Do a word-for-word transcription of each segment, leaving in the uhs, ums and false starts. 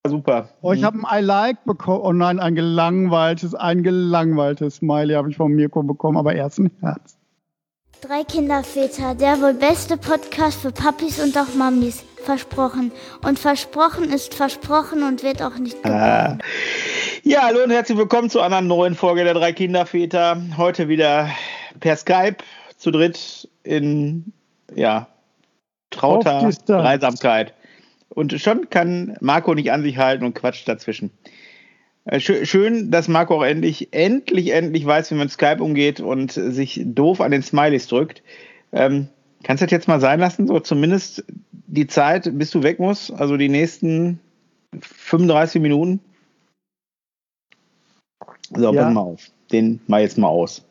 Super. Oh, ich habe ein I like bekommen. Oh nein, ein gelangweiltes, ein gelangweiltes Smiley habe ich von Mirko bekommen, aber erst ein Herz. Drei Kinderväter, der wohl beste Podcast für Papis und auch Mamis. Versprochen. Und versprochen ist versprochen und wird auch nicht gebrochen. Ah. Ja, hallo und herzlich willkommen zu einer neuen Folge der Drei Kinderväter. Heute wieder per Skype zu dritt in, ja, trauter Dreisamkeit. Und schon kann Marco nicht an sich halten und quatscht dazwischen. Schön, dass Marco auch endlich, endlich, endlich weiß, wie man mit Skype umgeht und sich doof an den Smileys drückt. Ähm, kannst du das jetzt mal sein lassen? So zumindest die Zeit, bis du weg musst, also die nächsten fünfunddreißig Minuten. So, ja. Pass mal auf. Den mal jetzt mal aus.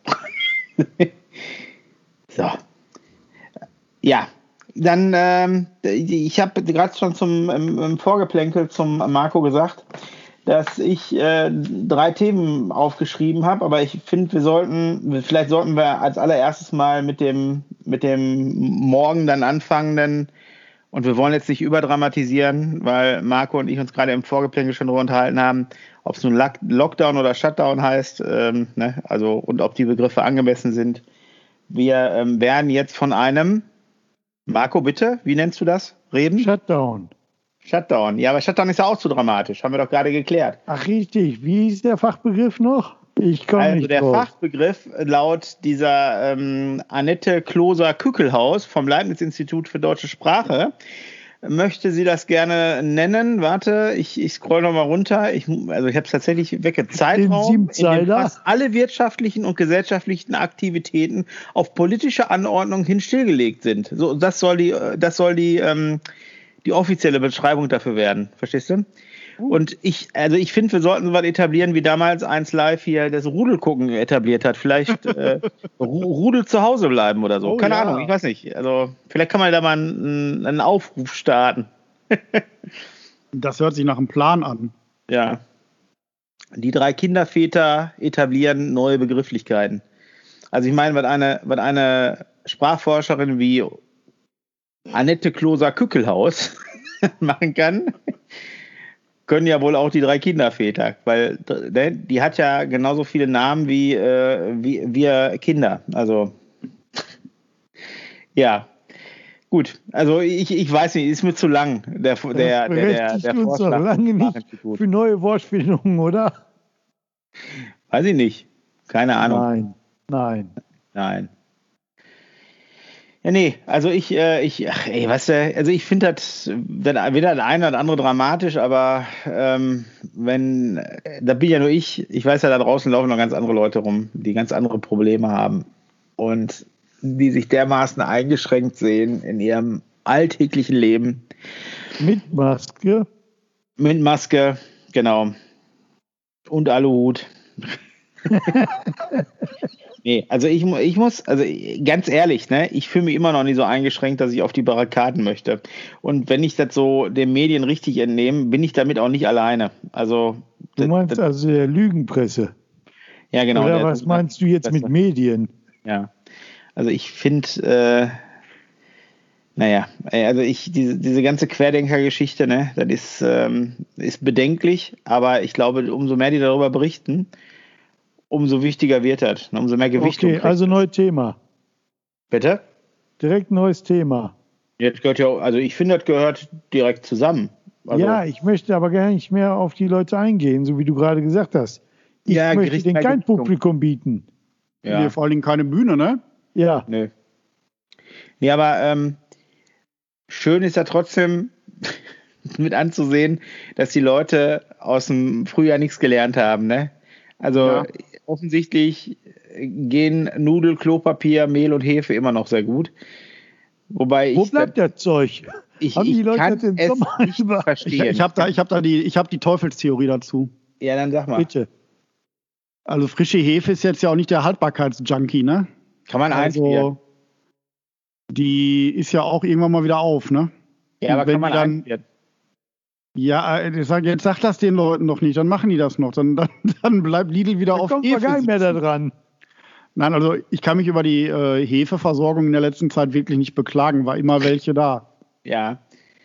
So. Ja. Dann, ähm, ich habe gerade schon zum im, im Vorgeplänkel zum Marco gesagt, dass ich äh, drei Themen aufgeschrieben habe, aber ich finde, wir sollten, vielleicht sollten wir als allererstes mal mit dem, mit dem morgen dann anfangen, denn, und wir wollen jetzt nicht überdramatisieren, weil Marco und ich uns gerade im Vorgeplänkel schon darüber unterhalten haben, ob es nun Lockdown oder Shutdown heißt, ähm, ne, also und ob die Begriffe angemessen sind. Wir ähm, werden jetzt von einem Marco, bitte, wie nennst du das? Reden? Shutdown. Shutdown. Ja, aber Shutdown ist ja auch zu dramatisch. Haben wir doch gerade geklärt. Ach, richtig. Wie ist der Fachbegriff noch? Ich komme also nicht der drauf. Fachbegriff laut dieser ähm, Annette Kloser-Kückelhaus vom Leibniz-Institut für Deutsche Sprache möchte sie das gerne nennen. Warte, ich, ich scroll noch mal runter. Ich, also ich habe es tatsächlich wegge. Zeitraum, in dem fast alle wirtschaftlichen und gesellschaftlichen Aktivitäten auf politische Anordnung hin stillgelegt sind. So, das soll die, das soll die, ähm, die offizielle Beschreibung dafür werden. Verstehst du? Und ich, also ich finde, wir sollten so was etablieren, wie damals eins Live hier das Rudelgucken etabliert hat. Vielleicht äh, Rudel zu Hause bleiben oder so. Oh, Keine ja. Ahnung, ich weiß nicht. Also vielleicht kann man da mal einen, einen Aufruf starten. Das hört sich nach einem Plan an. Ja. Die drei Kinderväter etablieren neue Begrifflichkeiten. Also ich meine, was eine, was eine Sprachforscherin wie Annette Kloser-Kückelhaus machen kann, können ja wohl auch die drei Kinderväter, weil die hat ja genauso viele Namen wie, äh, wie wir Kinder. Also ja, gut. Also ich, ich weiß nicht, ist mir zu lang, der, der, der, der, der uns Vorschlag. Noch lange nicht für neue Wortfindungen, oder? Weiß ich nicht. Keine Ahnung. Nein, nein. Nein. Ja, nee, also ich, äh, ich, ach, ey, weißt du, also ich finde das weder das eine oder andere dramatisch, aber ähm, wenn, da bin ja nur ich, ich weiß ja, da draußen laufen noch ganz andere Leute rum, die ganz andere Probleme haben und die sich dermaßen eingeschränkt sehen in ihrem alltäglichen Leben. Mit Maske? Mit Maske, genau. Und Aluhut. Nee, also ich, ich muss, also ganz ehrlich, ne, ich fühle mich immer noch nicht so eingeschränkt, dass ich auf die Barrikaden möchte. Und wenn ich das so den Medien richtig entnehme, bin ich damit auch nicht alleine. Also du meinst das, also der Lügenpresse? Ja, genau. Oder was meinst du jetzt mit Medien? Ja, also ich finde, äh, naja, also ich, diese, diese ganze Querdenker-Geschichte, ne, das ist, ähm, ist bedenklich, aber ich glaube, umso mehr die darüber berichten, umso wichtiger wird das, umso mehr Gewichtung. Okay, also neues Thema. Bitte? Direkt neues Thema. Jetzt gehört ja, also ich finde, das gehört direkt zusammen. Also, ja, ich möchte aber gar nicht mehr auf die Leute eingehen, so wie du gerade gesagt hast. Ich ja, möchte denen kein Gewichtung. Publikum bieten. Ja. Nee, vor allen Dingen keine Bühne, ne? Ja. Nö. Nee, aber ähm, schön ist ja trotzdem mit anzusehen, dass die Leute aus dem Frühjahr nichts gelernt haben, ne? Also ja. Offensichtlich gehen Nudel, Klopapier, Mehl und Hefe immer noch sehr gut. Wobei Wo ich bleibt das Zeug? Ich, Haben die ich Leute kann das den es Sommer nicht über? verstehen. Ich, ich habe da, ich hab da die, ich habe die Teufelstheorie dazu. Ja, dann sag mal. Bitte. Also frische Hefe ist jetzt ja auch nicht der Haltbarkeitsjunkie, ne? Kann man also, einfrieren. Die ist ja auch irgendwann mal wieder auf, ne? Ja, aber wenn kann man dann, einfrieren. Ja, ich sag, jetzt sag das den Leuten noch nicht, dann machen die das noch. Dann, dann, dann bleibt Lidl wieder da auf kommt Hefe gar nicht mehr da dran. Nein, also ich kann mich über die äh, Hefeversorgung in der letzten Zeit wirklich nicht beklagen, war immer welche da. Ja.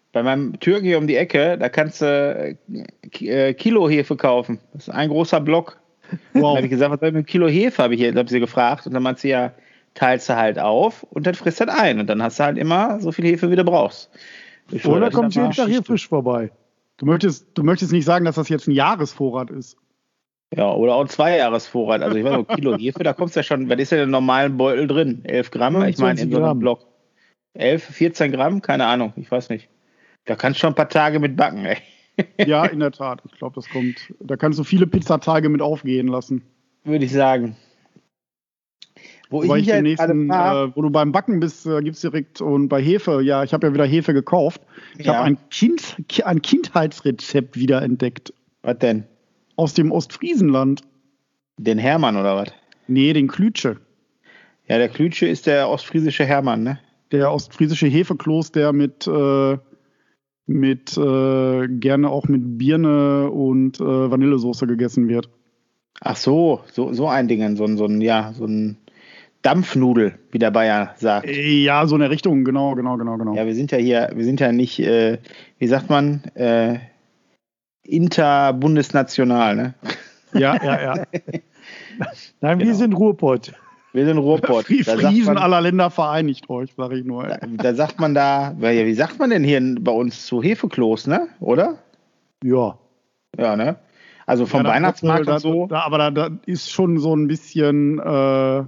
Bei meinem Türken hier um die Ecke, da kannst du äh, Kilo Hefe kaufen. Das ist ein großer Block. Wow. Dann habe ich gesagt, was soll ich mit einem Kilo Hefe, habe ich, hier, hab ich sie gefragt. Und dann meint sie ja, teilst du halt auf und dann frisst halt ein. Und dann hast du halt immer so viel Hefe, wie du brauchst. Ich Oder kommt jeden Tag hier frisch vorbei. Du möchtest, du möchtest nicht sagen, dass das jetzt ein Jahresvorrat ist. Ja, oder auch ein Zweijahresvorrat. Also ich weiß nicht, Kilo Hefe, da kommst du ja schon, was ist ja in einem normalen Beutel drin? elf Gramm? Ich meine, in so einem Block. elf, vierzehn Gramm? Keine Ahnung, ich weiß nicht. Da kannst du schon ein paar Tage mit backen, ey. Ja, in der Tat. Ich glaube, das kommt. Da kannst du viele Pizzatage mit aufgehen lassen. Würde ich sagen. Wo, ich ich den nächsten, äh, wo du beim Backen bist, äh, gibt es direkt und bei Hefe, ja, ich habe ja wieder Hefe gekauft. Ich ja. habe ein, kind, ein Kindheitsrezept wiederentdeckt. Was denn? Aus dem Ostfriesenland. Den Hermann oder was? Nee, den Klütsche. Ja, der Klütsche ist der ostfriesische Hermann, ne? Der ostfriesische Hefekloß, der mit, äh, mit äh, gerne auch mit Birne und äh, Vanillesoße gegessen wird. Ach so, so, so ein Ding, so ein, so ein, ja, so ein Dampfnudel, wie der Bayer sagt. Ja, so in der Richtung, genau, genau, genau, genau. Ja, wir sind ja hier, wir sind ja nicht, äh, wie sagt man, äh, interbundesnational, ne? Ja, ja, ja. Nein, genau. Wir sind Ruhrpott. Wir sind Ruhrpott. Friesen aller Länder vereinigt euch, sag ich nur. Da, da sagt man da, wie sagt man denn hier bei uns zu Hefekloß, ne? Oder? Ja. Ja, ne? Also vom ja, Weihnachtsmarkt da, und so. Da, aber da, da ist schon so ein bisschen, äh,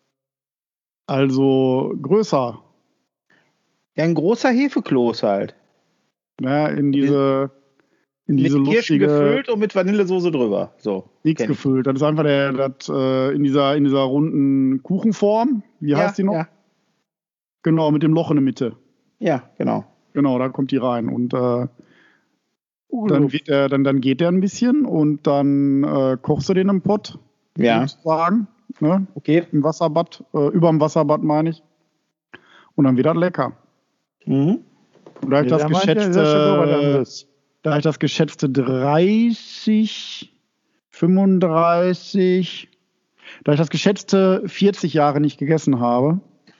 also größer. Ja, ein großer Hefekloß halt. Ja, in diese... In mit diese Kirschen lustige, gefüllt und mit Vanillesoße drüber. So. Nichts gefüllt. Das ist einfach der, das, äh, in, dieser, in dieser runden Kuchenform. Wie ja, heißt die noch? Ja. Genau, mit dem Loch in der Mitte. Ja, genau. Genau, da kommt die rein. Und äh, dann, wird der, dann, dann geht der ein bisschen und dann äh, kochst du den im Pott. Ja. Sozusagen. Ne? Okay. Im Wasserbad, äh, überm Wasserbad meine ich. Und dann wird das lecker. Mhm. Und da habe ich das geschätzte... Da ich das geschätzte dreißig, fünfunddreißig, da ich das geschätzte vierzig Jahre nicht gegessen habe.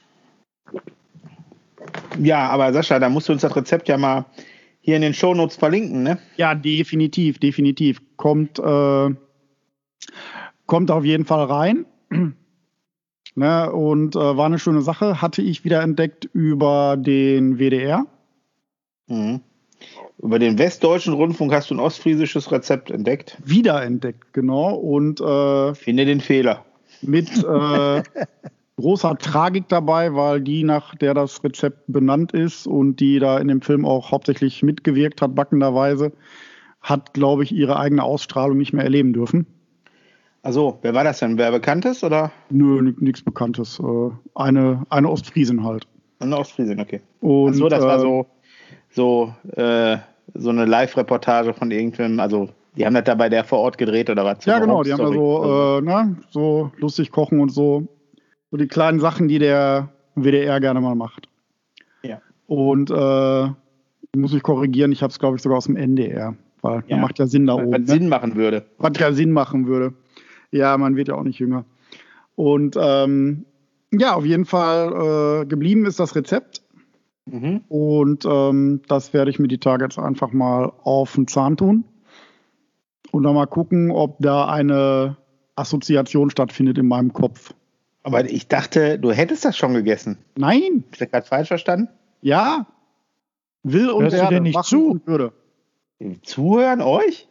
Ja, aber Sascha, da musst du uns das Rezept ja mal hier in den Shownotes verlinken, ne? Ja, definitiv, definitiv. Kommt, äh, kommt auf jeden Fall rein. Ne, und äh, war eine schöne Sache. Hatte ich wieder entdeckt über den W D R. Mhm. Über den Westdeutschen Rundfunk hast du ein ostfriesisches Rezept entdeckt? Wiederentdeckt, genau. Und äh, finde den Fehler. Mit äh, großer Tragik dabei, weil die, nach der das Rezept benannt ist und die da in dem Film auch hauptsächlich mitgewirkt hat, backenderweise, hat, glaube ich, ihre eigene Ausstrahlung nicht mehr erleben dürfen. Also, wer war das denn? Wer Bekanntes, oder? Nö, nichts Bekanntes. Äh, eine, eine Ostfriesin halt. Eine Ostfriesin, okay. Und, Ach so, das äh, war so... so äh, so eine Live-Reportage von irgendwem, also die haben das da bei der vor Ort gedreht oder was? Ja, genau, die haben da so, äh, ne, so lustig kochen und so, so die kleinen Sachen, die der W D R gerne mal macht. Ja. Und äh, muss ich korrigieren, ich habe es, glaube ich, sogar aus dem N D R, weil ja. macht ja Sinn da was, oben. Was ne? Sinn machen würde. Was ja Sinn machen würde. Ja, man wird ja auch nicht jünger. Und ähm, ja, auf jeden Fall äh, geblieben ist das Rezept. Mhm. Und ähm, das werde ich mir die Tage jetzt einfach mal auf den Zahn tun und dann mal gucken, ob da eine Assoziation stattfindet in meinem Kopf. Aber ich dachte, du hättest das schon gegessen. Nein. Ist das gerade falsch verstanden? Ja. Will und Hörst werde, du denn nicht machen zu? Und würde. Zuhören euch?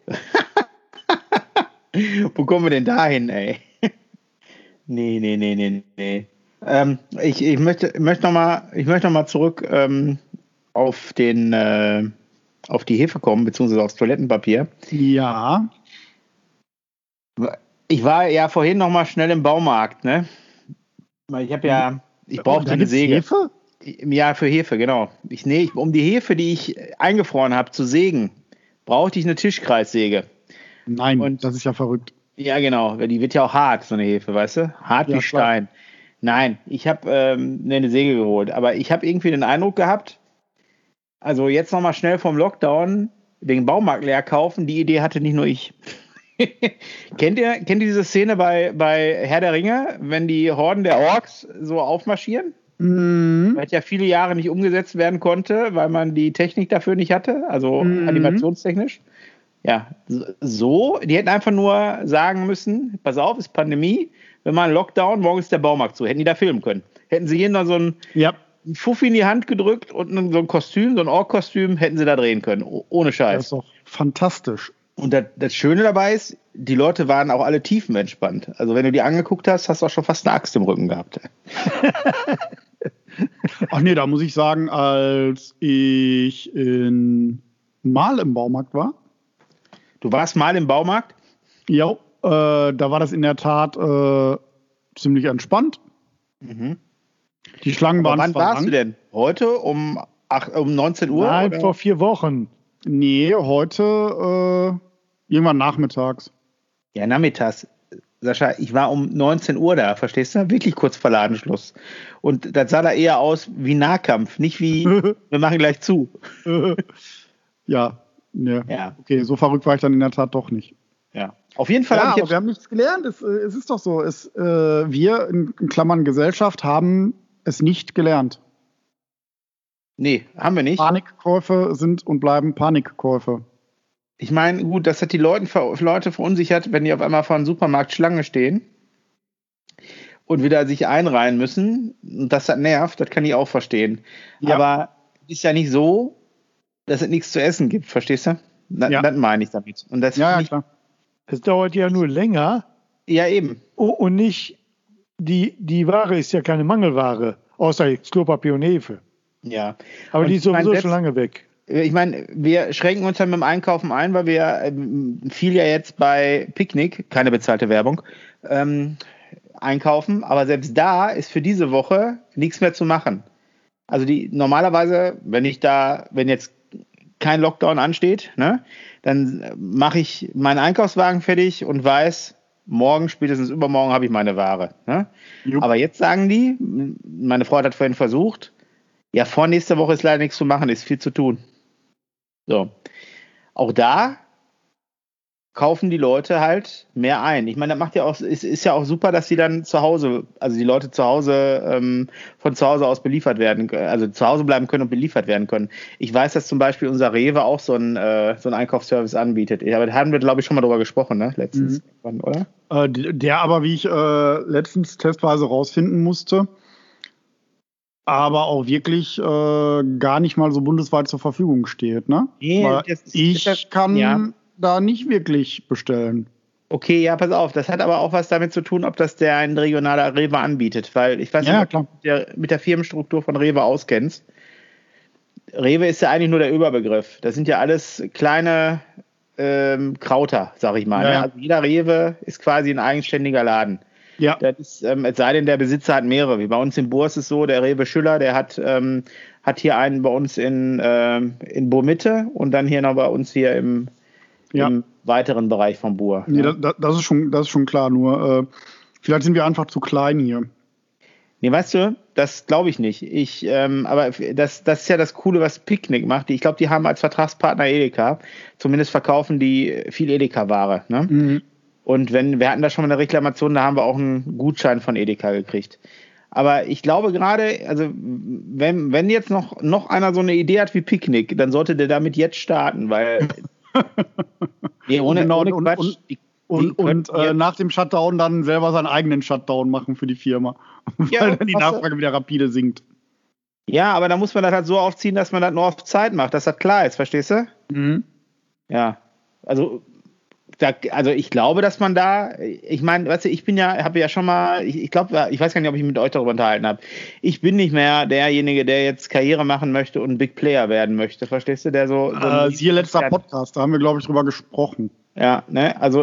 Wo kommen wir denn dahin, ey? nee, nee, nee, nee, nee. Ähm, ich, ich möchte, möchte nochmal noch mal zurück ähm, auf, den, äh, auf die Hefe kommen, beziehungsweise aufs Toilettenpapier. Ja. Ich war ja vorhin nochmal schnell im Baumarkt, ne? Weil ich habe ja, ich brauchte eine Säge. Hefe? Ja, für Hefe, genau. Ich, nee, ich, um die Hefe, die ich eingefroren habe, zu sägen, brauchte ich eine Tischkreissäge. Nein, Und, das ist ja verrückt. Ja, genau, weil die wird ja auch hart, so eine Hefe, weißt du? Hart ja, wie Stein. Klar. Nein, ich habe ähm, eine Säge geholt, aber ich habe irgendwie den Eindruck gehabt, also jetzt nochmal schnell vom Lockdown den Baumarkt leer kaufen, die Idee hatte nicht nur ich. kennt ihr, kennt ihr diese Szene bei, bei Herr der Ringe, wenn die Horden der Orks so aufmarschieren? Mhm. Was ja viele Jahre nicht umgesetzt werden konnte, weil man die Technik dafür nicht hatte, also mhm. animationstechnisch. Ja, so, die hätten einfach nur sagen müssen, pass auf, ist Pandemie, wir machen Lockdown, morgen ist der Baumarkt zu. Hätten die da filmen können. Hätten sie jedem da so ein ja. Fuffi in die Hand gedrückt und so ein Kostüm, so ein Ork-Kostüm, hätten sie da drehen können, ohne Scheiß. Das ist doch fantastisch. Und das, das Schöne dabei ist, die Leute waren auch alle tiefenentspannt. Also wenn du die angeguckt hast, hast du auch schon fast eine Axt im Rücken gehabt. Ach nee, da muss ich sagen, als ich in mal im Baumarkt war. Du warst mal im Baumarkt? Ja, äh, da war das in der Tat äh, ziemlich entspannt. Mhm. Die Schlangen Aber waren wann warst lang. du denn? Heute um, ach, um neunzehn Uhr? Nein, oder? vor vier Wochen. Nee, heute äh, irgendwann nachmittags. Ja, nachmittags. Sascha, ich war um neunzehn Uhr da, verstehst du? Wirklich kurz vor Ladenschluss. Und das sah da eher aus wie Nahkampf, nicht wie, wir machen gleich zu. ja, ne. ja, okay, so verrückt war ich dann in der Tat doch nicht. Ja, auf jeden Fall. Ja, hab ich aber wir haben nichts gelernt. Es, es ist doch so. Es, äh, wir in, in Klammern Gesellschaft haben es nicht gelernt. Nee, haben wir nicht. Panikkäufe sind und bleiben Panikkäufe. Ich meine, gut, das hat die Leute, Leute verunsichert, wenn die auf einmal vor einem Supermarkt Schlange stehen und wieder sich einreihen müssen. Und das hat nervt, das kann ich auch verstehen. Ja. Aber ist ja nicht so, dass es nichts zu essen gibt, verstehst du? Das, ja. das meine ich damit. Und das ja, ja, nicht, klar. Es dauert ja nur länger. Ja, eben. Oh, und nicht, die, die Ware ist ja keine Mangelware, außer jetzt Klopapier und Hefe. Ja. Aber und die ist sowieso mein, schon lange weg. Ich meine, wir schränken uns ja mit dem Einkaufen ein, weil wir ähm, viel ja jetzt bei Picknick, keine bezahlte Werbung, ähm, einkaufen. Aber selbst da ist für diese Woche nichts mehr zu machen. Also die normalerweise, wenn ich da, wenn jetzt kein Lockdown ansteht, ne, dann mache ich meinen Einkaufswagen fertig und weiß, morgen, spätestens übermorgen habe ich meine Ware. Ne? Aber jetzt sagen die, meine Frau hat das vorhin versucht, ja, vor nächster Woche ist leider nichts zu machen, ist viel zu tun. So. Auch da kaufen die Leute halt mehr ein. Ich meine, das macht ja auch, ist, ist ja auch super, dass sie dann zu Hause, also die Leute zu Hause, ähm, von zu Hause aus beliefert werden, also zu Hause bleiben können und beliefert werden können. Ich weiß, dass zum Beispiel unser Rewe auch so einen, äh, so einen Einkaufsservice anbietet. Aber da haben wir, glaube ich, schon mal drüber gesprochen, ne? Letztens, mhm. oder? Äh, der aber, wie ich äh, letztens testweise rausfinden musste, aber auch wirklich äh, gar nicht mal so bundesweit zur Verfügung steht, ne? Nee, Weil das, ich das, kann ja. da nicht wirklich bestellen. Okay, ja, pass auf. Das hat aber auch was damit zu tun, ob das der ein regionaler Rewe anbietet. Weil ich weiß ja, nicht, ob du der, mit der Firmenstruktur von Rewe auskennst. Rewe ist ja eigentlich nur der Überbegriff. Das sind ja alles kleine ähm, Krauter, sag ich mal. Ja, ne? ja. Also jeder Rewe ist quasi ein eigenständiger Laden. Ja. Das ist, ähm, es sei denn, der Besitzer hat mehrere. Wie bei uns in Bohr ist es so, der Rewe Schüller, der hat, ähm, hat hier einen bei uns in, ähm, in Bohr-Mitte und dann hier noch bei uns hier im, ja. im weiteren Bereich von Bohr. Nee, ja. das, das, ist schon, das ist schon klar, nur äh, vielleicht sind wir einfach zu klein hier. Nee, weißt du, das glaube ich nicht. Ich, ähm, aber das, das ist ja das Coole, was Picknick macht. Ich glaube, die haben als Vertragspartner Edeka. Zumindest verkaufen die viel Edeka-Ware. Ne? Mhm. Und wenn, wir hatten da schon mal eine Reklamation, da haben wir auch einen Gutschein von Edeka gekriegt. Aber ich glaube gerade, also wenn, wenn jetzt noch, noch einer so eine Idee hat wie Picknick, dann sollte der damit jetzt starten, weil nee, ohne, genau, ohne und, Quatsch. und, die, und, die und äh, nach dem Shutdown dann selber seinen eigenen Shutdown machen für die Firma, ja, weil dann die Nachfrage wieder rapide sinkt. Ja, aber da muss man das halt so aufziehen, dass man das nur auf Zeit macht, dass das klar ist, verstehst du? Mhm. Ja, also Da, also ich glaube, dass man da, ich meine, weißt du, ich bin ja, habe ja schon mal, ich, ich glaube, ich weiß gar nicht, ob ich mit euch darüber unterhalten habe. Ich bin nicht mehr derjenige, der jetzt Karriere machen möchte und Big Player werden möchte, verstehst du? Der so. so äh, siehe letzter Podcast, da haben wir, glaube ich, drüber gesprochen. Ja, ne, also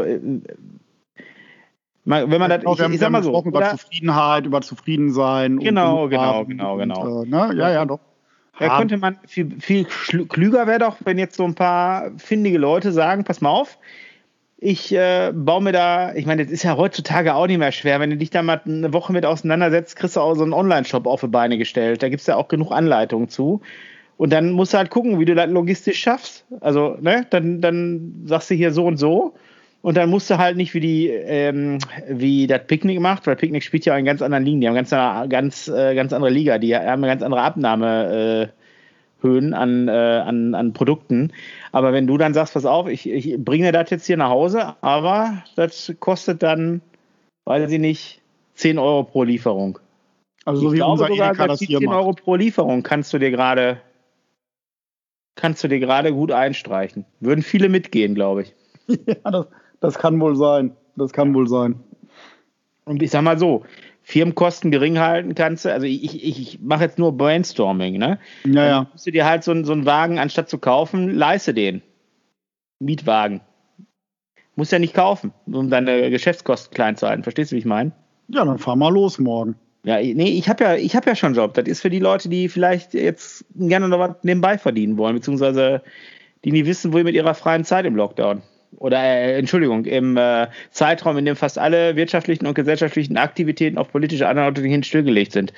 wenn man das, genau, ich, wir haben, ich sag mal so, gesprochen oder? Über Zufriedenheit, über Zufriedensein. Genau, und genau, genau, genau. Und, äh, ne? Ja, ja, doch. Da könnte man viel, viel klüger wäre doch, wenn jetzt so ein paar findige Leute sagen, pass mal auf, ich äh, baue mir da, ich meine, das ist ja heutzutage auch nicht mehr schwer, wenn du dich da mal eine Woche mit auseinandersetzt, kriegst du auch so einen Online-Shop auf die Beine gestellt, da gibt es ja auch genug Anleitungen zu und dann musst du halt gucken, wie du das logistisch schaffst, also, ne, dann, dann sagst du hier so und so Und dann musst du halt nicht wie die, ähm, wie das Picknick macht, weil Picknick spielt ja in ganz anderen Ligen. Die haben ganz, ganz, äh, ganz andere Liga, die haben eine ganz andere Abnahmehöhen äh, an, äh, an, an Produkten. Aber wenn du dann sagst, pass auf, ich, ich bringe das jetzt hier nach Hause, aber das kostet dann, weiß ich nicht, zehn Euro pro Lieferung. Also so ich wie glaube unser sogar, Edeka das hier zehn Euro macht. pro Lieferung kannst du dir gerade kannst du dir gerade gut einstreichen. Würden viele mitgehen, glaube ich. Ja, das, das kann wohl sein. Das kann wohl sein. Und ich sag mal so, Firmenkosten gering halten kannst du, also ich, ich, ich mache jetzt nur Brainstorming, ne? Ja, ja. Dann musst du dir halt so, so einen Wagen, anstatt zu kaufen, leiste den. Mietwagen. Musst ja nicht kaufen, um deine Geschäftskosten klein zu halten. Verstehst du, wie ich meine? Ja, dann fahr mal los morgen. Ja, nee, ich habe ja, ich hab ja schon einen Job. Das ist für die Leute, die vielleicht jetzt gerne noch was nebenbei verdienen wollen, beziehungsweise die nie wissen, wo ihr mit ihrer freien Zeit im Lockdown oder, äh, Entschuldigung, im äh, Zeitraum, in dem fast alle wirtschaftlichen und gesellschaftlichen Aktivitäten auf politische Anordnungen hin stillgelegt sind.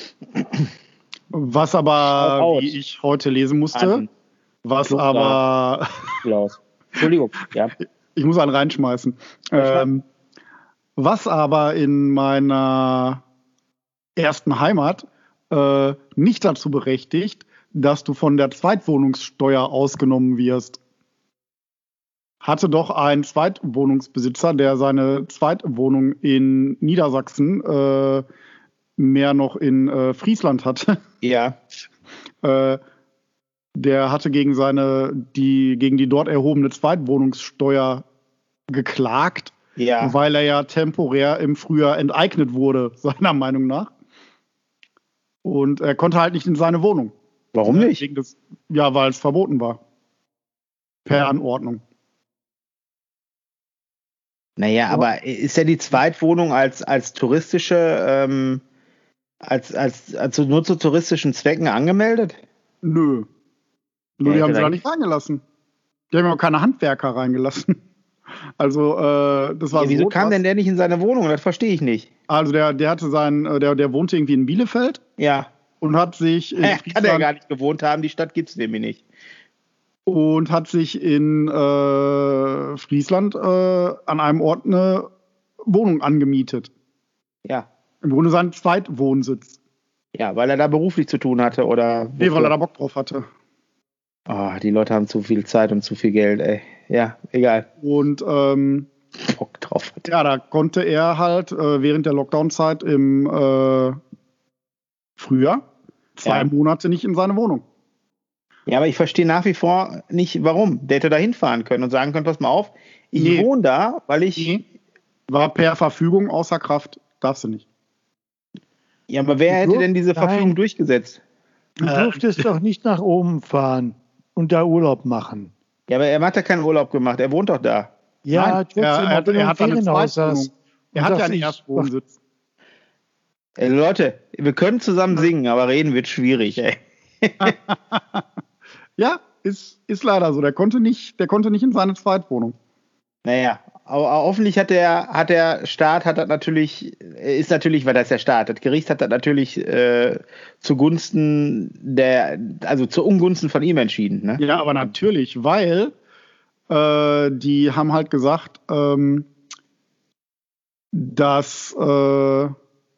Was aber, wie ich heute lesen musste, An. was Klug aber... Klaus. Entschuldigung, ja. Ich muss einen reinschmeißen. Ähm, was aber in meiner ersten Heimat äh, nicht dazu berechtigt, dass du von der Zweitwohnungssteuer ausgenommen wirst. Hatte doch ein Zweitwohnungsbesitzer, der seine Zweitwohnung in Niedersachsen äh, mehr noch in äh, Friesland hatte. Ja. äh, der hatte gegen seine, die, gegen die dort erhobene Zweitwohnungssteuer geklagt, Ja. weil er ja temporär im Frühjahr enteignet wurde, seiner Meinung nach. Und er konnte halt nicht in seine Wohnung. Warum nicht? Wegen des, ja, weil es verboten war. Per Anordnung. Naja, Ja. aber ist ja die Zweitwohnung als, als touristische, ähm, als, als, als nur zu touristischen Zwecken angemeldet? Nö. Nur Ja, die haben sie da vielleicht- nicht reingelassen. Die haben auch keine Handwerker reingelassen. Also, äh, das war Ja, wieso so. kam dass- denn der nicht in seine Wohnung? Das verstehe ich nicht. Also, der, der hatte seinen, äh, der, der wohnte irgendwie in Bielefeld Ja. und hat sich in Kann er Friesland gar nicht gewohnt haben, die Stadt gibt es nämlich nicht. und hat sich in äh, Friesland äh, an einem Ort eine Wohnung angemietet. Ja. Im Grunde sein Zweitwohnsitz. Ja, weil er da beruflich zu tun hatte oder. Nee, weil er da Bock drauf hatte. Oh, die Leute haben zu viel Zeit und zu viel Geld, ey. Ja, egal. Und ähm, Bock drauf hat. ja, da konnte er halt äh, während der Lockdown-Zeit im äh, Frühjahr zwei Ja. Monate nicht in seine Wohnung. Ja, aber ich verstehe nach wie vor nicht, warum. Der hätte da hinfahren können und sagen können, pass mal auf, ich Nee. wohne da, weil ich. War per Verfügung außer Kraft. Darfst du nicht. Ja, aber wer hätte Du- denn diese Nein. Verfügung durchgesetzt? Du Äh, durftest doch nicht nach oben fahren und da Urlaub machen. Ja, aber er hat ja keinen Urlaub gemacht, er wohnt doch da. Ja, Nein, trotzdem, er, er, auch wenn du er im hat eine Ferienhaus Zweitwohnung. saßt Er und hat ja sagst, einen ich- Erstwohnsitz. Ey, Leute, wir können zusammen singen, aber reden wird schwierig, ey. Ja, ist, ist leider so. Der konnte nicht, der konnte nicht in seine Zweitwohnung. Naja, aber hoffentlich hat der, hat der Staat, hat das natürlich, ist natürlich, weil das ist der Staat, das Gericht hat das natürlich äh, zugunsten der, also zu Ungunsten von ihm entschieden, ne? Ja, aber natürlich, weil äh, die haben halt gesagt, ähm, dass äh,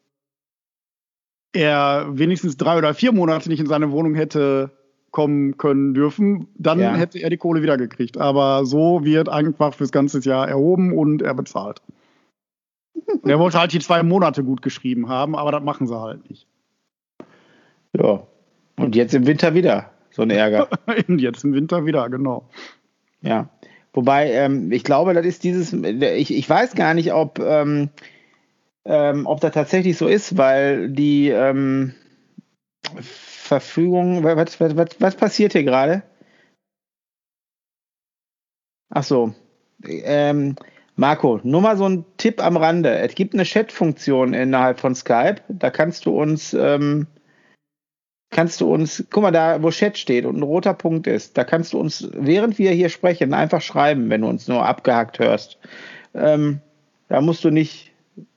er wenigstens drei oder vier Monate nicht in seine Wohnung hätte kommen können dürfen, dann Ja. hätte er die Kohle wieder gekriegt. Aber so wird einfach fürs ganze Jahr erhoben und er bezahlt. Und er wollte halt die zwei Monate gut geschrieben haben, aber das machen sie halt nicht. Ja. Und jetzt im Winter wieder so ein Ärger. Und jetzt im Winter wieder, genau. Ja. Wobei, ähm, ich glaube, das ist dieses, ich, ich weiß gar nicht, ob, ähm, ähm, ob das tatsächlich so ist, weil die ähm, Verfügung, was, was, was, was passiert hier gerade? Ach so. Ähm, Marco, nur mal so ein Tipp am Rande. Es gibt eine Chat-Funktion innerhalb von Skype. Da kannst du uns, ähm, kannst du uns, guck mal da, wo Chat steht und ein roter Punkt ist, da kannst du uns, während wir hier sprechen, einfach schreiben, wenn du uns nur abgehackt hörst. Ähm, da musst du nicht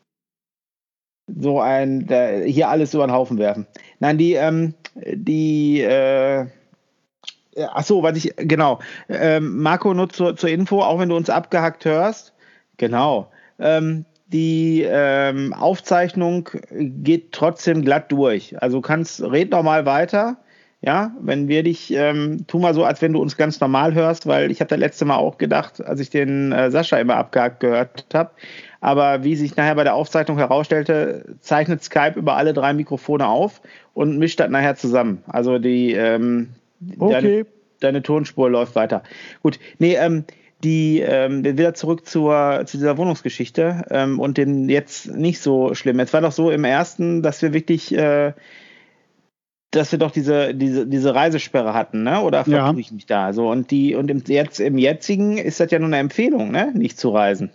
so ein, da, hier alles über den Haufen werfen. Nein, die, ähm, die, äh, ach so, was ich, genau, ähm, Marco, nur zur, zur Info, auch wenn du uns abgehackt hörst, Genau. Ähm, die ähm, Aufzeichnung geht trotzdem glatt durch. Also du kannst, red noch mal weiter. Ja, wenn wir dich, ähm, tu mal so, als wenn du uns ganz normal hörst, weil ich habe das letzte Mal auch gedacht, als ich den äh, Sascha immer abgehakt gehört habe. Aber wie sich nachher bei der Aufzeichnung herausstellte, zeichnet Skype über alle drei Mikrofone auf und mischt das nachher zusammen. Also die ähm, Okay. deine, deine Tonspur läuft weiter. Gut, nee, ähm, die ähm, wieder zurück zur zu dieser Wohnungsgeschichte ähm, und den jetzt nicht so schlimm. Es war doch so im ersten, dass wir wirklich äh, dass wir doch diese, diese, diese Reisesperre hatten, ne? Oder vertue Ja. ich mich da? So, und die, und im, jetzt im jetzigen ist das ja nur eine Empfehlung, ne? Nicht zu reisen.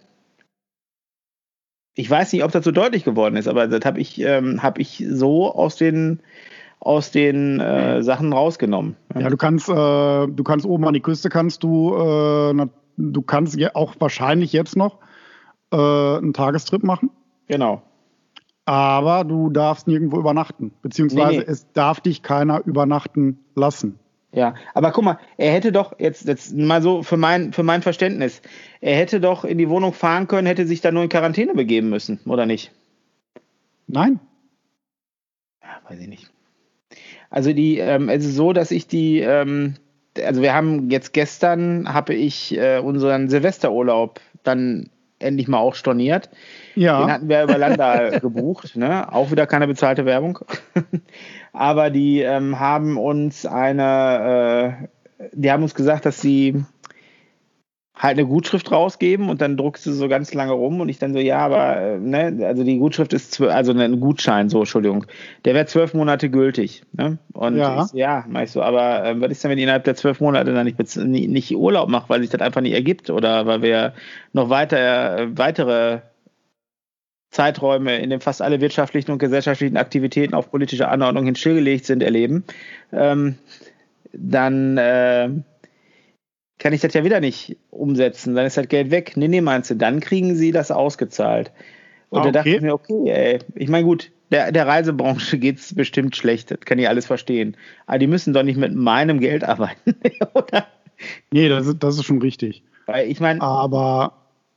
Ich weiß nicht, ob das so deutlich geworden ist, aber das habe ich, ähm, hab ich so aus den, aus den äh, Sachen rausgenommen. Ja, du kannst, äh, du kannst oben an die Küste kannst du, äh, na, du kannst ja auch wahrscheinlich jetzt noch äh, einen Tagestrip machen. Genau. Aber du darfst nirgendwo übernachten, beziehungsweise Nee, nee. es darf dich keiner übernachten lassen. Ja, aber guck mal, er hätte doch, jetzt, jetzt mal so für mein, für mein Verständnis, er hätte doch in die Wohnung fahren können, hätte sich dann nur in Quarantäne begeben müssen, oder nicht? Nein? Ja, weiß ich nicht. Also die, ähm, es ist so, dass ich die, ähm, also wir haben jetzt gestern, habe ich äh, unseren Silvesterurlaub dann endlich mal auch storniert. Ja. Den hatten wir über Landal gebucht, ne? Auch wieder keine bezahlte Werbung. Aber die ähm, haben uns eine, äh, die haben uns gesagt, dass sie halt eine Gutschrift rausgeben und dann druckst du so ganz lange rum und ich dann so, ja, aber, äh, ne, also die Gutschrift ist, zwölf, also ein Gutschein, so, Entschuldigung, der wäre zwölf Monate gültig, ne? Und Ja. ich so, ja, mach ich so, aber äh, was ist denn, wenn ich innerhalb der zwölf Monate dann nicht, bez- nie- nicht Urlaub mache, weil sich das einfach nicht ergibt oder weil wir noch weiter, äh, weitere Zeiträume, in denen fast alle wirtschaftlichen und gesellschaftlichen Aktivitäten auf politische Anordnung hin stillgelegt sind, erleben, ähm, dann äh, kann ich das ja wieder nicht umsetzen. Dann ist das Geld weg. Nee, nee, meinst du, dann kriegen sie das ausgezahlt. Und Ah, da dachte okay. ich mir, okay, ey, ich meine, gut, der, der Reisebranche geht es bestimmt schlecht, das kann ich alles verstehen. Aber die müssen doch nicht mit meinem Geld arbeiten, oder? Nee, das ist, das ist schon richtig. Weil ich meine, Aber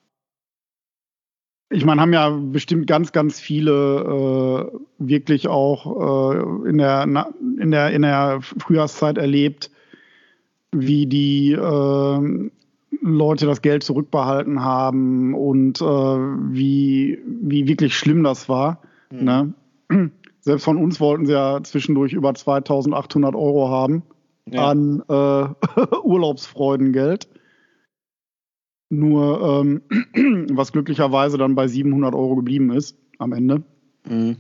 ich meine, haben ja bestimmt ganz, ganz viele äh, wirklich auch äh, in, der, na, in, der, in der Frühjahrszeit erlebt, wie die äh, Leute das Geld zurückbehalten haben und äh, wie, wie wirklich schlimm das war. Mhm. Ne? Selbst von uns wollten sie ja zwischendurch über zweitausendachthundert Euro haben Ja. an äh, Urlaubsfreudengeld. Nur ähm, was glücklicherweise dann bei siebenhundert Euro geblieben ist am Ende. Mhm.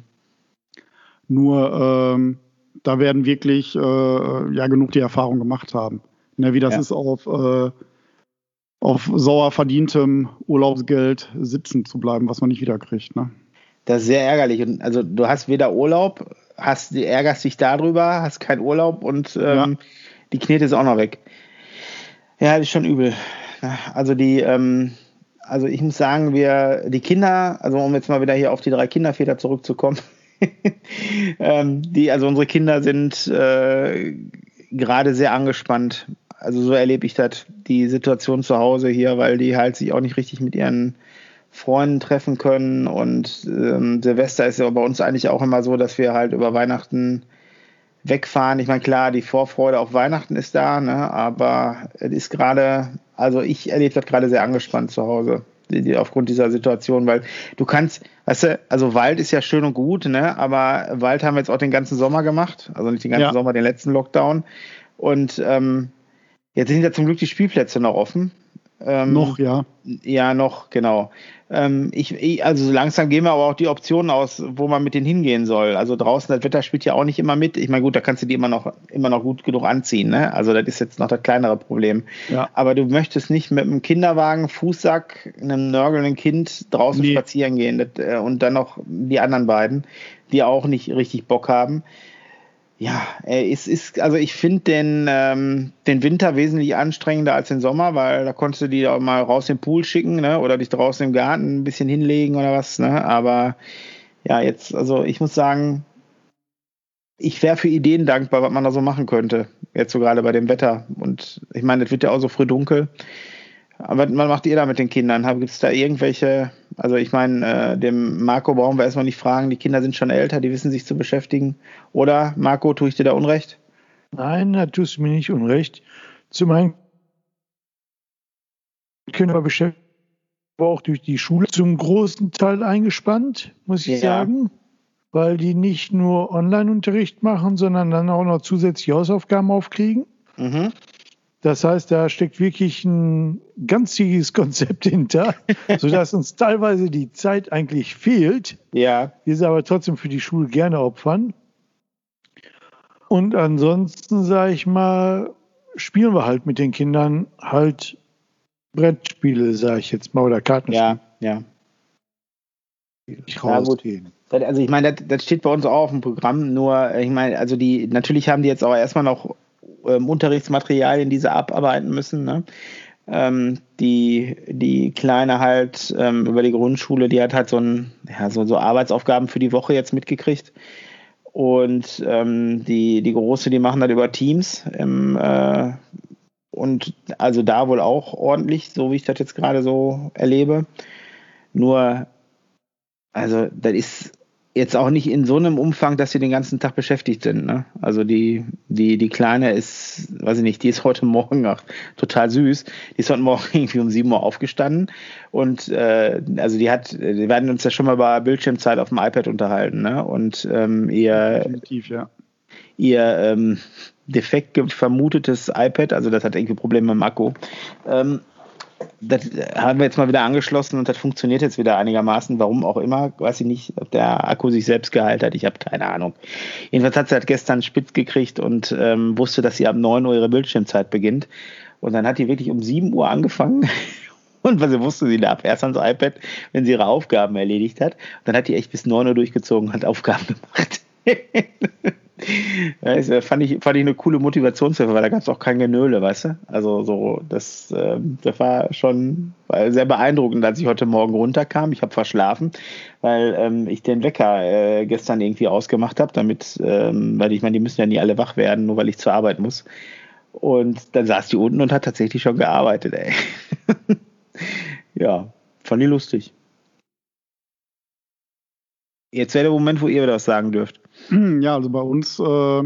Nur ähm, da werden wirklich äh, ja genug die Erfahrung gemacht haben. Ne, wie das Ja. ist, auf, äh, auf sauer verdientem Urlaubsgeld sitzen zu bleiben, was man nicht wiederkriegt. Ne? Das ist sehr ärgerlich. Und also du hast weder Urlaub, hast, ärgerst dich darüber, hast keinen Urlaub und ähm, Ja. die Knete ist auch noch weg. Ja, das ist schon übel. Also die, ähm, also ich muss sagen, wir, die Kinder, also um jetzt mal wieder hier auf die drei Kinderväter zurückzukommen, ähm, die, also unsere Kinder sind äh, gerade sehr angespannt. Also so erlebe ich das, die Situation zu Hause hier, weil die halt sich auch nicht richtig mit ihren Freunden treffen können und ähm, Silvester ist ja bei uns eigentlich auch immer so, dass wir halt über Weihnachten wegfahren. Ich meine, klar, die Vorfreude auf Weihnachten ist da, ne? Aber es ist gerade, also ich erlebe das gerade sehr angespannt zu Hause, die, die, aufgrund dieser Situation, weil du kannst, weißt du, also Wald ist ja schön und gut, ne? Aber Wald haben wir jetzt auch den ganzen Sommer gemacht, also nicht den ganzen Ja. Sommer, den letzten Lockdown. Und ähm, jetzt sind ja zum Glück die Spielplätze noch offen. Ähm, Noch, ja. Ja, noch, genau. Ähm, ich, ich, also so langsam gehen wir aber auch die Optionen aus, wo man mit denen hingehen soll. Also draußen, das Wetter spielt ja auch nicht immer mit. Ich meine, gut, da kannst du die immer noch, immer noch gut genug anziehen, ne? Also das ist jetzt noch das kleinere Problem. Ja. Aber du möchtest nicht mit einem Kinderwagen, Fußsack, einem nörgelnden Kind draußen Nee. spazieren gehen. Das, äh, und dann noch die anderen beiden, die auch nicht richtig Bock haben. Ja, äh, es ist, also ich finde den, ähm, den Winter wesentlich anstrengender als den Sommer, weil da konntest du die auch mal raus in den Pool schicken, ne? Oder dich draußen im Garten ein bisschen hinlegen oder was, ne? Aber ja, jetzt, also ich muss sagen, ich wäre für Ideen dankbar, was man da so machen könnte. Jetzt so gerade bei dem Wetter. Und ich meine, es wird ja auch so früh dunkel. Aber was macht ihr da mit den Kindern? Gibt es da irgendwelche, also ich meine, äh, dem Marco brauchen wir erstmal nicht fragen, die Kinder sind schon älter, die wissen sich zu beschäftigen. Oder, Marco, tue ich dir da Unrecht? Nein, da tust du mir nicht Unrecht. Zum einen können wir beschäftigen, aber auch durch die Schule zum großen Teil eingespannt, muss ich Ja. sagen. Weil die nicht nur Online-Unterricht machen, sondern dann auch noch zusätzliche Hausaufgaben aufkriegen. Mhm. Das heißt, da steckt wirklich ein ganzjähriges Konzept hinter, sodass uns teilweise die Zeit eigentlich fehlt. Ja. Wir sie aber trotzdem für die Schule gerne opfern. Und ansonsten, sage ich mal, spielen wir halt mit den Kindern halt Brettspiele, sage ich jetzt mal, oder Kartenspiele. Ja, ja. Ich Ja, gut. rausgehen. Also ich meine, das, das steht bei uns auch auf dem Programm, nur ich meine, also die, natürlich haben die jetzt auch erstmal noch ähm, Unterrichtsmaterialien, die sie abarbeiten müssen, ne? Ähm, die, die Kleine halt ähm, über die Grundschule, die hat halt so ein, ja, so, so Arbeitsaufgaben für die Woche jetzt mitgekriegt. Und ähm, die, die Große, die machen das über Teams. Ähm, äh, und also da wohl auch ordentlich, so wie ich das jetzt gerade so erlebe. Nur also, das ist jetzt auch nicht in so einem Umfang, dass sie den ganzen Tag beschäftigt sind. Ne? Also, die, die, die Kleine ist, weiß ich nicht, die ist heute Morgen auch total süß. Die ist heute Morgen irgendwie um sieben Uhr aufgestanden. Und, äh, also, die hat, wir werden uns ja schon mal bei Bildschirmzeit auf dem iPad unterhalten. Ne? Und ähm, ihr, Definitiv, ja. ihr ähm, defekt vermutetes iPad, also, das hat irgendwie Probleme mit dem Akku, ähm, das haben wir jetzt mal wieder angeschlossen und das funktioniert jetzt wieder einigermaßen. Warum auch immer, weiß ich nicht, ob der Akku sich selbst geheilt hat. Ich habe keine Ahnung. Jedenfalls hat sie halt gestern spitz gekriegt und ähm, wusste, dass sie ab neun Uhr ihre Bildschirmzeit beginnt. Und dann hat die wirklich um sieben Uhr angefangen. Und was sie wusste, sie darf erst ans iPad, wenn sie ihre Aufgaben erledigt hat. Und dann hat die echt bis neun Uhr durchgezogen und hat Aufgaben gemacht. Das fand ich, fand ich eine coole Motivationshilfe, weil da gab es auch kein Genöle, weißt du? Also so, das, äh, das war schon war sehr beeindruckend, als ich heute Morgen runterkam. Ich habe verschlafen, weil ähm, ich den Wecker äh, gestern irgendwie ausgemacht habe, damit, ähm, weil ich meine, die müssen ja nie alle wach werden, nur weil ich zur Arbeit muss. Und dann saß die unten und hat tatsächlich schon gearbeitet, ey. Ja, fand ich lustig. Jetzt wäre der Moment, wo ihr wieder was sagen dürft. Ja, also bei uns, äh,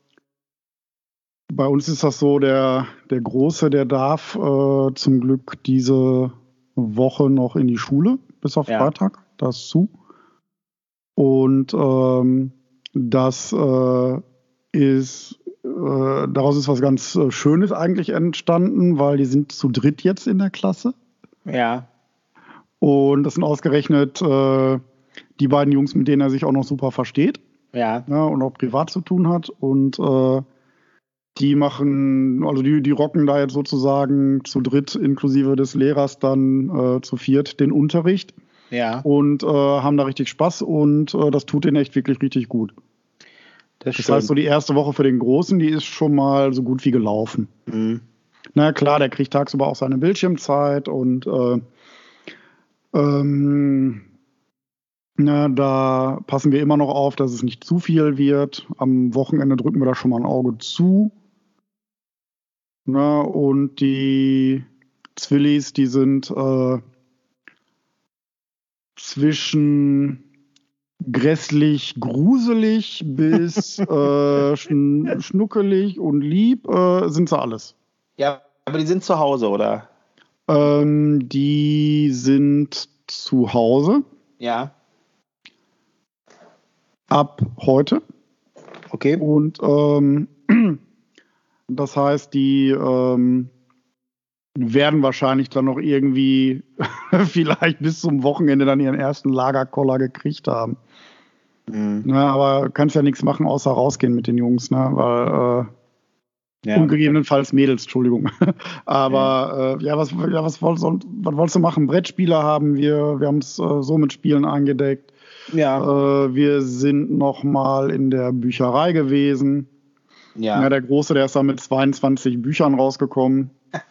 bei uns ist das so, der, der Große, der darf äh, zum Glück diese Woche noch in die Schule, bis auf Ja. Freitag, das ist zu. Und ähm, das äh, ist, äh, daraus ist was ganz äh, Schönes eigentlich entstanden, weil die sind zu dritt jetzt in der Klasse. Ja. Und das sind ausgerechnet äh, die beiden Jungs, mit denen er sich auch noch super versteht. Ja. Ja, und auch privat zu tun hat. Und äh, die machen, also die, die rocken da jetzt sozusagen zu dritt inklusive des Lehrers dann äh, zu viert den Unterricht Ja. und äh, haben da richtig Spaß und äh, das tut denen echt wirklich richtig gut. Das, Das heißt, so die erste Woche für den Großen, die ist schon mal so gut wie gelaufen. Mhm. Na klar, der kriegt tagsüber auch seine Bildschirmzeit und äh, ähm, na, da passen wir immer noch auf, dass es nicht zu viel wird. Am Wochenende drücken wir da schon mal ein Auge zu. Na, und die Zwillis, die sind äh, zwischen grässlich, gruselig bis äh, schn schnuckelig und lieb, äh, sind sie alles. Ja, aber die sind zu Hause, oder? Ähm, die sind zu Hause. Ja. Ab heute. Okay. Und ähm, das heißt, die ähm, werden wahrscheinlich dann noch irgendwie vielleicht bis zum Wochenende dann ihren ersten Lagerkoller gekriegt haben. Mhm. Na, aber kannst ja nichts machen, außer rausgehen mit den Jungs, ne? Weil äh, Ja. und gegebenenfalls Mädels, Entschuldigung. Aber äh, ja, was, ja was, wolltest, was wolltest du machen? Brettspiele haben wir, wir haben es äh, so mit Spielen eingedeckt. Ja. Äh, wir sind noch mal in der Bücherei gewesen. Ja. Ja, der Große, der ist da mit zweiundzwanzig Büchern rausgekommen.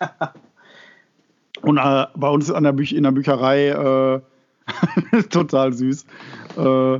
Und äh, bei uns an der Büch in der Bücherei äh, total süß. Äh,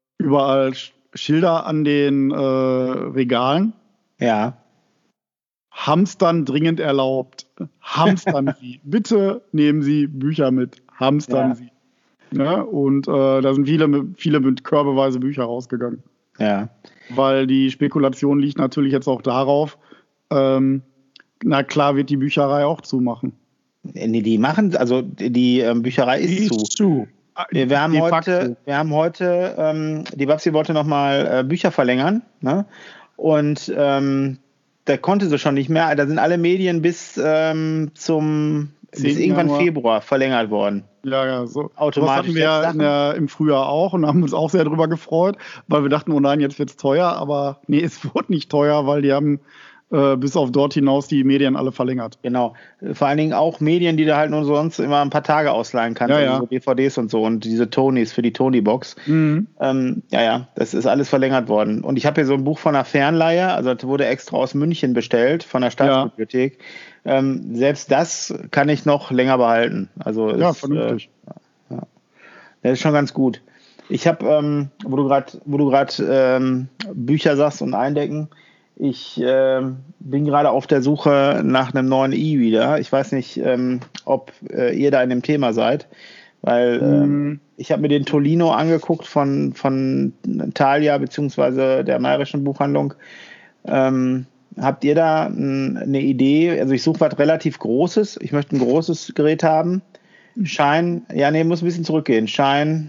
überall Sch Schilder an den äh, Regalen. Ja. Hamstern dringend erlaubt. Hamstern Sie. Bitte nehmen Sie Bücher mit. Hamstern ja. Sie. Ja, und äh, da sind viele, viele mit körbeweise Bücher rausgegangen. Ja. Weil die Spekulation liegt natürlich jetzt auch darauf, ähm, na klar wird die Bücherei auch zumachen. Nee, die machen, also die ähm, Bücherei ist die zu. Ist zu. Wir, wir, haben heute, wir haben heute, ähm, die Babsi wollte nochmal äh, Bücher verlängern, ne? Und ähm, da konnte sie schon nicht mehr. Da sind alle Medien bis ähm, zum bis irgendwann Januar. Februar verlängert worden. Ja, ja, so. Automatisch. Das hatten wir ja im Frühjahr auch und haben uns auch sehr drüber gefreut, weil wir dachten, oh nein, jetzt wird's teuer. Aber nee, es wurde nicht teuer, weil die haben äh, bis auf dort hinaus die Medien alle verlängert. Genau. Vor allen Dingen auch Medien, die du halt nur sonst immer ein paar Tage ausleihen kannst. Ja, also ja. so D V Ds und so und diese Tonys für die Tony-Box. Mhm. Ähm, ja, ja, das ist alles verlängert worden. Und ich habe hier so ein Buch von einer Fernleihe, also das wurde extra aus München bestellt, von der Staatsbibliothek. Ja. Ähm, selbst das kann ich noch länger behalten. Also ja, ist, vernünftig. Äh, ja. Das ist schon ganz gut. Ich habe, ähm, wo du gerade, wo du gerade ähm, Bücher sagst und Eindecken, ich ähm, bin gerade auf der Suche nach einem neuen E-Reader. Ich weiß nicht, ähm, ob äh, ihr da in dem Thema seid, weil ähm, mm. ich habe mir den Tolino angeguckt von, von Thalia beziehungsweise der Mayerischen Buchhandlung. Ähm, habt ihr da n, eine Idee? Also ich suche was relativ Großes. Ich möchte ein großes Gerät haben. Shine, ja nee, muss ein bisschen zurückgehen. Shine.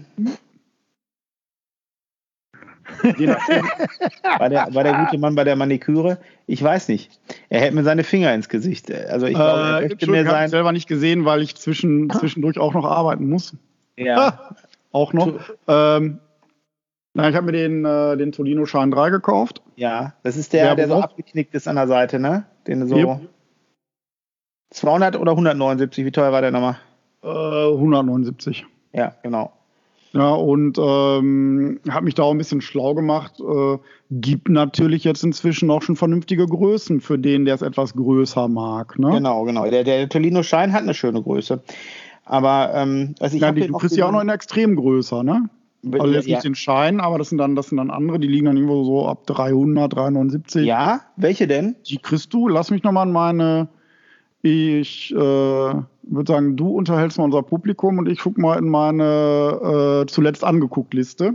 war, der, war der gute Mann bei der Maniküre? Ich weiß nicht. Er hält mir seine Finger ins Gesicht. Also ich glaube, er äh, möchte mir sein... Ich habe selber nicht gesehen, weil ich zwischen, zwischendurch auch noch arbeiten muss. Ja. auch noch. Ähm, na, ich habe mir den, äh, den Tolino Shine drei gekauft. Ja, das ist der, der, der so abgeknickt ist an der Seite, ne? Den so... Yep. zweihundert oder hundertneunundsiebzig? Wie teuer war der nochmal? Äh, hundertneunundsiebzig. Ja, genau. Ja, und ähm, habe mich da auch ein bisschen schlau gemacht. Äh, gibt natürlich jetzt inzwischen auch schon vernünftige Größen für den, der es etwas größer mag. Ne? Genau, genau. Der, der Tolino Shine hat eine schöne Größe. Aber ähm, also ich ja, habe die, du kriegst ja auch noch in extrem größer, ne? Also jetzt ja. nicht den Shine, aber das sind dann das sind dann andere, die liegen dann irgendwo so ab dreihundert, dreihundertneunundsiebzig. Ja, welche denn? Die kriegst du. Lass mich nochmal an meine... Ich äh, würde sagen, du unterhältst mal unser Publikum und ich gucke mal in meine äh, zuletzt angeguckt Liste.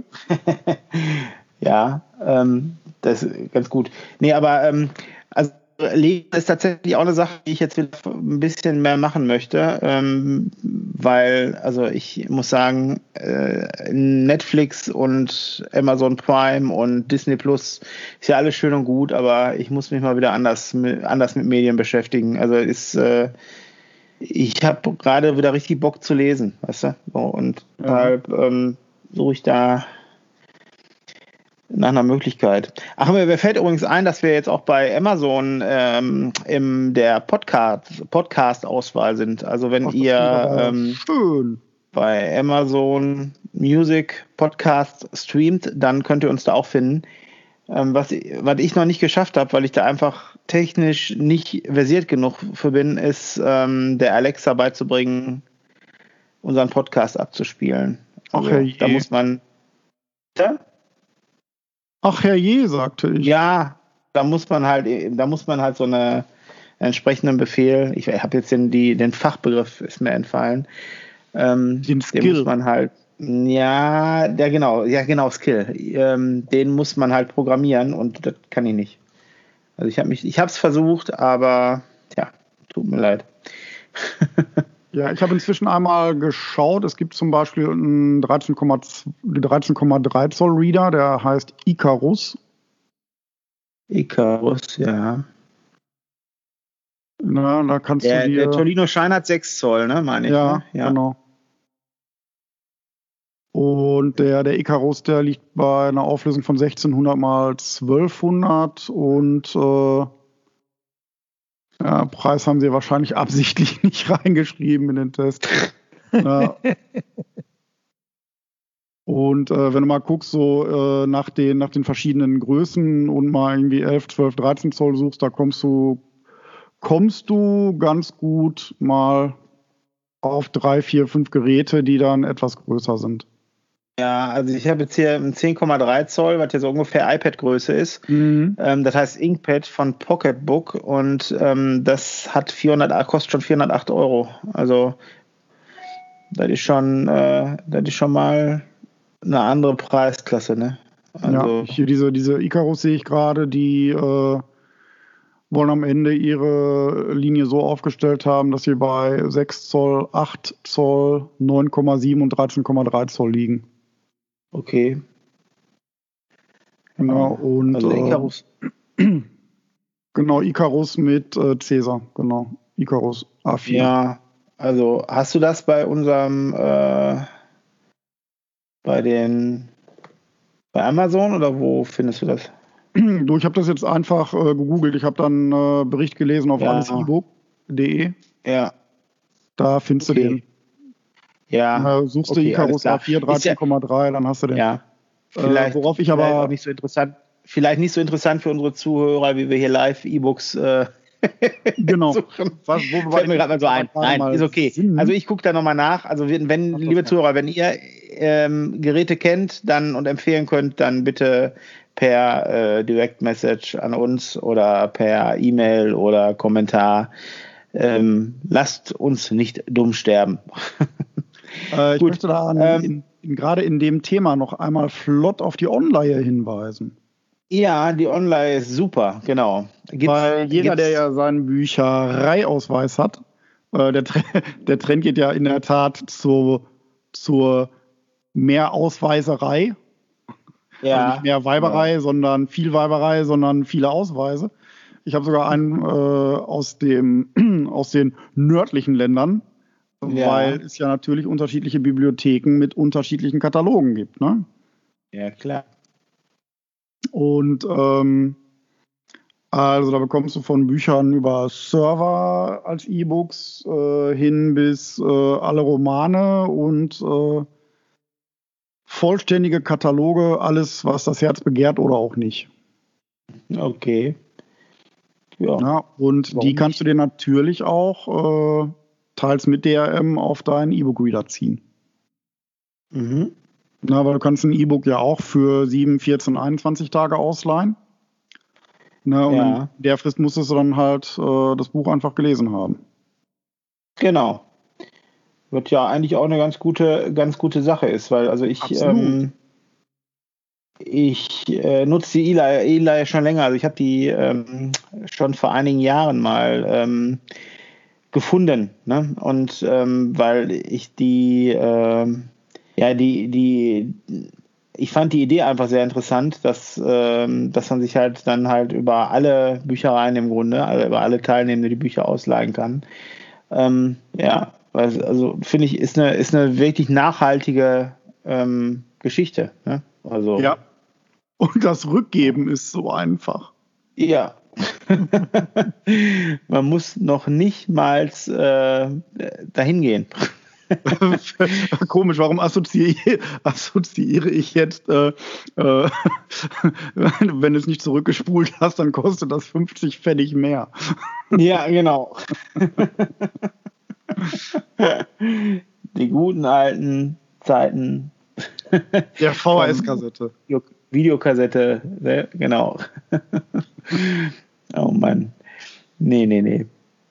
ja, ähm, das ist ganz gut. Nee, aber ähm, also Lesen ist tatsächlich auch eine Sache, die ich jetzt wieder ein bisschen mehr machen möchte, ähm, weil, also ich muss sagen, äh, Netflix und Amazon Prime und Disney Plus ist ja alles schön und gut, aber ich muss mich mal wieder anders, anders mit Medien beschäftigen. Also ist, äh, ich habe gerade wieder richtig Bock zu lesen, weißt du? So, und ja. deshalb ähm, suche ich da nach einer Möglichkeit. Ach, mir fällt übrigens ein, dass wir jetzt auch bei Amazon ähm, in der Podcast, Podcast-Auswahl sind. Also wenn Ach, ihr ähm, schön. bei Amazon Music Podcast streamt, dann könnt ihr uns da auch finden. Ähm, was, was ich noch nicht geschafft habe, weil ich da einfach technisch nicht versiert genug für bin, ist ähm, der Alexa beizubringen, unseren Podcast abzuspielen. Also, Ach, hey, da muss man... Ja? Ach herrje, sagte ich. Ja, da muss man halt, da muss man halt so eine entsprechenden Befehl, ich habe jetzt den, die, den Fachbegriff ist mir entfallen. Ähm, den Skill. Den muss man halt, ja, der genau, ja genau, Skill. Ähm, den muss man halt programmieren und das kann ich nicht. Also ich habe mich, ich habe es versucht, aber ja, tut mir leid. Ja, ich habe inzwischen einmal geschaut. Es gibt zum Beispiel einen dreizehn Komma drei Zoll Reader, der heißt Icarus. Icarus, ja. Na, da kannst der, du dir... Der Tolino Shine hat sechs Zoll, ne, meine ich. Ja, ne? Ja, genau. Und der, der Icarus, der liegt bei einer Auflösung von sechzehnhundert mal zwölfhundert und äh, ja, Preis haben sie wahrscheinlich absichtlich nicht reingeschrieben in den Test. Ja. Und äh, wenn du mal guckst, so äh, nach, den, nach den verschiedenen Größen und mal irgendwie elf, zwölf, dreizehn Zoll suchst, da kommst du, kommst du ganz gut mal auf drei, vier, fünf Geräte, die dann etwas größer sind. Ja, also ich habe jetzt hier ein zehn Komma drei Zoll, was ja so ungefähr iPad-Größe ist. Mhm. Ähm, das heißt Inkpad von Pocketbook und ähm, das hat vierhundert, kostet schon vierhundertacht Euro. Also das ist schon, äh, das ist schon mal eine andere Preisklasse, ne? Also, ja, hier diese, diese Icarus sehe ich gerade, die äh, wollen am Ende ihre Linie so aufgestellt haben, dass sie bei sechs Zoll, acht Zoll, neun Komma sieben und dreizehn Komma drei Zoll liegen. Okay. Genau, und also Icarus. Äh, genau, Icarus mit äh, Cäsar, genau. Icarus A vier. Ja, also hast du das bei unserem äh, bei den bei Amazon oder wo findest du das? Du, ich habe das jetzt einfach äh, gegoogelt. Ich habe dann einen äh, Bericht gelesen auf ja. alles e book punkt de. Ja. Da findest okay. du den. Ja. Äh, suchst okay, du Icarus A vier dreizehn Komma drei, ja, dann hast du den. Ja. Vielleicht, äh, worauf ich aber auch nicht so interessant, vielleicht nicht so interessant für unsere Zuhörer, wie wir hier live E-Books äh, genau. suchen. Was, wo fällt mir gerade mal so ein. Nein, ist okay. Sinn. Also ich gucke da nochmal nach. Also wenn, wenn liebe Zuhörer, wenn ihr ähm, Geräte kennt dann und empfehlen könnt, dann bitte per äh, Direct Message an uns oder per E-Mail oder Kommentar. Ähm, lasst uns nicht dumm sterben. äh, ich Gut. möchte da an, ähm, in, in, gerade in dem Thema noch einmal flott auf die Online hinweisen. Ja, die Online ist super, genau. Gibt's, Weil jeder, der ja seinen Büchereiausweis hat, äh, der, der Trend geht ja in der Tat zu, zur Mehrausweiserei. Ja, also nicht mehr Weiberei, ja. sondern viel Weiberei, sondern viele Ausweise. Ich habe sogar einen äh, aus, dem, aus den nördlichen Ländern, ja. weil es ja natürlich unterschiedliche Bibliotheken mit unterschiedlichen Katalogen gibt. Ne? Ja, klar. Und ähm, also da bekommst du von Büchern über Server als E-Books äh, hin bis äh, alle Romane und äh, vollständige Kataloge, alles, was das Herz begehrt oder auch nicht. Okay. Ja. ja und Warum die kannst nicht? Du dir natürlich auch äh, teils mit D R M auf deinen E-Book-Reader ziehen. Mhm. Na, aber du kannst ein E-Book ja auch für sieben, vierzehn, einundzwanzig Tage ausleihen. Na, und ja. in der Frist musstest du dann halt äh, das Buch einfach gelesen haben. Genau. Was ja eigentlich auch eine ganz gute, ganz gute Sache ist, weil also ich, ähm, ich äh, nutze die E-Leihe schon länger. Also ich habe die ähm, schon vor einigen Jahren mal ähm, gefunden, ne? Und ähm, weil ich die, ähm, ja die, die, ich fand die Idee einfach sehr interessant, dass, ähm, dass man sich halt dann halt über alle Büchereien im Grunde, also über alle Teilnehmende die Bücher ausleihen kann. Ähm, ja. Also finde ich, ist eine, ist eine wirklich nachhaltige ähm, Geschichte. Ne? Also, ja. Und das Rückgeben ist so einfach. Ja. Man muss noch nicht mal äh, dahin gehen. Komisch, warum assoziiere, assoziiere ich jetzt, äh, äh, wenn du es nicht zurückgespult hast, dann kostet das fünfzig Pfennig mehr. Ja, genau. Die guten alten Zeiten der V H S-Kassette. Videokassette, genau. Oh Mann. Nee, nee, nee.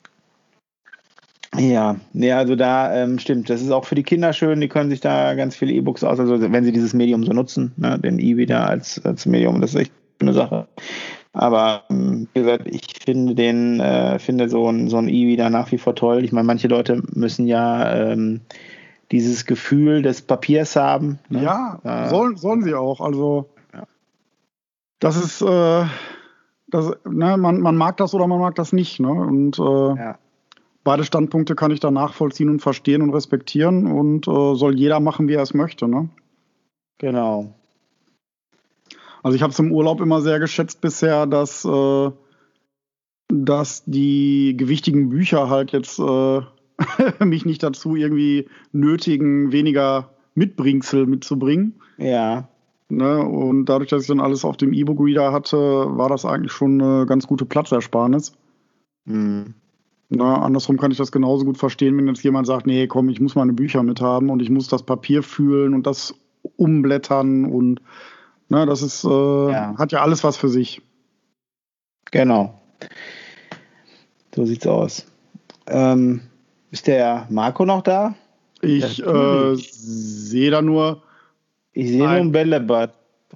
Ja, nee, also da ähm, stimmt, das ist auch für die Kinder schön, die können sich da ganz viele E-Books aus, also wenn sie dieses Medium so nutzen, ne, den E-Reader als, als Medium, das ist echt eine Sache. Aber wie gesagt, ich finde den, äh, finde so ein, so ein E-Reader nach wie vor toll. Ich meine, manche Leute müssen ja ähm, dieses Gefühl des Papiers haben. Ne? Ja, äh, sollen, sollen sie auch. Also ja. das ist, äh, das, ne, man, man mag das oder man mag das nicht. Ne? Und äh, ja. beide Standpunkte kann ich da nachvollziehen und verstehen und respektieren und äh, soll jeder machen, wie er es möchte. Ne? Genau. Also ich habe es im Urlaub immer sehr geschätzt bisher, dass, äh, dass die gewichtigen Bücher halt jetzt äh, mich nicht dazu irgendwie nötigen, weniger Mitbringsel mitzubringen. Ja. Ne? Und dadurch, dass ich dann alles auf dem E-Book-Reader hatte, war das eigentlich schon eine ganz gute Platzersparnis. Mhm. Na, andersrum kann ich das genauso gut verstehen, wenn jetzt jemand sagt, nee, komm, ich muss meine Bücher mit haben und ich muss das Papier fühlen und das umblättern und ne, das ist, äh, Ja. hat ja alles was für sich. Genau. So sieht's aus. Ähm, ist der Marco noch da? Ich äh, Natürlich. sehe da nur, Ich sehe nur Nein. ein Bällebad.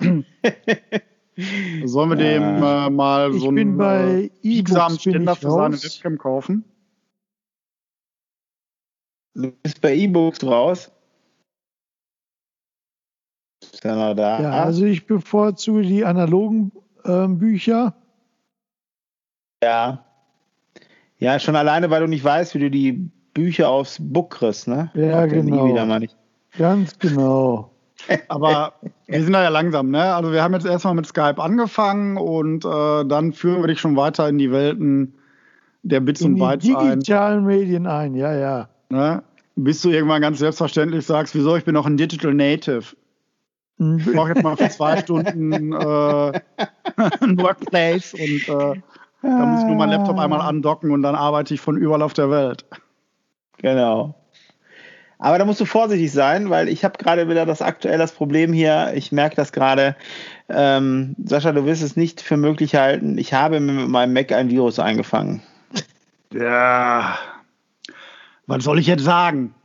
sollen wir dem äh, mal Ich so einen bin bei äh, biegsamen E-Books bin Ständer ich für seine raus. Webcam kaufen? Du bist bei E-Books raus. Ist er noch da? Ja, also ich bevorzuge die analogen ähm, Bücher. Ja. Ja, schon alleine, weil du nicht weißt, wie du die Bücher aufs Book kriegst, ne? Ja, Auf dem genau. E-Reader meine ich. Ganz genau. Aber wir sind da ja langsam, ne? Also wir haben jetzt erstmal mit Skype angefangen und äh, dann führen wir dich schon weiter in die Welten der Bits In und die Bytes ein. digitalen Medien ein, ja, ja. Ne? Bis du irgendwann ganz selbstverständlich sagst, wieso, ich bin noch ein Digital Native. Ich brauche jetzt mal für zwei Stunden äh, ein Workplace und äh, da muss ich nur meinen Laptop einmal andocken und dann arbeite ich von überall auf der Welt. Genau. Aber da musst du vorsichtig sein, weil ich habe gerade wieder das aktuell das Problem hier. Ich merke das gerade. Ähm, Sascha, du wirst es nicht für möglich halten. Ich habe mit meinem Mac ein Virus eingefangen. Ja. Was soll ich jetzt sagen?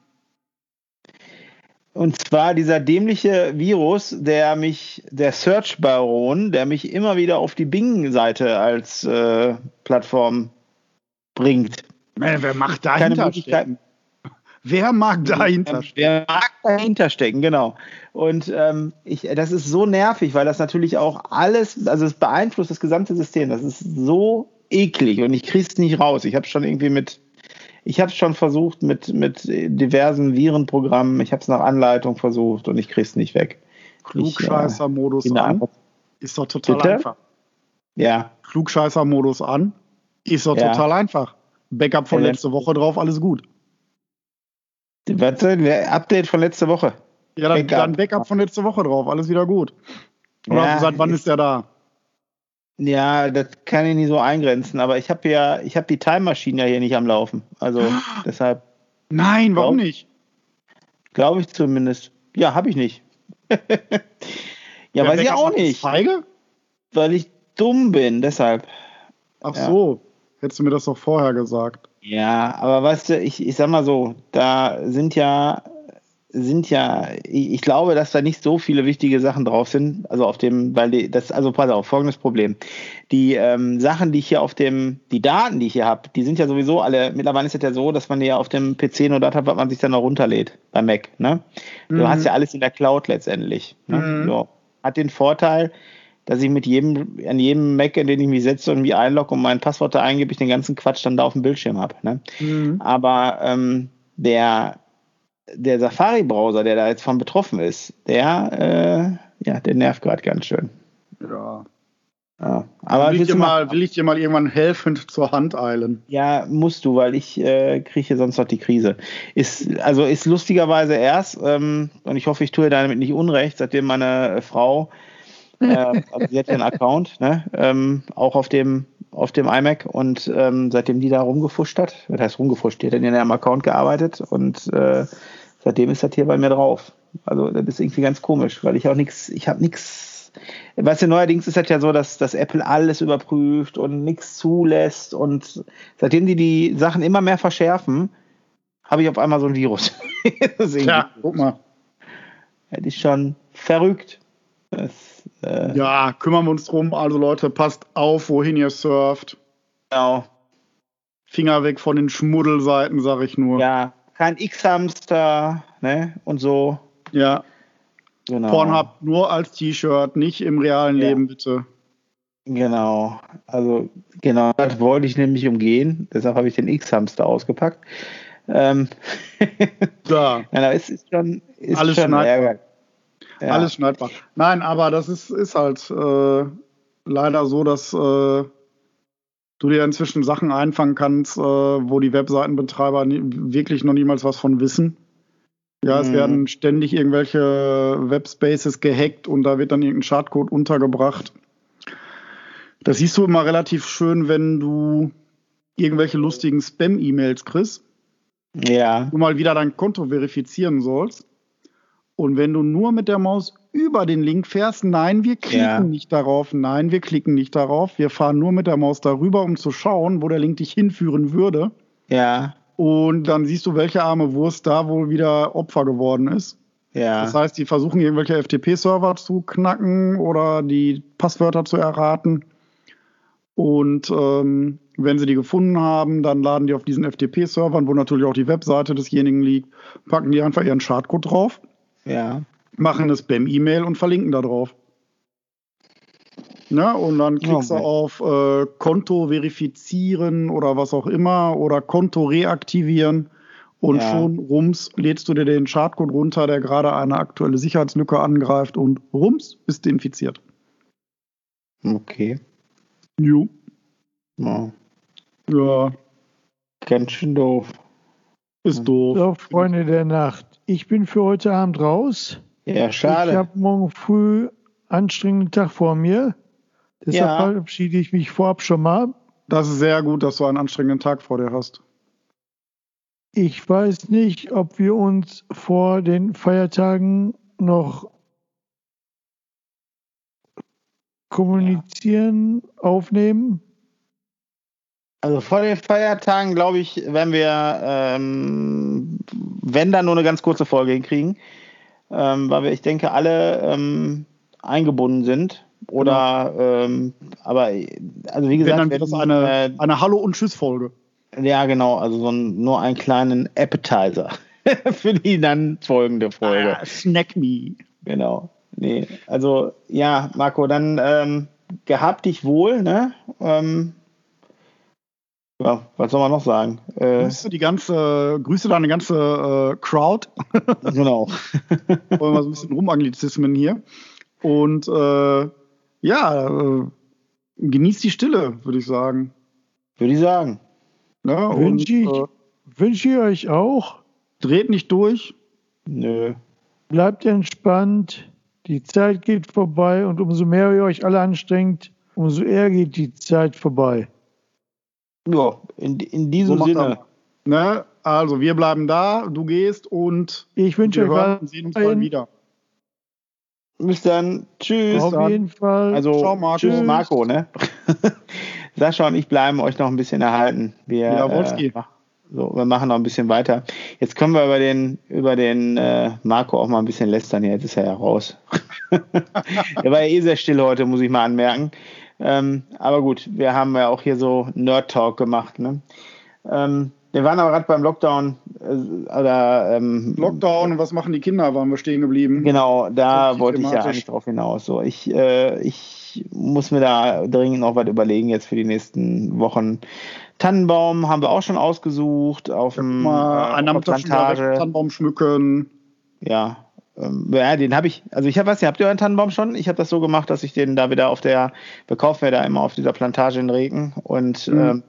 Und zwar dieser dämliche Virus, der mich, der Search Baron, der mich immer wieder auf die Bing-Seite als äh, Plattform bringt. Wer, wer macht Keine dahinter Möglichkeiten. stecken? Wer mag dahinter stecken? Wer mag dahinter stecken, genau. Und ähm, ich, das ist so nervig, weil das natürlich auch alles, also es beeinflusst das gesamte System. Das ist so eklig und ich kriege es nicht raus. Ich habe schon irgendwie mit, ich habe es schon versucht mit, mit diversen Virenprogrammen. Ich habe es nach Anleitung versucht und ich kriege es nicht weg. Klugscheißer-Modus Ich, äh, an. Ist doch total Bitte? einfach. Ja, Klugscheißer-Modus an. Ist doch Ja. total einfach. Backup von Ja. letzte Woche drauf, alles gut. was denn? Update von letzter Woche. Ja, dann Backup. dann Backup von letzte Woche drauf, alles wieder gut. Oder Ja, seit wann ist- ist der da? Ja, das kann ich nicht so eingrenzen, aber ich habe ja, ich habe die Time Machine ja hier nicht am Laufen. Also deshalb Nein, warum Glaub- nicht? glaube ich zumindest. Ja, habe ich nicht. ja, Der weiß ich Backup auch macht das nicht, Feige? weil ich dumm bin, deshalb. Ach Ja. so, hättest du mir das doch vorher gesagt. Ja, aber weißt du, ich, ich sag mal so, da sind ja, sind ja, ich, ich glaube, dass da nicht so viele wichtige Sachen drauf sind. Also auf dem, weil die, das, also pass auf, folgendes Problem. Die ähm, Sachen, die ich hier auf dem, die Daten, die ich hier habe, die sind ja sowieso alle, mittlerweile ist es ja so, dass man die ja auf dem P C nur das hat, was man sich dann noch runterlädt bei Mac. Ne? Du Mhm. hast ja alles in der Cloud letztendlich. Ne? Mhm. So. Hat den Vorteil, dass ich mit jedem, an jedem Mac, in den ich mich setze und mich einlogge und mein Passwort da eingebe, ich den ganzen Quatsch dann da auf dem Bildschirm habe. Ne? Mhm. Aber ähm, der, der Safari-Browser, der da jetzt von betroffen ist, der, äh, ja, der nervt gerade ganz schön. Ja. Ja. Aber will, ich willst dir du mal, mal, will ich dir mal irgendwann helfend zur Hand eilen? ja, musst du, weil ich äh, kriege hier sonst noch die Krise. Ist, also ist lustigerweise erst, ähm, und ich hoffe, ich tue damit nicht unrecht, seitdem meine äh, Frau, äh, also sie hat ja einen Account, ne, ähm, auch auf dem, auf dem iMac und ähm, seitdem die da rumgefuscht hat, das heißt rumgefuscht, die hat dann in ihrem Account gearbeitet und äh, seitdem ist das hier bei mir drauf. Also das ist irgendwie ganz komisch, weil ich auch nichts, ich habe nichts. Weißt du, neuerdings ist das ja so, dass, dass Apple alles überprüft und nichts zulässt und seitdem die die Sachen immer mehr verschärfen, habe ich auf einmal so ein Virus. Das ist, Tja, guck mal. das ist schon verrückt. Das, äh, Ja, kümmern wir uns drum. Also Leute, passt auf, wohin ihr surft. genau. Finger weg von den Schmuddelseiten, sag ich nur. Ja, kein X-Hamster, ne, und so. Ja. Genau. Pornhub nur als T-Shirt, nicht im realen Ja. Leben, bitte. Genau, also genau, das wollte ich nämlich umgehen, deshalb habe ich den X-Hamster ausgepackt. Ähm, Da, ja, aber es ist schon, ist Alles schon schneidbar. ärgerlich. Ja. alles schneidbar. Nein, aber das ist, ist halt äh, leider so, dass äh, du dir inzwischen Sachen einfangen kannst, äh, wo die Webseitenbetreiber nie, wirklich noch niemals was von wissen. Ja, es Mhm. werden ständig irgendwelche Webspaces gehackt und da wird dann irgendein Schadcode untergebracht. Das siehst du immer relativ schön, wenn du irgendwelche lustigen Spam-E-Mails kriegst, Ja, du mal wieder dein Konto verifizieren sollst. Und wenn du nur mit der Maus über den Link fährst, nein, wir klicken Ja. nicht darauf, nein, wir klicken nicht darauf. Wir fahren nur mit der Maus darüber, um zu schauen, wo der Link dich hinführen würde. Ja, Und dann siehst du, welche arme Wurst da wohl wieder Opfer geworden ist. ja. Das heißt, die versuchen irgendwelche F T P-Server zu knacken oder die Passwörter zu erraten. Und ähm, wenn sie die gefunden haben, dann laden die auf diesen F T P-Servern, wo natürlich auch die Webseite desjenigen liegt, packen die einfach ihren Schadcode drauf, ja. machen eine Spam-E-Mail und verlinken da drauf. Ja, und dann klickst Ja, du auf äh, Konto verifizieren oder was auch immer oder Konto reaktivieren und Ja. schon rums lädst du dir den Schadcode runter, der gerade eine aktuelle Sicherheitslücke angreift und rums bist du infiziert. Okay. Jo. Ja. Ja, Ganz schön doof. ist doof. So, Freunde der Nacht, ich bin für heute Abend raus. Ja, Ich schade. habe morgen früh einen anstrengenden Tag vor mir. Deshalb Ja. verabschiede ich mich vorab schon mal. Das ist sehr gut, dass du einen anstrengenden Tag vor dir hast. Ich weiß nicht, ob wir uns vor den Feiertagen noch kommunizieren, aufnehmen. Also vor den Feiertagen, glaube ich, werden wir, ähm, wenn dann nur eine ganz kurze Folge hinkriegen, ähm, weil wir, ich denke, alle ähm, eingebunden sind. Oder, ähm, aber, also wie Wenn, gesagt, dann wird das eine, äh, eine Hallo- und Tschüss-Folge. ja, genau, also so ein, nur einen kleinen Appetizer für die dann folgende Folge. Ah, snack me. Genau. Nee, also ja, Marco, dann ähm, gehabt dich wohl, ne? Ähm, ja, was soll man noch sagen? Äh, Grüße die ganze, grüße deine ganze äh, Crowd. genau. Wollen wir so ein bisschen Rumanglizismen hier. Und äh, ja, äh, genießt die Stille, würde ich sagen. Würde ich sagen. Ne? Und Wünsche ich, äh, wünsche ich euch auch. dreht nicht durch. Nö. Bleibt entspannt. Die Zeit geht vorbei und umso mehr ihr euch alle anstrengt, umso eher geht die Zeit vorbei. Ja, in, in diesem So macht Sinne. er. Ne? Also, wir bleiben da, du gehst und Ich wünsche wir euch hören was. und sehen uns bald wieder. Bis dann. Tschüss. Auf dann. jeden Fall. Also, Ciao, Marco. tschüss, Marco, ne? Sascha und ich bleiben euch noch ein bisschen erhalten. Wir, Ja, Wolski. äh, so, wir machen noch ein bisschen weiter. Jetzt können wir über den, über den äh, Marco auch mal ein bisschen lästern. Jetzt ist er ja raus. Er war ja eh sehr still heute, muss ich mal anmerken. Ähm, aber gut, wir haben ja auch hier so Nerd-Talk gemacht. Ne? Ähm, wir waren aber gerade beim Lockdown. Äh, oder, ähm, Lockdown und was machen die Kinder, waren wir stehen geblieben. Genau, da So wollte ich ja thematisch. eigentlich drauf hinaus. So, ich, äh, ich muss mir da dringend noch was überlegen jetzt für die nächsten Wochen. Tannenbaum haben wir auch schon ausgesucht auf dem Mal äh, einen auf der Nachmittag schon wieder weg, Plantage. Tannenbaum schmücken. Ja, ähm, ja, den habe ich. Also ich habe was. Habt ihr euren Tannenbaum schon? Ich habe das so gemacht, dass ich den da wieder auf der. Wir kaufen ja da immer auf dieser Plantage in Reken und Mhm. ähm,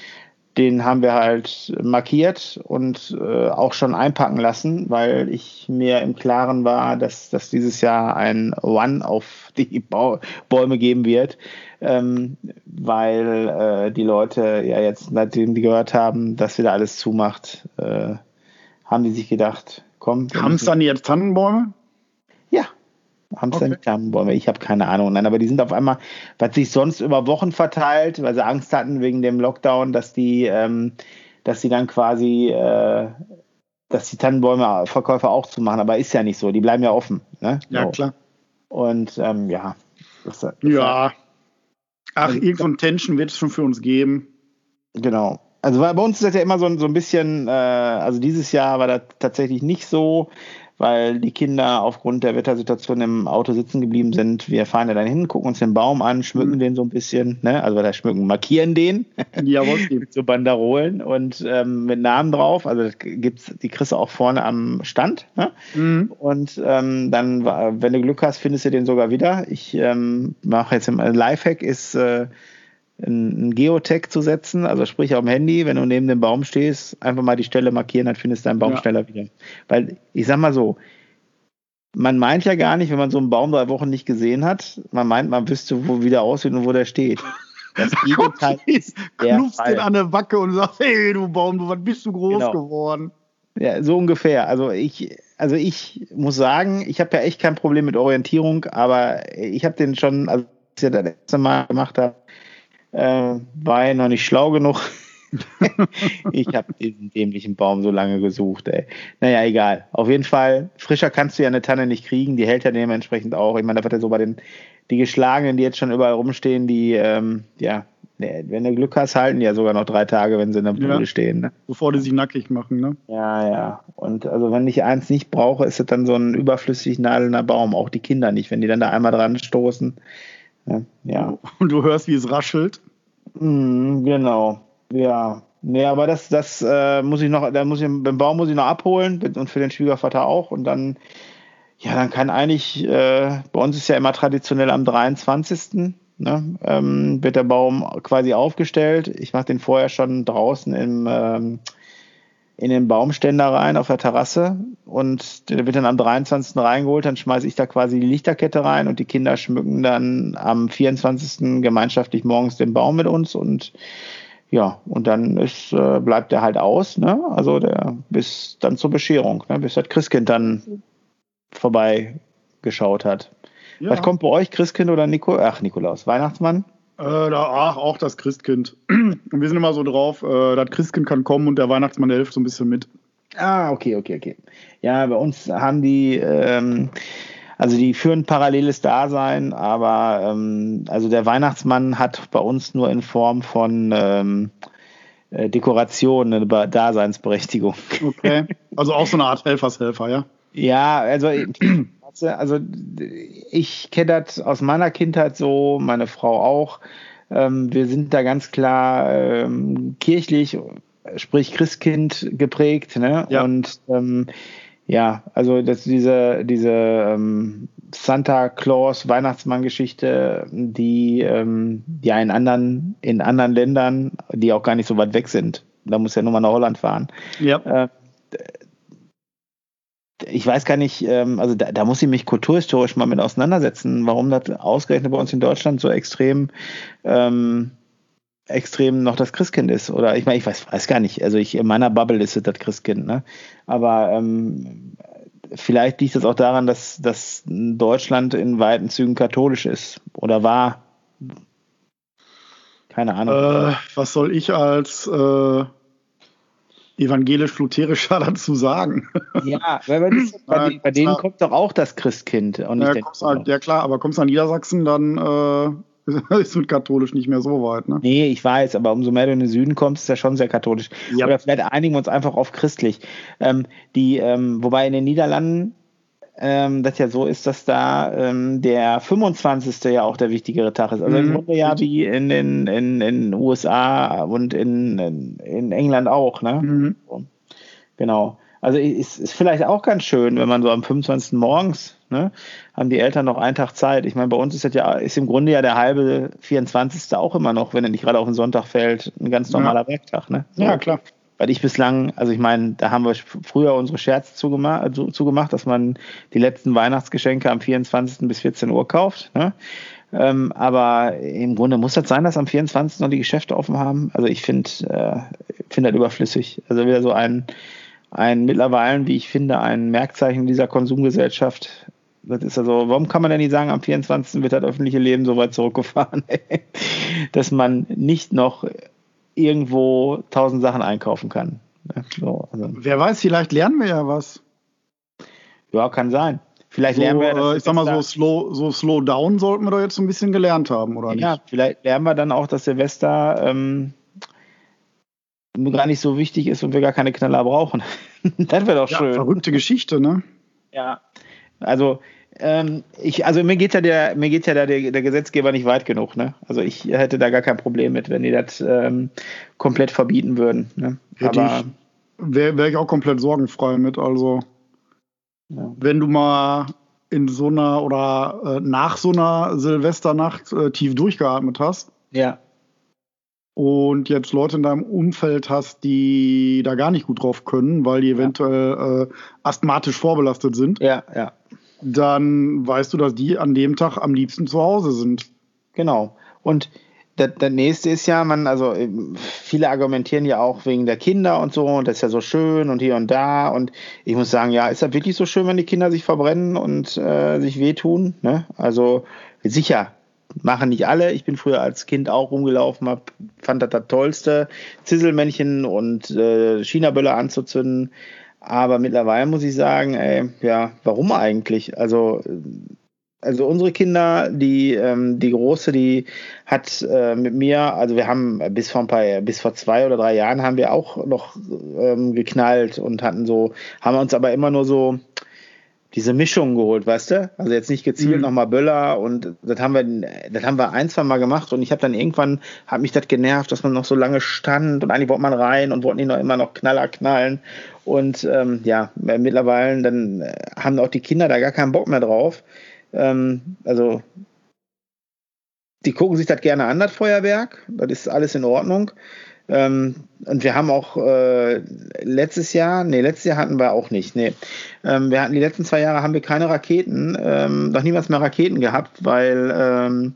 den haben wir halt markiert und äh, auch schon einpacken lassen, weil ich mir im Klaren war, dass, dass dieses Jahr ein One auf die Bau- Bäume geben wird, ähm, weil äh, die Leute ja jetzt, nachdem die gehört haben, dass wieder alles zumacht, äh, haben die sich gedacht, komm. wir Haben es müssen- dann jetzt Tannenbäume? Ja, haben es Okay. dann Tannenbäume. Ich habe keine Ahnung. Nein, aber die sind auf einmal, was sich sonst über Wochen verteilt, weil sie Angst hatten wegen dem Lockdown, dass die, ähm, dass die dann quasi, äh, dass die Tannenbäume Verkäufer auch zumachen. Aber ist ja nicht so. Die bleiben ja offen. Ne? Ja, So. klar. Und ähm, ja. Das, das Ja. Ach, Also- irgend so ein Tension wird es schon für uns geben. Genau. Also weil bei uns ist das ja immer so, ein- so ein bisschen, äh, also dieses Jahr war das tatsächlich nicht so, weil die Kinder aufgrund der Wettersituation im Auto sitzen geblieben sind. Wir fahren ja dann hin, gucken uns den Baum an, schmücken Mhm. den so ein bisschen, ne? Also das schmücken, markieren den Jawohl, es gibt. mit so Banderolen und ähm, mit Namen drauf. Also das gibt's, die kriegst du auch vorne am Stand. Ne? Mhm. Und ähm, dann, wa- wenn du Glück hast, findest du den sogar wieder. Ich ähm, mache jetzt im Lifehack ist äh, ein, ein Geotag zu setzen, also sprich auf dem Handy, wenn du neben dem Baum stehst, einfach mal die Stelle markieren, dann findest du deinen Baum Ja. schneller wieder. Weil ich sag mal so, man meint ja gar nicht, wenn man so einen Baum drei Wochen nicht gesehen hat, man meint, man wüsste, wo wieder aussieht und wo der steht. Das Gegenteil ist der Knupfst Fall. den an der Backe und sagst, hey du Baum, du, was bist du groß Genau. geworden? Ja, so ungefähr. Also ich, also ich muss sagen, ich habe ja echt kein Problem mit Orientierung, aber ich habe den schon, als ich das letzte Mal gemacht habe, äh, war ich noch nicht schlau genug. Ich habe diesen dämlichen Baum so lange gesucht, ey. Naja, egal. Auf jeden Fall, frischer kannst du ja eine Tanne nicht kriegen, die hält ja dementsprechend auch. Ich meine, da wird ja so bei den, die Geschlagenen, die jetzt schon überall rumstehen, die, ähm, ja, wenn du Glück hast, halten die ja sogar noch drei Tage, wenn sie in der Bude ja, stehen. Ne? Bevor die sich nackig machen, ne? Ja, ja. Und also wenn ich eins nicht brauche, ist es dann so ein überflüssig nadelnder Baum. Auch die Kinder nicht, wenn die dann da einmal dran stoßen. Ja. Und du hörst, wie es raschelt. Mm, genau. Ja, nee, aber das, das äh, muss ich noch, da muss ich, den Baum muss ich noch abholen und für den Schwiegervater auch. Und dann, ja, dann kann eigentlich, äh, bei uns ist ja immer traditionell am dreiundzwanzigsten Ne, ähm, wird der Baum quasi aufgestellt. Ich mache den vorher schon draußen im, ähm, in den Baumständer rein auf der Terrasse und der wird dann am dreiundzwanzigsten reingeholt. Dann schmeiße ich da quasi die Lichterkette rein und die Kinder schmücken dann am vierundzwanzigsten gemeinschaftlich morgens den Baum mit uns und ja, und dann ist, äh, bleibt der halt aus, ne? Also der bis dann zur Bescherung, ne? Bis das Christkind dann vorbeigeschaut hat. Ja. Was kommt bei euch, Christkind oder Nico? Ach, Nikolaus, Weihnachtsmann? Äh, da, ach, auch das Christkind. Und wir sind immer so drauf, äh, das Christkind kann kommen und der Weihnachtsmann der hilft so ein bisschen mit. Ah, okay, okay, okay. Ja, bei uns haben die, ähm, also die führen paralleles Dasein, aber ähm, also der Weihnachtsmann hat bei uns nur in Form von ähm, äh, Dekoration eine Daseinsberechtigung. Okay, also auch so eine Art Helfershelfer, ja? Ja, also also ich kenne das aus meiner Kindheit so, meine Frau auch. Ähm, wir sind da ganz klar ähm, kirchlich, sprich Christkind geprägt, ne? Ja. Und ähm, ja, also dass diese diese ähm, Santa Claus Weihnachtsmann-Geschichte, die ähm, ja in anderen in anderen Ländern, die auch gar nicht so weit weg sind, da muss ja nur mal nach Holland fahren. Ja. Äh, Ich weiß gar nicht, also da, da muss ich mich kulturhistorisch mal mit auseinandersetzen, warum das ausgerechnet bei uns in Deutschland so extrem ähm, extrem noch das Christkind ist. Oder ich meine, ich weiß, weiß gar nicht. Also ich in meiner Bubble ist es das Christkind, ne? Aber ähm, vielleicht liegt es auch daran, dass, dass Deutschland in weiten Zügen katholisch ist oder war. Keine Ahnung. Äh, was soll ich als äh evangelisch-lutherischer dazu sagen? Ja, weil bei, bei, ja, bei denen nach, kommt doch auch das Christkind. Und ja, nicht halt, ja klar, aber kommst du nach Niedersachsen, dann äh, ist mit katholisch nicht mehr so weit. Ne? Nee, ich weiß, aber umso mehr du in den Süden kommst, ist ja schon sehr katholisch. Ja. Oder vielleicht einigen wir uns einfach auf christlich. Ähm, die, ähm, wobei in den Niederlanden ähm, das ja so ist, dass da ähm, der fünfundzwanzigste ja auch der wichtigere Tag ist. Also mhm. im Grunde ja wie in den in, in U S A und in, in, in England auch, ne? Mhm. So. Genau. Also ist, ist vielleicht auch ganz schön, wenn man so am fünfundzwanzigsten morgens, ne, haben die Eltern noch einen Tag Zeit. Ich meine, bei uns ist das ja, ist im Grunde ja der halbe vierundzwanzigste auch immer noch, wenn er nicht gerade auf den Sonntag fällt, ein ganz normaler ja. Werktag, ne? So. Ja, klar. Weil ich bislang, also ich meine, da haben wir früher unsere Scherze zugemacht, zugemacht, dass man die letzten Weihnachtsgeschenke am vierundzwanzigsten bis vierzehn Uhr kauft. Ne? Ähm, aber im Grunde muss das sein, dass am vierundzwanzigsten noch die Geschäfte offen haben. Also ich finde äh, finde das überflüssig. Also wieder so ein, ein mittlerweile, wie ich finde, ein Merkzeichen dieser Konsumgesellschaft. Das ist also, warum kann man denn nicht sagen, am vierundzwanzigsten wird das öffentliche Leben so weit zurückgefahren, dass man nicht noch irgendwo tausend Sachen einkaufen kann. So, also. Wer weiß, vielleicht lernen wir ja was. Ja, kann sein. Vielleicht so, lernen wir. Äh, ich sag mal, so slow, so slow down sollten wir doch jetzt so ein bisschen gelernt haben, oder ja, nicht? Ja, vielleicht lernen wir dann auch, dass Silvester ähm, gar nicht so wichtig ist und wir gar keine Knaller brauchen. Das wäre doch ja, schön. Verrückte Geschichte, ne? Ja, also Ähm, ich, also mir geht ja der, mir geht ja da der, der Gesetzgeber nicht weit genug, ne? Also ich hätte da gar kein Problem mit, wenn die das ähm, komplett verbieten würden. Ne? Aber wäre wär ich auch komplett sorgenfrei mit. Also ja. Wenn du mal in so einer oder äh, nach so einer Silvesternacht äh, tief durchgeatmet hast. Ja. Und jetzt Leute in deinem Umfeld hast, die da gar nicht gut drauf können, weil die eventuell ja. äh, asthmatisch vorbelastet sind. Ja, ja. Dann weißt du, dass die an dem Tag am liebsten zu Hause sind. Genau. Und das, das nächste ist ja, man, also viele argumentieren ja auch wegen der Kinder und so, und das ist ja so schön und hier und da. Und ich muss sagen, ja, ist das wirklich so schön, wenn die Kinder sich verbrennen und äh, sich wehtun? Ne? Also sicher, machen nicht alle. Ich bin früher als Kind auch rumgelaufen, hab, fand das das Tollste, Zisselmännchen und äh, China-Böller anzuzünden. Aber mittlerweile muss ich sagen, ey, ja, warum eigentlich? Also Also unsere Kinder, die ähm, die Große, die hat äh, mit mir, also wir haben bis vor ein paar, bis vor zwei oder drei Jahren haben wir auch noch ähm, geknallt und hatten so, haben uns aber immer nur so diese Mischung geholt, weißt du? Also jetzt nicht gezielt mhm. nochmal Böller, und das haben wir, das haben wir ein, zwei Mal gemacht, und ich habe dann irgendwann, hat mich das genervt, dass man noch so lange stand und eigentlich wollte man rein und wollten die noch immer noch Knaller knallen, und ähm, ja, mittlerweile dann haben auch die Kinder da gar keinen Bock mehr drauf. Also die gucken sich das gerne an, das Feuerwerk, das ist alles in Ordnung. Ähm, und wir haben auch äh, letztes Jahr, nee, letztes Jahr hatten wir auch nicht, nee. Ähm, wir hatten die letzten zwei Jahre haben wir keine Raketen, ähm, noch niemals mehr Raketen gehabt, weil ähm,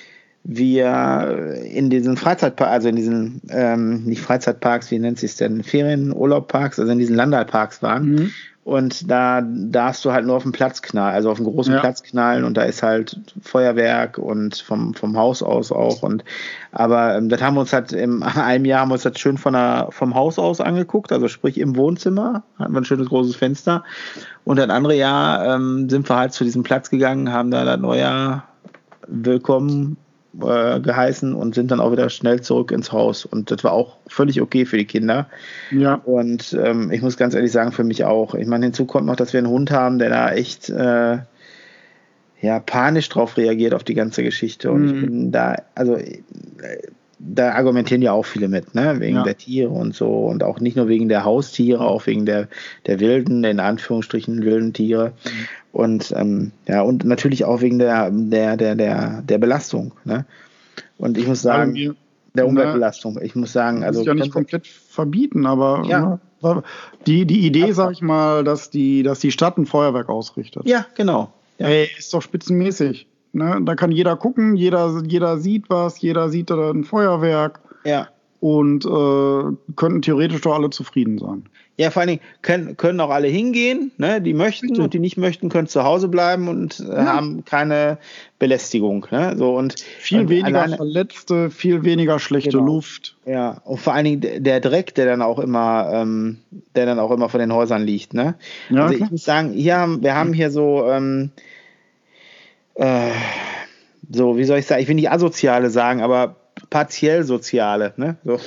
wir in diesen Freizeitparks, also in diesen, ähm, nicht Freizeitparks, wie nennt sich denn, Ferien-, Urlaubparks, also in diesen Landalparks waren. Mhm. Und da darfst du halt nur auf den Platz knallen, also auf einen großen ja. Platz knallen, und da ist halt Feuerwerk und vom, vom Haus aus auch. Und aber ähm, das haben wir uns halt im einem Jahr haben wir uns das schön von der, vom Haus aus angeguckt, also sprich im Wohnzimmer, hatten wir ein schönes großes Fenster. Und das andere Jahr ähm, sind wir halt zu diesem Platz gegangen, haben da das Neujahr willkommen äh, geheißen und sind dann auch wieder schnell zurück ins Haus. Und das war auch völlig okay für die Kinder. Ja. Und ähm, ich muss ganz ehrlich sagen, für mich auch. Ich meine, hinzu kommt noch, dass wir einen Hund haben, der da echt äh, ja, panisch drauf reagiert auf die ganze Geschichte. Und mhm. ich bin da, also äh, da argumentieren ja auch viele mit, ne? Wegen ja. der Tiere und so, und auch nicht nur wegen der Haustiere, auch wegen der, der wilden, in Anführungsstrichen wilden Tiere. Mhm. Und ähm, ja, und natürlich auch wegen der, der, der, der, der Belastung, ne? Und ich muss sagen, wir, der Umweltbelastung, ich muss sagen, also. Das ist ja nicht komplett verbieten, aber ja. ne, die, die Idee, sag ich mal, dass die, dass die Stadt ein Feuerwerk ausrichtet. Ja, genau. Ja. Ey, ist doch spitzenmäßig. Ne? Da kann jeder gucken, jeder, jeder sieht was, jeder sieht da ein Feuerwerk. Ja. Und äh, könnten theoretisch doch alle zufrieden sein. Ja, vor allen Dingen können, können auch alle hingehen, ne? Die möchten. Richtig. Und die nicht möchten, können zu Hause bleiben und äh, ja. haben keine Belästigung. Ne? So, und, viel und weniger alleine, Verletzte, viel weniger schlechte genau. Luft. Ja, und vor allen Dingen der Dreck, der dann auch immer, ähm, der dann auch immer von den Häusern liegt. Ne? Ja, also ich muss sagen, hier haben, wir haben hier so, ähm, äh, so, wie soll ich sagen, ich will nicht asoziale sagen, aber partiell soziale, ne? So.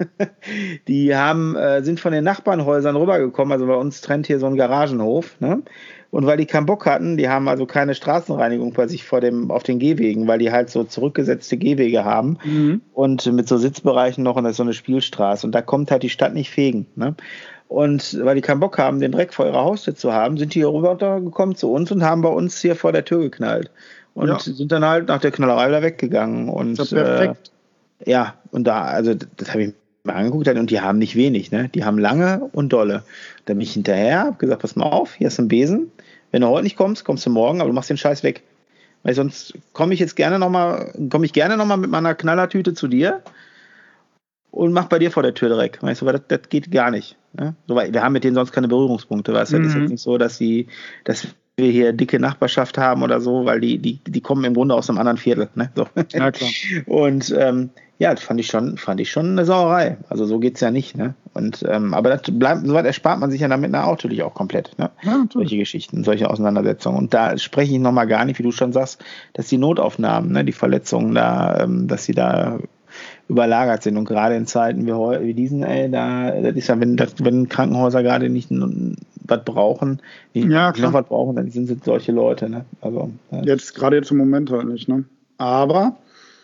Die haben, äh, sind von den Nachbarnhäusern rübergekommen, also bei uns trennt hier so ein Garagenhof, ne? Und weil die keinen Bock hatten, die haben also keine Straßenreinigung bei sich vor dem, auf den Gehwegen, weil die halt so zurückgesetzte Gehwege haben mhm. und mit so Sitzbereichen noch, und das ist so eine Spielstraße, und da kommt halt die Stadt nicht fegen, ne? Und weil die keinen Bock haben, den Dreck vor ihrer Haustür zu haben, sind die hier rübergekommen zu uns und haben bei uns hier vor der Tür geknallt. Und ja. sind dann halt nach der Knallerei wieder weggegangen. Und, das ist ja perfekt. Äh, ja, und da, also das habe ich mir angeguckt, und die haben nicht wenig, ne? Die haben lange und dolle. Da bin ich hinterher, habe gesagt, pass mal auf, hier ist ein Besen. Wenn du heute nicht kommst, kommst du morgen, aber du machst den Scheiß weg. Weil sonst komme ich jetzt gerne nochmal, komme ich gerne nochmal mit meiner Knallertüte zu dir und mach bei dir vor der Tür direkt. Weißt du, weil das, das geht gar nicht. Ne? So, weil wir haben mit denen sonst keine Berührungspunkte. Weißt du, mhm. das ist jetzt nicht so, dass die, dass wir hier dicke Nachbarschaft haben oder so, weil die, die, die kommen im Grunde aus einem anderen Viertel. Ne? So. Ja, klar. Und ähm, ja, das fand ich schon, fand ich schon eine Sauerei. Also so geht's ja nicht, ne? Und ähm, aber das bleibt, soweit erspart man sich ja damit natürlich auch komplett, ne? Ja, solche Geschichten, solche Auseinandersetzungen. Und da spreche ich nochmal gar nicht, wie du schon sagst, dass die Notaufnahmen, ne, die Verletzungen da, ähm, dass sie da überlagert sind. Und gerade in Zeiten wie, heu, wie diesen, ey, da, das ist ja, wenn, das, wenn Krankenhäuser gerade nicht was brauchen, nicht ja, noch was brauchen, dann sind es solche Leute, ne? Also jetzt gerade jetzt im Moment halt nicht, ne? Aber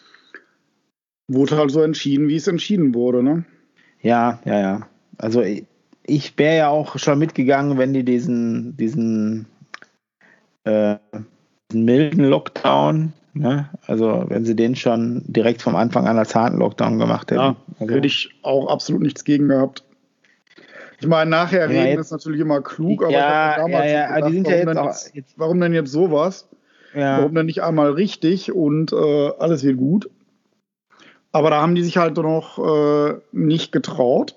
wurde halt so entschieden, wie es entschieden wurde, ne? Ja, ja, ja. Also ich, ich wäre ja auch schon mitgegangen, wenn die diesen, diesen, äh, diesen milden Lockdown, ne? Also wenn sie den schon direkt vom Anfang an als harten Lockdown gemacht hätten. Ja, also, hätte ich auch absolut nichts gegen gehabt. Ich meine, nachher ja, reden jetzt, ist natürlich immer klug, aber ja, ich habe damals ja, ja, gedacht, die sind ja jetzt auch, jetzt, jetzt, warum denn jetzt sowas? Ja. Warum denn nicht einmal richtig und äh, alles wird gut? Aber da haben die sich halt noch äh, nicht getraut.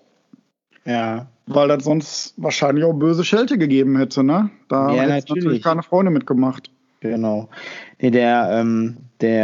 Ja. Weil das sonst wahrscheinlich auch böse Schelte gegeben hätte, ne? Da Ja, hätte natürlich. natürlich keine Freunde mitgemacht. Genau. Nee, der, ähm,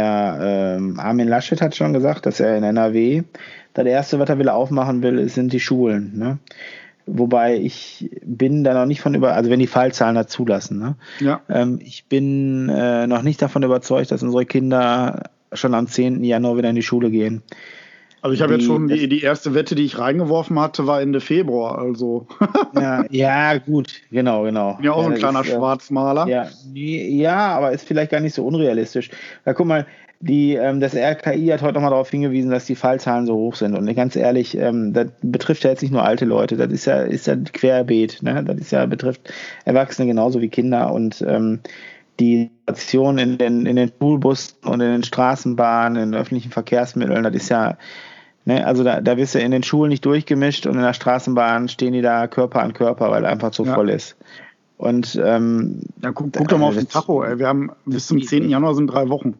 der ähm, Armin Laschet hat schon gesagt, dass er in N R W, das Erste, was er will aufmachen will, sind die Schulen. Ne? Wobei ich bin da noch nicht von über, also wenn die Fallzahlen das zulassen. Ne? Ja. Ähm, ich bin äh, noch nicht davon überzeugt, dass unsere Kinder schon am zehnten Januar wieder in die Schule gehen. Also ich habe jetzt Die- schon die, die erste Wette, die ich reingeworfen hatte, war Ende Februar. Also Ja, ja, gut, genau, genau. bin ja auch so ein das kleiner ist, äh, Schwarzmaler. Ja, nee, ja, aber ist vielleicht gar nicht so unrealistisch. Weil guck mal, die, ähm, das R K I hat heute nochmal darauf hingewiesen, dass die Fallzahlen so hoch sind. Und ganz ehrlich, ähm, das betrifft ja jetzt nicht nur alte Leute, das ist ja, ist ja querbeet. Ne? Das ist ja, betrifft Erwachsene genauso wie Kinder. Und ähm, die Situation in den, in den Schulbussen und in den Straßenbahnen, in den öffentlichen Verkehrsmitteln, das ist ja, ne, also da, da wirst du in den Schulen nicht durchgemischt und in der Straßenbahn stehen die da Körper an Körper, weil einfach zu Ja. voll ist. Und ähm, Ja, guck, guck doch mal auf den das- Tacho, ey. Wir haben bis zum zehnten Januar sind drei Wochen.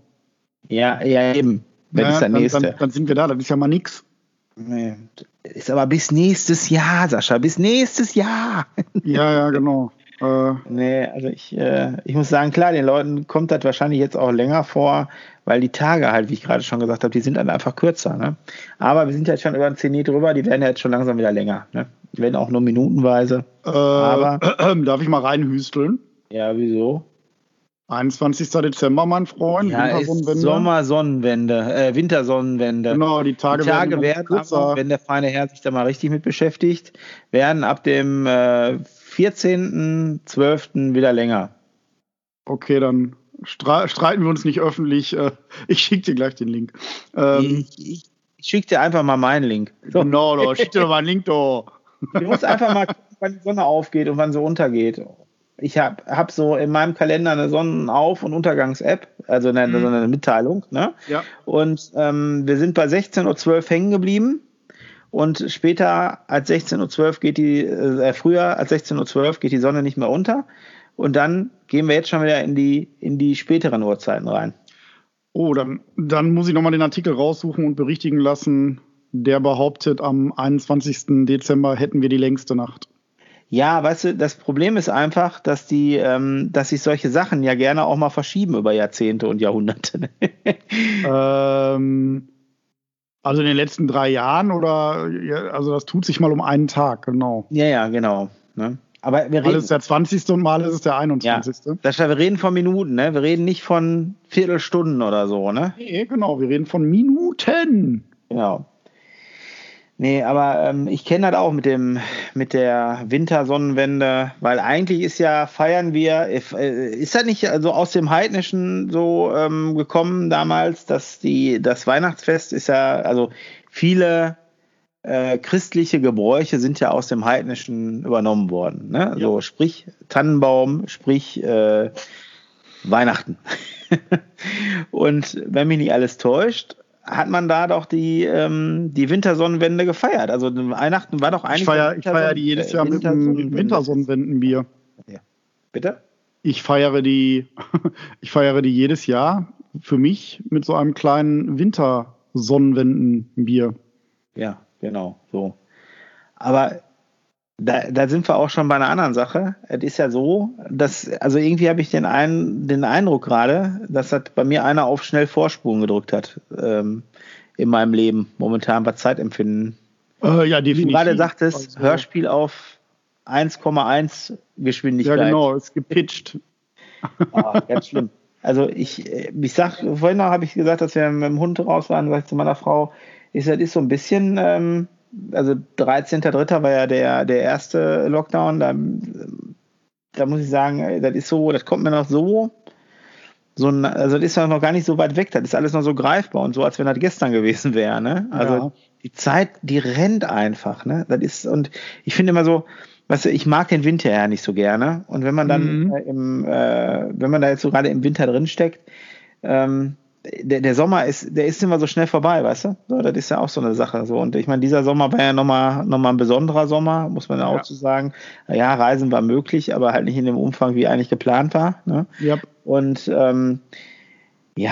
Ja, ja, eben. Das Ja, ist der dann, nächste. Dann, dann sind wir da, das ist ja mal nix. Nee. Ist aber bis nächstes Jahr, Sascha, bis nächstes Jahr. Ja, ja, genau. Äh, Nee, also ich, äh, ich muss sagen, klar, den Leuten kommt das wahrscheinlich jetzt auch länger vor, weil die Tage halt, wie ich gerade schon gesagt habe, die sind dann einfach kürzer. Ne? Aber wir sind jetzt schon über den Zenit drüber, die werden ja jetzt schon langsam wieder länger. Ne? Die werden auch nur minutenweise. äh, Aber- darf ich mal reinhüsteln? Ja, wieso? einundzwanzigsten Dezember, mein Freund. Ja, ist Wintersonnenwende. Sommersonnenwende, äh, Wintersonnenwende. Genau, die Tage, Die Tage werden, werden kürzer. aber, wenn der feine Herr sich da mal richtig mit beschäftigt, werden ab dem äh, vierzehnten zwölften wieder länger. Okay, dann stre- streiten wir uns nicht öffentlich. Äh, Ich schicke dir gleich den Link. Ähm, Ich, ich, ich schicke dir einfach mal meinen Link. So, Genau, da schick dir doch mal einen Link, da. du musst einfach mal gucken, wann die Sonne aufgeht und wann sie untergeht. Ich habe hab so in meinem Kalender eine Sonnenauf- und Untergangs-App, also eine, Mhm. so eine Mitteilung. Ne? Ja. Und ähm, wir sind bei sechzehn Uhr zwölf hängen geblieben. Und später als sechzehn Uhr zwölf geht die, äh, früher als sechzehn Uhr zwölf geht die Sonne nicht mehr unter. Und dann gehen wir jetzt schon wieder in die, in die späteren Uhrzeiten rein. Oh, dann, dann muss ich nochmal den Artikel raussuchen und berichtigen lassen. Der behauptet, am einundzwanzigsten Dezember hätten wir die längste Nacht. Ja, weißt du, das Problem ist einfach, dass die, ähm, dass sich solche Sachen ja gerne auch mal verschieben über Jahrzehnte und Jahrhunderte. ähm, also in den letzten drei Jahren oder, ja, also das tut sich mal um einen Tag, genau. Ja, ja, genau. Ne? Aber wir Mal reden, ist es der zwanzigste und mal ist es der einundzwanzigste. Sascha, wir reden von Minuten, ne? Wir reden nicht von Viertelstunden oder so, ne? Nee, genau, wir reden von Minuten. Genau. Nee, aber ähm, ich kenne das auch mit dem mit der Wintersonnenwende, weil eigentlich ist ja, feiern wir, äh, ist das nicht also aus dem Heidnischen so ähm, gekommen damals, dass die das Weihnachtsfest ist ja, also viele äh, christliche Gebräuche sind ja aus dem Heidnischen übernommen worden, ne? Ja. So sprich Tannenbaum, sprich äh, Weihnachten. Und wenn mich nicht alles täuscht, hat man da doch die, ähm, die Wintersonnenwende gefeiert. Also Weihnachten war doch eigentlich. Ich feiere ich feier die jedes Jahr mit einem Wintersonnenwende. Wintersonnenwendenbier. Bitte? Ich feiere die, ich feiere die jedes Jahr für mich mit so einem kleinen Wintersonnenwendenbier. Ja, genau, so. Aber da, da sind wir auch schon bei einer anderen Sache. Es ist ja so, dass, also irgendwie habe ich den, ein, den Eindruck gerade, dass hat bei mir einer auf schnell Vorspulen gedrückt hat ähm, in meinem Leben, momentan bei Zeitempfinden. Äh, ja, Wie du definitiv. gerade sagtest, Also, Hörspiel auf eins Komma eins Geschwindigkeit. Ja, genau, ist gepitcht. Oh, ganz schlimm. Also ich, ich sag, vorhin noch habe ich gesagt, dass wir mit dem Hund raus waren, sag ich zu meiner Frau, ist das ist so ein bisschen, ähm, also dreizehnter dritter war ja der, der erste Lockdown, da, da muss ich sagen, das ist so, das kommt mir noch so, so ein, also das ist ja noch gar nicht so weit weg, das ist alles noch so greifbar und so, als wenn das gestern gewesen wäre, ne? Also Ja. die Zeit, die rennt einfach, ne? Das ist, und ich finde immer so, weißt du, ich mag den Winter ja nicht so gerne. Und wenn man dann Mhm. äh, im, äh, wenn man da jetzt so gerade im Winter drin steckt, ähm, der, der Sommer ist, der ist immer so schnell vorbei, weißt du? So, das ist ja auch so eine Sache. So. Und ich meine, dieser Sommer war ja nochmal noch mal ein besonderer Sommer, muss man ja auch Ja. zu sagen. Ja, Reisen war möglich, aber halt nicht in dem Umfang, wie eigentlich geplant war. Ne? Ja. Und ähm, ja,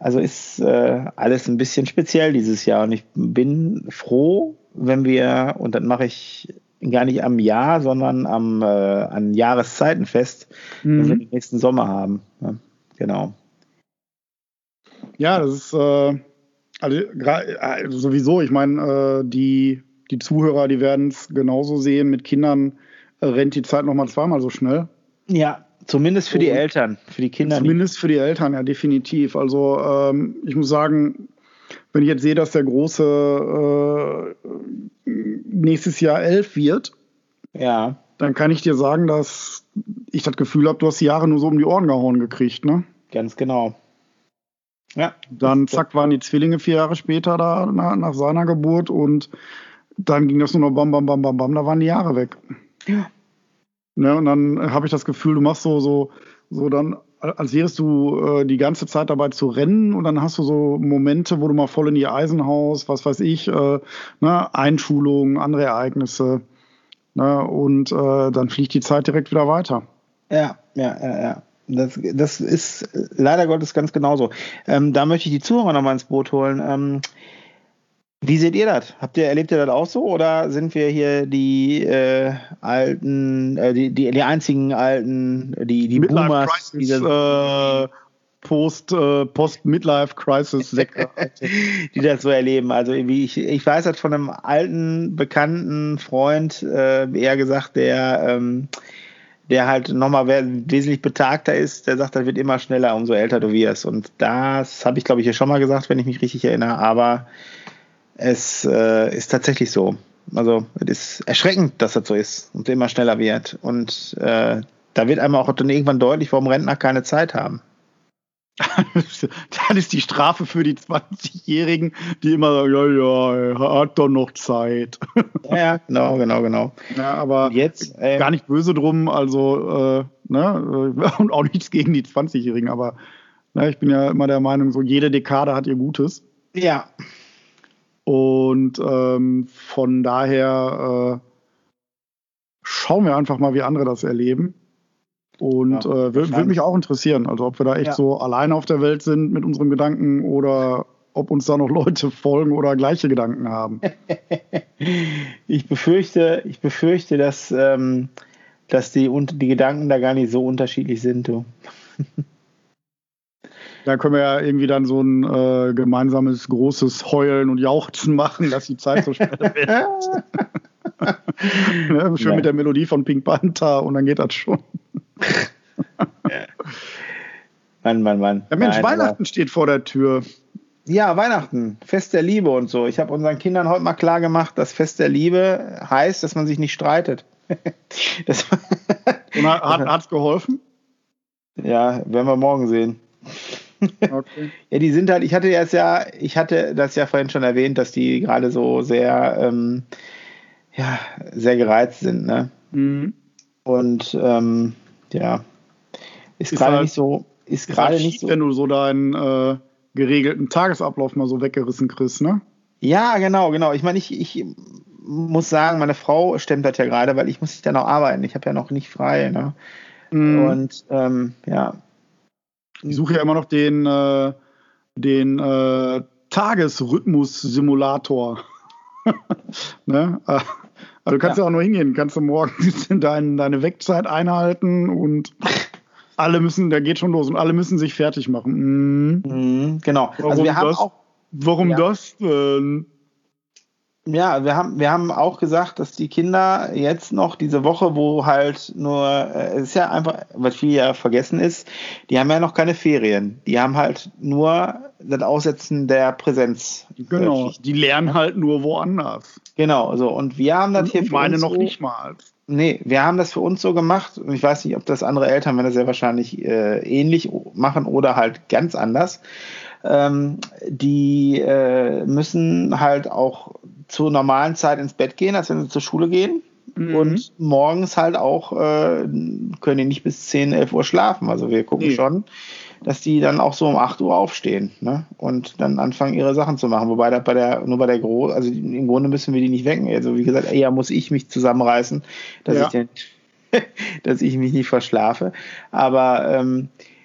also ist äh, alles ein bisschen speziell dieses Jahr und ich bin froh, wenn wir, und das mache ich gar nicht am Jahr, sondern am, äh, an Jahreszeiten fest, mhm. wenn wir den nächsten Sommer haben. Ja, genau. Ja, das ist äh, also, also sowieso, ich meine, äh, die, die Zuhörer, die werden es genauso sehen, mit Kindern äh, rennt die Zeit nochmal zweimal so schnell. Ja, zumindest für die Und Eltern, für die Kinder. Zumindest nicht. für die Eltern, ja, definitiv. Also ähm, ich muss sagen, wenn ich jetzt sehe, dass der Große äh, nächstes Jahr elf wird, ja. dann kann ich dir sagen, dass ich das Gefühl habe, du hast die Jahre nur so um die Ohren gehauen gekriegt, ne? Ganz genau. Ja. Dann zack, waren die Zwillinge vier Jahre später da nach, nach seiner Geburt und dann ging das nur noch bam, bam, bam, bam, bam, da waren die Jahre weg. Ja. Ne, und dann habe ich das Gefühl, du machst so, so, so dann, als wärst du äh, die ganze Zeit dabei zu rennen und dann hast du so Momente, wo du mal voll in die Eisen haust, was weiß ich, äh, ne, Einschulungen, andere Ereignisse, ne, und äh, dann fliegt die Zeit direkt wieder weiter. Ja, ja, ja, ja. Das, das ist leider Gottes ganz genauso. Ähm, da möchte ich die Zuhörer nochmal ins Boot holen. Ähm, wie seht ihr das? Habt ihr, erlebt ihr das auch so oder sind wir hier die äh, alten, äh, die, die, die einzigen alten, die, die Boomers, Crisis, diese, äh, Post, äh, Post-Midlife-Crisis-Sektor, die das so erleben? Also wie ich, ich weiß das von einem alten, bekannten Freund, äh, eher gesagt, der ähm, der halt nochmal wesentlich betagter ist, der sagt, das wird immer schneller, umso älter du wirst. Und das habe ich, glaube ich, hier schon mal gesagt, wenn ich mich richtig erinnere, aber es äh, ist tatsächlich so. Also es ist erschreckend, dass das so ist und immer schneller wird. Und äh, da wird einem auch dann irgendwann deutlich, warum Rentner keine Zeit haben. Das ist die Strafe für die zwanzigjährigen, die immer sagen, ja, ja, er hat doch noch Zeit. Ja, ja, genau, genau, genau. Ja, aber jetzt äh, gar nicht böse drum, also, äh, ne, und auch nichts gegen die zwanzigjährigen, aber ne, ich bin ja immer der Meinung, so jede Dekade hat ihr Gutes. Ja. Und ähm, von daher äh, schauen wir einfach mal, wie andere das erleben. Und ja, äh, würde würd mich auch interessieren, also ob wir da echt ja. so alleine auf der Welt sind mit unseren Gedanken oder ob uns da noch Leute folgen oder gleiche Gedanken haben. ich befürchte, ich befürchte, dass, ähm, dass die, die Gedanken da gar nicht so unterschiedlich sind. Du. Da können wir ja irgendwie dann so ein äh, gemeinsames großes Heulen und Jauchzen machen, dass die Zeit so schnell wird. Ja, schön ja. mit der Melodie von Pink Panther und dann geht das schon. Ja. Mann, Mann, Mann. Ja, Mensch, Nein, Weihnachten aber steht vor der Tür. Ja, Weihnachten, Fest der Liebe und so. Ich habe unseren Kindern heute mal klar gemacht, dass Fest der Liebe heißt, dass man sich nicht streitet. Das und hat es geholfen? Ja, werden wir morgen sehen. Okay. Ja, die sind halt, ich hatte das ja, ich hatte das ja vorhin schon erwähnt, dass die gerade so sehr, ähm, ja, sehr gereizt sind, ne? Mhm. Und ähm, ja, ist, ist gerade halt, nicht so, ist, ist gerade halt nicht so. Wenn du so deinen äh, geregelten Tagesablauf mal so weggerissen kriegst, ne? Ja, genau, genau. Ich meine, ich, ich muss sagen, meine Frau stemmt das ja gerade, weil ich muss ja noch arbeiten. Ich habe ja noch nicht frei, ne? Mhm. Und ähm, ja. Ich suche ja immer noch den, äh, den äh, Tagesrhythmus-Simulator. Ne? Also du kannst ja. ja auch nur hingehen, kannst du morgens dein, deine Wegzeit einhalten und alle müssen, der geht schon los und alle müssen sich fertig machen. Mhm. Mhm, genau. Warum, also wir das, haben auch, warum ja. das denn? Ja, wir haben, wir haben auch gesagt, dass die Kinder jetzt noch diese Woche, wo halt nur, äh, es ist ja einfach, was viel ja vergessen ist, die haben ja noch keine Ferien. Die haben halt nur das Aussetzen der Präsenz. Genau, die lernen halt nur woanders. Genau, so. Und wir haben das und, hier für meine uns noch so, nicht mal. Nee, wir haben das für uns so gemacht. Und ich weiß nicht, ob das andere Eltern, wenn das sehr wahrscheinlich äh, ähnlich machen oder halt ganz anders. Ähm, die äh, müssen halt auch zur normalen Zeit ins Bett gehen, als wenn sie zur Schule gehen. Mhm. Und morgens halt auch äh, können die nicht bis zehn, elf Uhr schlafen. Also wir gucken nee. schon, dass die dann auch so um acht Uhr aufstehen, ne? Und dann anfangen, ihre Sachen zu machen. Wobei das bei der, nur bei der Groß, also im Grunde müssen wir die nicht wecken. Also wie gesagt, eher muss ich mich zusammenreißen, dass, ja. ich, den, dass ich mich nicht verschlafe. Aber ähm,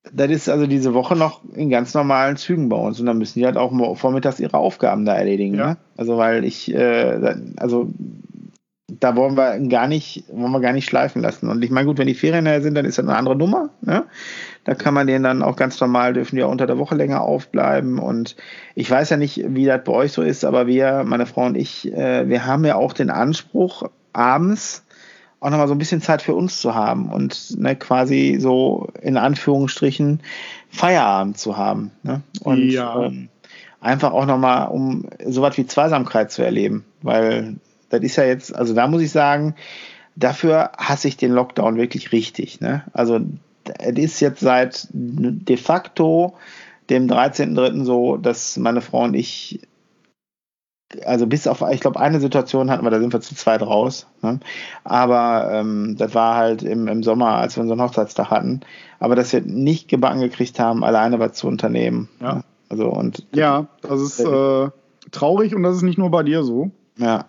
das ist also diese Woche noch in ganz normalen Zügen bei uns und dann müssen die halt auch vormittags ihre Aufgaben da erledigen. Ja. Ne? Also weil ich, äh, also da wollen wir gar nicht, wollen wir gar nicht schleifen lassen. Und ich meine, gut, wenn die Ferien her sind, dann ist das eine andere Nummer. Ne? Da kann man denen dann auch ganz normal, dürfen die auch unter der Woche länger aufbleiben. Und ich weiß ja nicht, wie das bei euch so ist, aber wir, meine Frau und ich, äh, wir haben ja auch den Anspruch, abends auch nochmal so ein bisschen Zeit für uns zu haben und ne, quasi so in Anführungsstrichen Feierabend zu haben. Ne? Und ja. ähm, einfach auch nochmal, um sowas wie Zweisamkeit zu erleben, weil das ist ja jetzt, also da muss ich sagen, dafür hasse ich den Lockdown wirklich richtig. Ne? Also es ist jetzt seit de facto dem dreizehnten dritten so, dass meine Frau und ich, also bis auf, ich glaube, eine Situation hatten wir, da sind wir zu zweit raus. Ne? Aber ähm, das war halt im, im Sommer, als wir unseren Hochzeitstag hatten. Aber dass wir nicht gebacken gekriegt haben, alleine was zu unternehmen. Ja, ne? Also, und ja, das ist äh, traurig und das ist nicht nur bei dir so. Ja.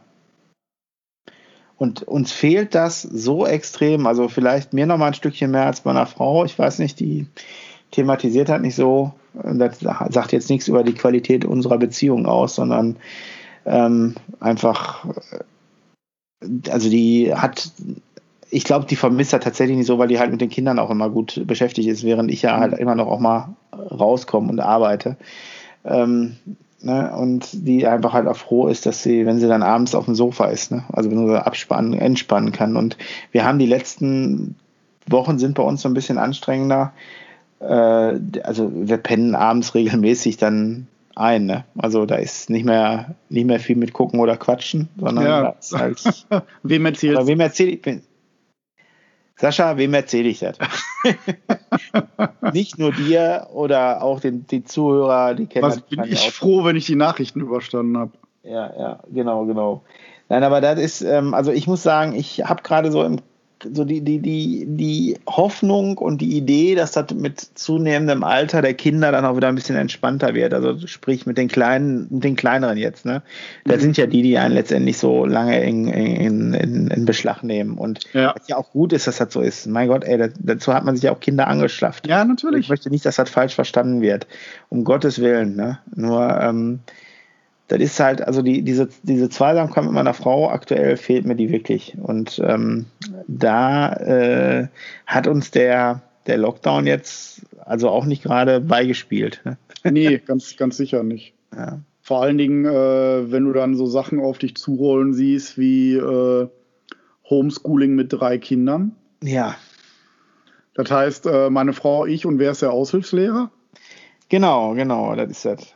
Und uns fehlt das so extrem, also vielleicht mir noch mal ein Stückchen mehr als meiner Frau, ich weiß nicht, die thematisiert hat nicht so, das sagt jetzt nichts über die Qualität unserer Beziehung aus, sondern ähm, einfach, also die hat, ich glaube, die vermisst er tatsächlich nicht so, weil die halt mit den Kindern auch immer gut beschäftigt ist, während ich ja halt immer noch auch mal rauskomme und arbeite. Ähm, Ne, und die einfach halt auch froh ist, dass sie, wenn sie dann abends auf dem Sofa ist, ne, also wenn sie abspannen, entspannen kann. Und wir haben die letzten Wochen sind bei uns so ein bisschen anstrengender. Äh, also wir pennen abends regelmäßig dann ein, ne? Also da ist nicht mehr nicht mehr viel mit gucken oder quatschen, sondern ja. da ist halt. Wem erzählst du? Wem erzähl ich? Sascha, wem erzähle ich das? Nicht nur dir oder auch den die Zuhörer, die kennen Was das. bin ich froh, wenn ich die Nachrichten überstanden habe. Ja, ja, genau, genau. Nein, aber das ist, ähm, also ich muss sagen, ich habe gerade so im so die, die, die, die Hoffnung und die Idee, dass das mit zunehmendem Alter der Kinder dann auch wieder ein bisschen entspannter wird. Also sprich mit den kleinen, mit den kleineren jetzt, ne? Das mhm. sind ja die, die einen letztendlich so lange in, in, in, in Beschlag nehmen. Und ja. was ja auch gut ist, dass das so ist. Mein Gott, ey, das, dazu hat man sich ja auch Kinder angeschafft. Ja, natürlich. Ich möchte nicht, dass das falsch verstanden wird. Um Gottes Willen, ne? Nur, ähm, das ist halt, also die, diese, diese Zweisamkeit mit meiner Frau, aktuell fehlt mir die wirklich. Und ähm, da äh, hat uns der, der Lockdown jetzt also auch nicht gerade beigespielt. Ne? Nee, ganz, ganz sicher nicht. Ja. Vor allen Dingen, äh, wenn du dann so Sachen auf dich zurollen siehst, wie äh, Homeschooling mit drei Kindern. Ja. Das heißt, äh, meine Frau, ich und wer ist der Aushilfslehrer? Genau, genau, das ist das.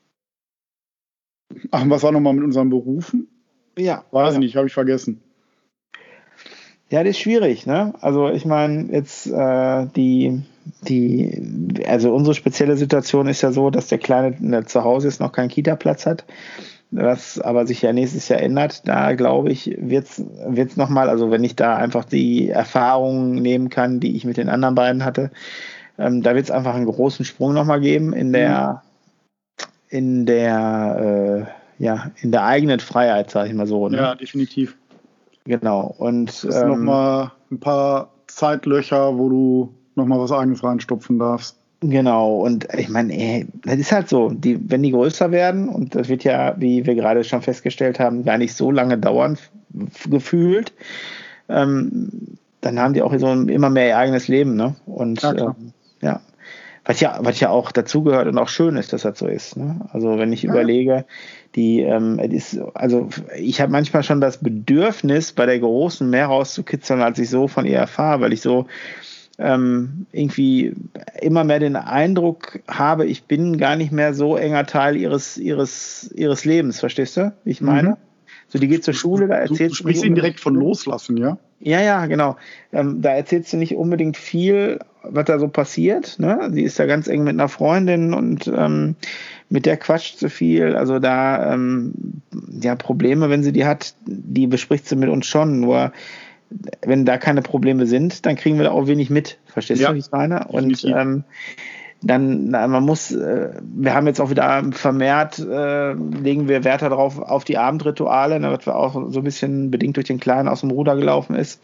Ach, was war nochmal mit unseren Berufen? Ja. Weiß ja. ich nicht, habe ich vergessen. Ja, das ist schwierig, ne? Also ich meine, jetzt äh, die, die, also unsere spezielle Situation ist ja so, dass der Kleine der zu Hause ist, noch keinen Kita-Platz hat, was aber sich ja nächstes Jahr ändert. Da glaube ich, wird's wird's nochmal, also wenn ich da einfach die Erfahrungen nehmen kann, die ich mit den anderen beiden hatte, ähm, da wird es einfach einen großen Sprung nochmal geben in der in der äh, ja in der eigenen Freiheit, sage ich mal so. Ne? Ja, definitiv. Genau. Und es ist ähm, nochmal ein paar Zeitlöcher, wo du nochmal was Eigenes reinstopfen darfst. Genau. Und ich meine, das ist halt so, die, wenn die größer werden, und das wird ja, wie wir gerade schon festgestellt haben, gar nicht so lange dauern, f- gefühlt, ähm, dann haben die auch so immer mehr ihr eigenes Leben, ne? Und ja, ähm, ja. Was ja, was ja auch dazugehört und auch schön ist, dass das so ist. Ne? Also wenn ich ja. überlege, die, ähm, es ist, also ich habe manchmal schon das Bedürfnis, bei der Großen mehr rauszukitzeln, als ich so von ihr erfahre, weil ich so ähm, irgendwie immer mehr den Eindruck habe, ich bin gar nicht mehr so enger Teil ihres, ihres, ihres Lebens, verstehst du, wie ich meine? Mhm. So, die geht zur Schule, da erzählt sie. Du sprichst ihn direkt von loslassen, ja? Ja, ja, genau. Ähm, da erzählt sie nicht unbedingt viel, was da so passiert. Ne? Sie ist da ganz eng mit einer Freundin und ähm, mit der quatscht sie viel. Also da, ähm, ja, Probleme, wenn sie die hat, die bespricht sie mit uns schon. Nur, wenn da keine Probleme sind, dann kriegen wir da auch wenig mit. Verstehst ja, du, wie ich meine? Und ähm, dann, na, man muss, äh, wir haben jetzt auch wieder vermehrt, äh, legen wir Wert darauf, auf die Abendrituale, ne, was wir auch so ein bisschen bedingt durch den Kleinen aus dem Ruder gelaufen ist.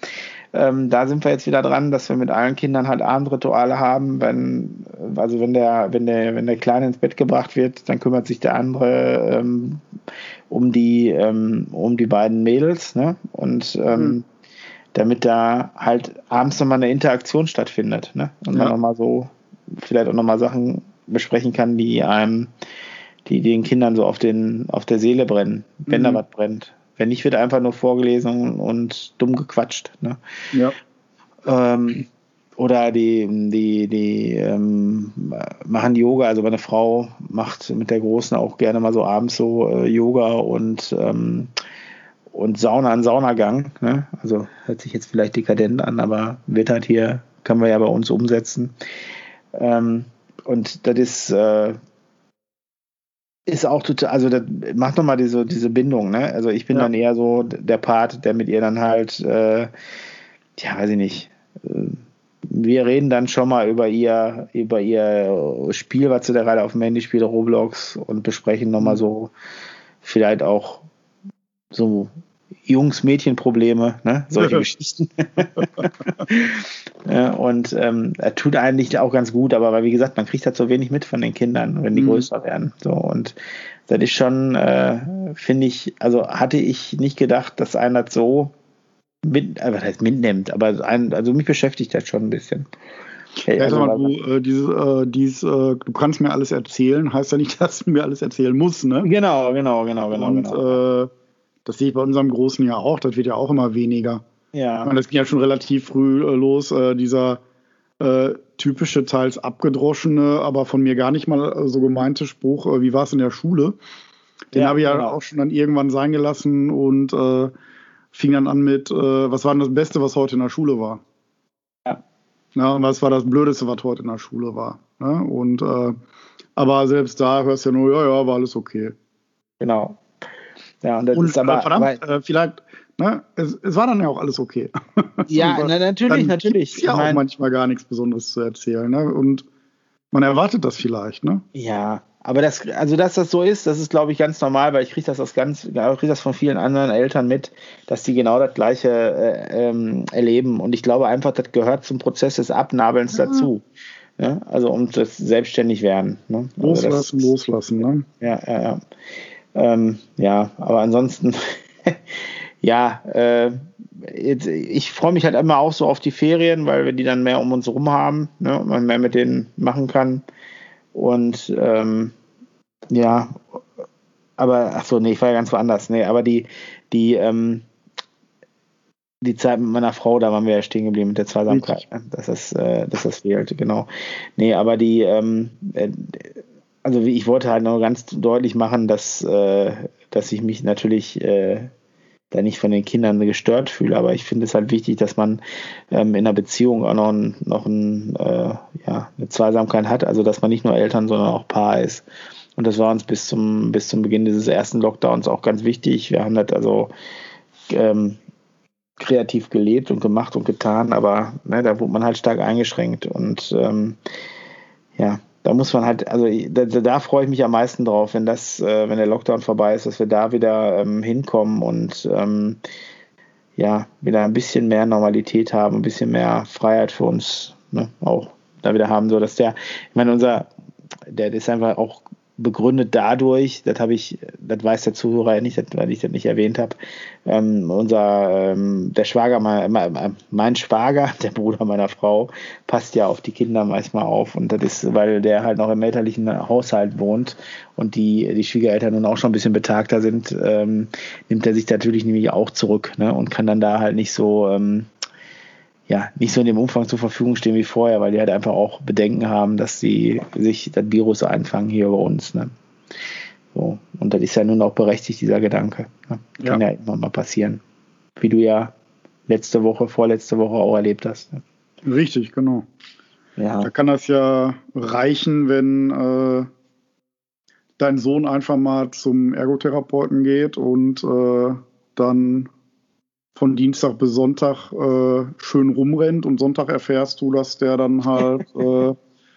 ähm, da sind wir jetzt wieder dran, dass wir mit allen Kindern halt Abendrituale haben. Wenn, also wenn der, wenn der, wenn der Kleine ins Bett gebracht wird, dann kümmert sich der andere ähm, um die, ähm, um die beiden Mädels, ne? Und ähm, mhm. damit da halt abends nochmal eine Interaktion stattfindet, ne? Und man ja. nochmal so vielleicht auch nochmal Sachen besprechen kann, die einem, die den Kindern so auf den, auf der Seele brennen, wenn mhm. da was brennt. Wenn nicht, wird einfach nur vorgelesen und dumm gequatscht. Ne? Ja. Ähm, oder die, die, die ähm, machen Yoga, also meine Frau macht mit der Großen auch gerne mal so abends so äh, Yoga und, ähm, und Sauna, einen Saunagang. Ne? Also hört sich jetzt vielleicht dekadent an, aber wird halt hier, können wir ja bei uns umsetzen. Ähm, und das ist äh, ist auch total, also das macht nochmal diese, diese Bindung, ne? Also ich bin ja. dann eher so der Part, der mit ihr dann halt, äh, ja, weiß ich nicht, äh, wir reden dann schon mal über ihr, über ihr Spiel, was sie da gerade auf dem Handy spielt, Roblox, und besprechen nochmal so vielleicht auch so Jungs-Mädchen-Probleme, ne? Solche Geschichten. Ja, und ähm, er tut eigentlich auch ganz gut, aber weil, wie gesagt, man kriegt halt so wenig mit von den Kindern, wenn die mhm. größer werden. So, und das ist schon, äh, finde ich, also hatte ich nicht gedacht, dass einer das so mit, äh, was heißt mitnimmt, aber ein, also mich beschäftigt das schon ein bisschen. Hey, ja, also, sag mal, du, äh, dieses, äh, dieses, äh, du kannst mir alles erzählen, heißt ja nicht, dass du mir alles erzählen musst, ne? Genau, genau, genau, genau. Und genau. Äh, das sehe ich bei unserem Großen ja auch, das wird ja auch immer weniger. Ja. Ich meine, das ging ja schon relativ früh äh, los, äh, dieser äh, typische, teils abgedroschene, aber von mir gar nicht mal äh, so gemeinte Spruch, äh, wie war es in der Schule? Den ja, habe ich ja genau. auch schon dann irgendwann sein gelassen und äh, fing dann an mit, äh, was war denn das Beste, was heute in der Schule war? Ja. Na, und was war das Blödeste, was heute in der Schule war? Ne? Und, äh, aber selbst da hörst du ja nur, ja, ja, war alles okay. Genau. Ja, und das und ist aber, äh, verdammt, äh, vielleicht, ne, es, es war dann ja auch alles okay. Ja, na, natürlich, dann natürlich. Ist ja ich mein, auch manchmal gar nichts Besonderes zu erzählen, ne? Und man erwartet das vielleicht, ne? Ja, aber das, also dass das so ist, das ist, glaube ich, ganz normal, weil ich kriege das aus ganz, ich kriege das von vielen anderen Eltern mit, dass die genau das Gleiche äh, ähm, erleben. Und ich glaube einfach, das gehört zum Prozess des Abnabelns ja. dazu. Ne? Also um das selbstständig werden. Ne? Also loslassen, das, loslassen, ne? Ja, ja, ja. Ähm, ja, aber ansonsten, ja, äh, jetzt, ich freue mich halt immer auch so auf die Ferien, weil wir die dann mehr um uns rum haben, ne, und man mehr mit denen machen kann. Und ähm, ja, aber ach so, nee, ich war ja ganz woanders, nee, aber die, die, ähm, die Zeit mit meiner Frau, da waren wir ja stehen geblieben mit der Zweisamkeit, ne? dass das, äh, dass das fehlt, genau. Nee, aber die, ähm, äh, also ich wollte halt noch ganz deutlich machen, dass, äh, dass ich mich natürlich äh, da nicht von den Kindern gestört fühle, aber ich finde es halt wichtig, dass man ähm, in einer Beziehung auch noch, ein, noch ein, äh, ja, eine Zweisamkeit hat, also dass man nicht nur Eltern, sondern auch Paar ist. Und das war uns bis zum, bis zum Beginn dieses ersten Lockdowns auch ganz wichtig. Wir haben das also ähm, kreativ gelebt und gemacht und getan, aber ne, da wurde man halt stark eingeschränkt und ähm, ja, da muss man halt, also da, da freue ich mich am meisten drauf, wenn das, äh, wenn der Lockdown vorbei ist, dass wir da wieder ähm, hinkommen und ähm, ja, wieder ein bisschen mehr Normalität haben, ein bisschen mehr Freiheit für uns, ne, auch da wieder haben, so dass der, ich meine, unser, der ist einfach auch begründet dadurch, das habe ich, das weiß der Zuhörer ja nicht, weil ich das nicht erwähnt habe, ähm, unser, ähm, der Schwager, mein, mein Schwager, der Bruder meiner Frau, passt ja auf die Kinder manchmal auf und das ist, weil der halt noch im elterlichen Haushalt wohnt und die, die Schwiegereltern nun auch schon ein bisschen betagter sind, ähm, nimmt er sich natürlich nämlich auch zurück, ne, und kann dann da halt nicht so, ähm, ja, nicht so in dem Umfang zur Verfügung stehen wie vorher, weil die halt einfach auch Bedenken haben, dass sie sich das Virus einfangen hier bei uns. Ne? So. Und das ist ja nun auch berechtigt, dieser Gedanke. Ne? Kann ja. ja immer mal passieren. Wie du ja letzte Woche, vorletzte Woche auch erlebt hast. Ne? Richtig, genau. Ja. Da kann das ja reichen, wenn äh, dein Sohn einfach mal zum Ergotherapeuten geht und äh, dann von Dienstag bis Sonntag äh, schön rumrennt und Sonntag erfährst du, dass der dann halt äh,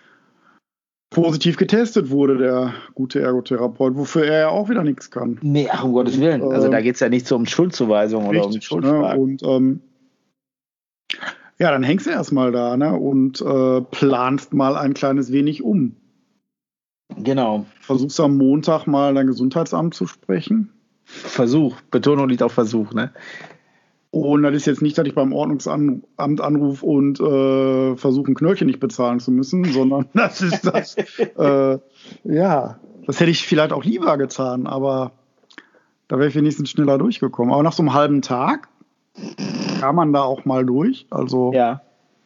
positiv getestet wurde, der gute Ergotherapeut, wofür er ja auch wieder nichts kann. Nee, ach, um Gottes Willen. Und, also da geht es ja nicht so um Schuldzuweisung oder um Schuldfragen. Ne? Und ähm, Ja, dann hängst du erstmal da, ne? Und äh, planst mal ein kleines wenig um. Genau. Versuchst am Montag mal dein Gesundheitsamt zu sprechen. Versuch. Betonung liegt auf Versuch, ne? Und das ist jetzt nicht, dass ich beim Ordnungsamt anrufe und äh, versuche, ein Knöllchen nicht bezahlen zu müssen, sondern das ist das, äh, ja, das hätte ich vielleicht auch lieber getan, aber da wäre ich wenigstens schneller durchgekommen. Aber nach so einem halben Tag kam man da auch mal durch. Also ja.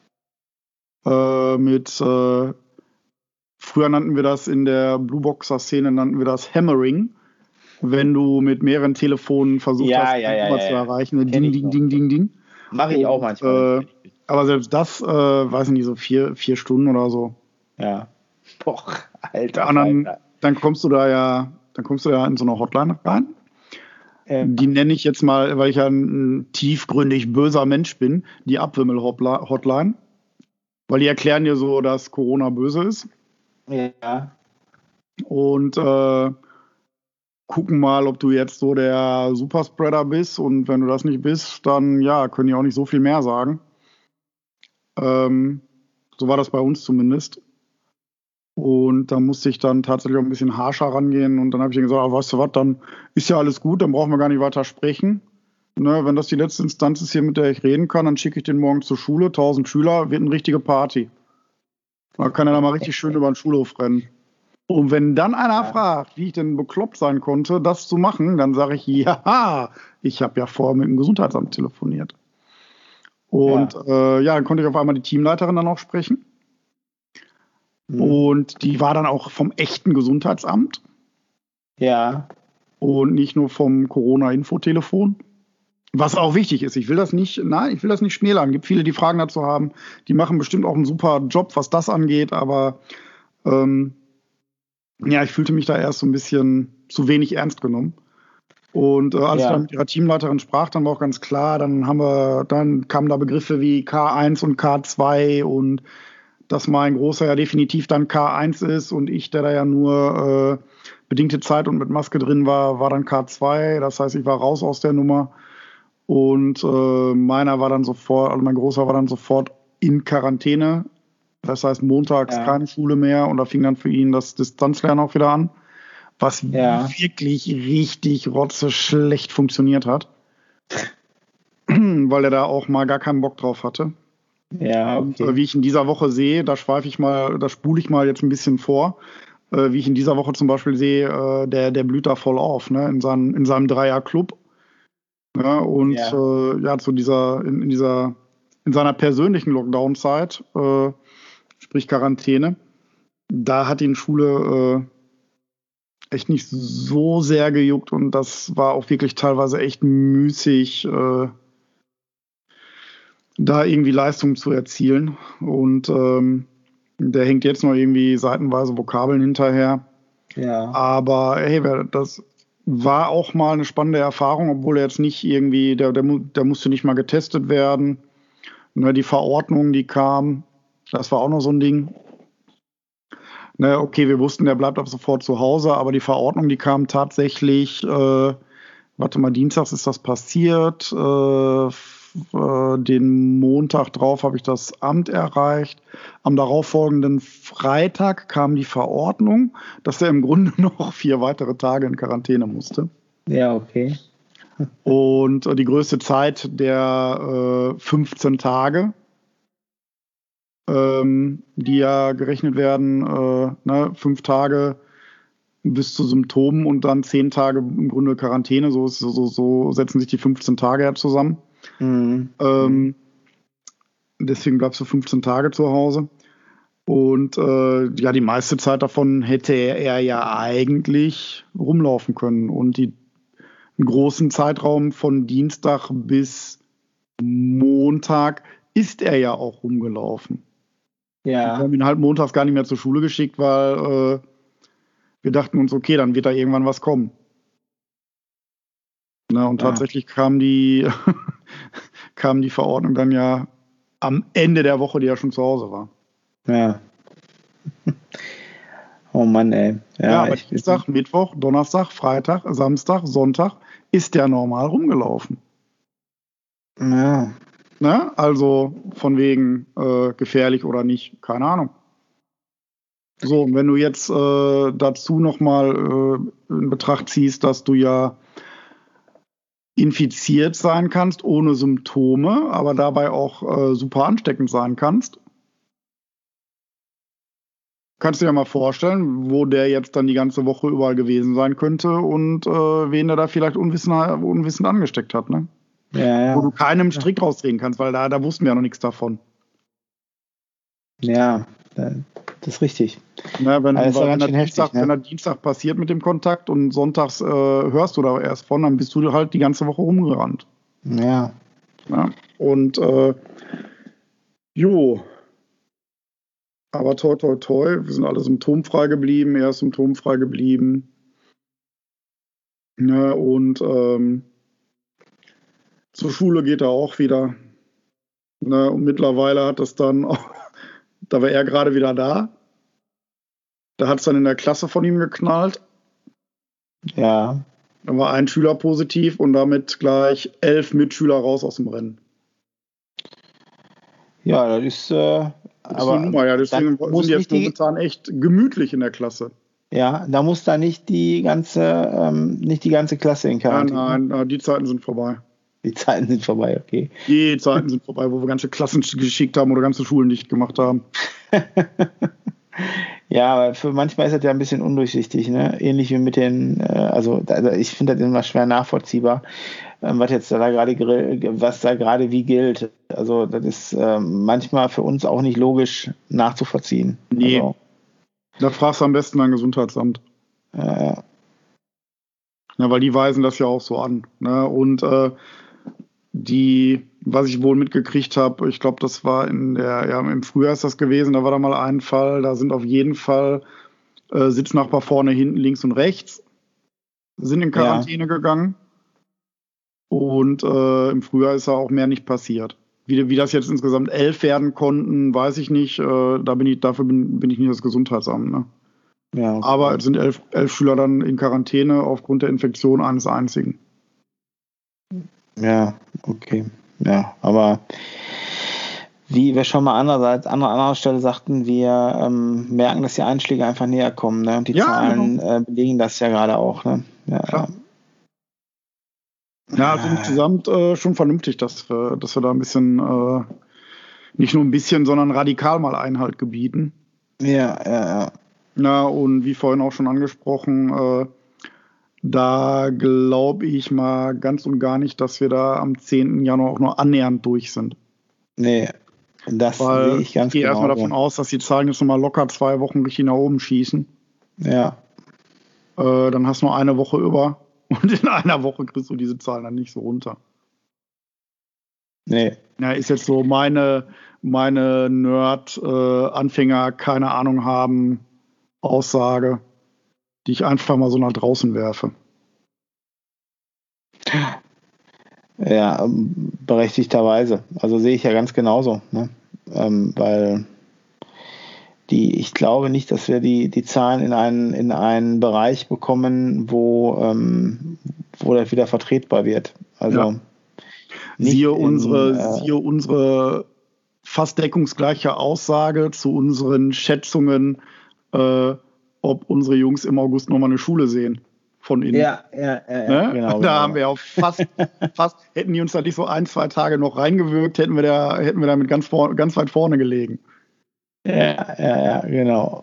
äh, mit, äh, früher nannten wir das in der Blueboxer-Szene, nannten wir das Hammering. Wenn du mit mehreren Telefonen versucht ja, hast, ja, die ja, Nummer ja, zu ja. erreichen. Ding, ding, ding, ding, ding. Mache ich und, auch manchmal. Äh, aber selbst das, äh, weiß ich nicht, so vier, vier Stunden oder so. Ja. Boah, Alter. Und dann, Alter. dann kommst du da ja, dann kommst du da in so eine Hotline rein. Ähm. Die nenne ich jetzt mal, weil ich ja ein, ein tiefgründig böser Mensch bin, die Abwimmel-Hotline. Weil die erklären dir so, dass Corona böse ist. Ja. Und äh, gucken mal, ob du jetzt so der Superspreader bist. Und wenn du das nicht bist, dann ja, können die auch nicht so viel mehr sagen. Ähm, so war das bei uns zumindest. Und da musste ich dann tatsächlich auch ein bisschen harscher rangehen. Und dann habe ich gesagt, ah, weißt du was, dann ist ja alles gut, dann brauchen wir gar nicht weiter sprechen. Ne, wenn das die letzte Instanz ist hier, mit der ich reden kann, dann schicke ich den morgen zur Schule, tausend Schüler, wird eine richtige Party. Da kann er dann mal richtig schön über den Schulhof rennen. Und wenn dann einer ja. fragt, wie ich denn bekloppt sein konnte, das zu machen, dann sage ich, ja, ich habe ja vorher mit dem Gesundheitsamt telefoniert. Und ja. Äh, ja, dann konnte ich auf einmal die Teamleiterin dann auch sprechen. Mhm. Und die war dann auch vom echten Gesundheitsamt. Ja. Und nicht nur vom Corona-Infotelefon. Was auch wichtig ist. Ich will das nicht, nein, ich will das nicht schmälern. Es gibt viele, die Fragen dazu haben. Die machen bestimmt auch einen super Job, was das angeht. Aber ähm, ja, ich fühlte mich da erst so ein bisschen zu wenig ernst genommen. Und äh, als ja. ich dann mit ihrer Teamleiterin sprach, dann war auch ganz klar, dann haben wir, dann kamen da Begriffe wie K eins und K zwei und dass mein Großer ja definitiv dann K eins ist und ich, der da ja nur äh, bedingte Zeit und mit Maske drin war, war dann K zwei. Das heißt, ich war raus aus der Nummer. Und äh, meiner war dann sofort, also mein Großer war dann sofort in Quarantäne. Das heißt, montags ja. keine Schule mehr und da fing dann für ihn das Distanzlernen auch wieder an. Was ja. wirklich richtig rotzeschlecht funktioniert hat. Weil er da auch mal gar keinen Bock drauf hatte. Ja, okay. Und äh, wie ich in dieser Woche sehe, da schweife ich mal, da spule ich mal jetzt ein bisschen vor, äh, wie ich in dieser Woche zum Beispiel sehe, äh, der, der blüht da voll auf, ne, in seinem, in seinem Dreier-Club. Ja, und ja, äh, ja zu dieser, in, in dieser, in seiner persönlichen Lockdown-Zeit, äh, sprich Quarantäne, da hat ihn Schule äh, echt nicht so sehr gejuckt und das war auch wirklich teilweise echt müßig, äh, da irgendwie Leistung zu erzielen. Und ähm, der hängt jetzt noch irgendwie seitenweise Vokabeln hinterher. Ja. Aber hey, das war auch mal eine spannende Erfahrung, obwohl er jetzt nicht irgendwie, der, der, der musste nicht mal getestet werden. Ne, die Verordnung, die kam, das war auch noch so ein Ding. Ne, okay, wir wussten, der bleibt ab sofort zu Hause, aber die Verordnung, die kam tatsächlich, äh, warte mal, dienstags ist das passiert, äh, den Montag drauf habe ich das Amt erreicht. Am darauffolgenden Freitag kam die Verordnung, dass er im Grunde noch vier weitere Tage in Quarantäne musste. Ja, okay. Und die größte Zeit der äh, fünfzehn Tage, ähm, die ja gerechnet werden, äh, ne, fünf Tage bis zu Symptomen und dann zehn Tage im Grunde Quarantäne. So, ist, so, so setzen sich die fünfzehn Tage ja zusammen. Mhm. Ähm, deswegen bleibst du fünfzehn Tage zu Hause. Und äh, ja, die meiste Zeit davon hätte er ja eigentlich rumlaufen können. Und die, einen großen Zeitraum von Dienstag bis Montag ist er ja auch rumgelaufen. Ja. Wir haben ihn halt montags gar nicht mehr zur Schule geschickt, weil äh, wir dachten uns, okay, dann wird da irgendwann was kommen. Na, und ja. tatsächlich kam die, kam die Verordnung dann ja am Ende der Woche, die er schon zu Hause war. Ja. Oh Mann, ey. Ja, ja aber Dienstag, Mittwoch, Donnerstag, Freitag, Samstag, Sonntag ist der normal rumgelaufen. Ja. Ne? Also von wegen äh, gefährlich oder nicht, keine Ahnung. So, und wenn du jetzt äh, dazu nochmal äh, in Betracht ziehst, dass du ja infiziert sein kannst ohne Symptome, aber dabei auch äh, super ansteckend sein kannst, kannst du dir mal vorstellen, wo der jetzt dann die ganze Woche überall gewesen sein könnte und äh, wen er da vielleicht unwissend, unwissend angesteckt hat, ne? Ja, ja. Wo du keinem Strick rausdrehen kannst, weil da, da wussten wir ja noch nichts davon. Ja, das ist richtig. Ne, wenn, Also weil, wenn, der heftig, Dienstag, ne? wenn der Dienstag passiert mit dem Kontakt und sonntags äh, hörst du da erst von, dann bist du halt die ganze Woche rumgerannt. Ja. Ja, und äh, jo, aber toi toi toi, wir sind alle symptomfrei geblieben, er ist symptomfrei geblieben. Ja, und ähm, zur Schule geht er auch wieder. Ne, und mittlerweile hat es dann, auch, da war er gerade wieder da, da hat es dann in der Klasse von ihm geknallt. Ja. Da war ein Schüler positiv und damit gleich elf Mitschüler raus aus dem Rennen. Ja, das ist, äh, das ist aber eine Nummer, ja. Deswegen muss sind jetzt die, momentan echt gemütlich in der Klasse. Ja, da muss da nicht die ganze, ähm, nicht die ganze Klasse in Quarantäne. Nein, nein, die Zeiten sind vorbei. Die Zeiten sind vorbei, okay. Die Zeiten sind vorbei, wo wir ganze Klassen geschickt haben oder ganze Schulen dicht gemacht haben. Ja, aber für manchmal ist das ja ein bisschen undurchsichtig, ne? Ähnlich wie mit den, äh, also, also ich finde das immer schwer nachvollziehbar, ähm, was jetzt da gerade, was da gerade wie gilt. Also das ist äh, manchmal für uns auch nicht logisch nachzuvollziehen. Nee. Also, da fragst du am besten ein Gesundheitsamt. Äh, ja, weil die weisen das ja auch so an. Ne? Und äh, die, was ich wohl mitgekriegt habe, ich glaube, das war in der, ja, im Frühjahr ist das gewesen, da war da mal ein Fall, da sind auf jeden Fall äh, Sitznachbar vorne, hinten, links und rechts, sind in Quarantäne ja. gegangen. Und äh, im Frühjahr ist da auch mehr nicht passiert. Wie, wie das jetzt insgesamt elf werden konnten, weiß ich nicht. Äh, da bin ich, dafür bin, bin ich nicht das Gesundheitsamt. Ne? Ja, okay. Aber es sind elf, elf Schüler dann in Quarantäne aufgrund der Infektion eines einzigen. Ja, okay. Ja, aber wie wir schon mal andererseits an einer anderen Stelle sagten, wir ähm, merken, dass die Einschläge einfach näher kommen. Ne? Und die ja, Zahlen genau. äh, belegen das ja gerade auch. Ne? Ja, Klar. Ja, also insgesamt äh, schon vernünftig, dass wir, dass wir da ein bisschen, äh, nicht nur ein bisschen, sondern radikal mal Einhalt gebieten. Ja, ja, ja. Na, und wie vorhin auch schon angesprochen, äh, da glaube ich mal ganz und gar nicht, dass wir da am zehnten Januar auch nur annähernd durch sind. Nee, das sehe ich ganz genau. Ich gehe erstmal davon aus, dass die Zahlen jetzt nochmal locker zwei Wochen richtig nach oben schießen. Ja. Äh, dann hast du nur eine Woche über. Und in einer Woche kriegst du diese Zahlen dann nicht so runter. Nee. Ja, ist jetzt so meine, meine Nerd-Anfänger, äh, keine Ahnung haben, Aussage, die ich einfach mal so nach draußen werfe. Ja, berechtigterweise. Also sehe ich ja ganz genauso. Ne? Ähm, weil die, ich glaube nicht, dass wir die, die Zahlen in einen, in einen Bereich bekommen, wo, ähm, wo das wieder vertretbar wird. Also ja. Siehe, in, unsere, äh, siehe unsere fast deckungsgleiche Aussage zu unseren Schätzungen, äh, ob unsere Jungs im August nochmal eine Schule sehen. Von innen. Ja, ja, ja, ne? ja genau. Da genau. haben wir auch fast, fast, hätten die uns da nicht so ein, zwei Tage noch reingewirkt, hätten wir da, hätten wir damit ganz, vor, ganz weit vorne gelegen. Ja, ja, ja, genau.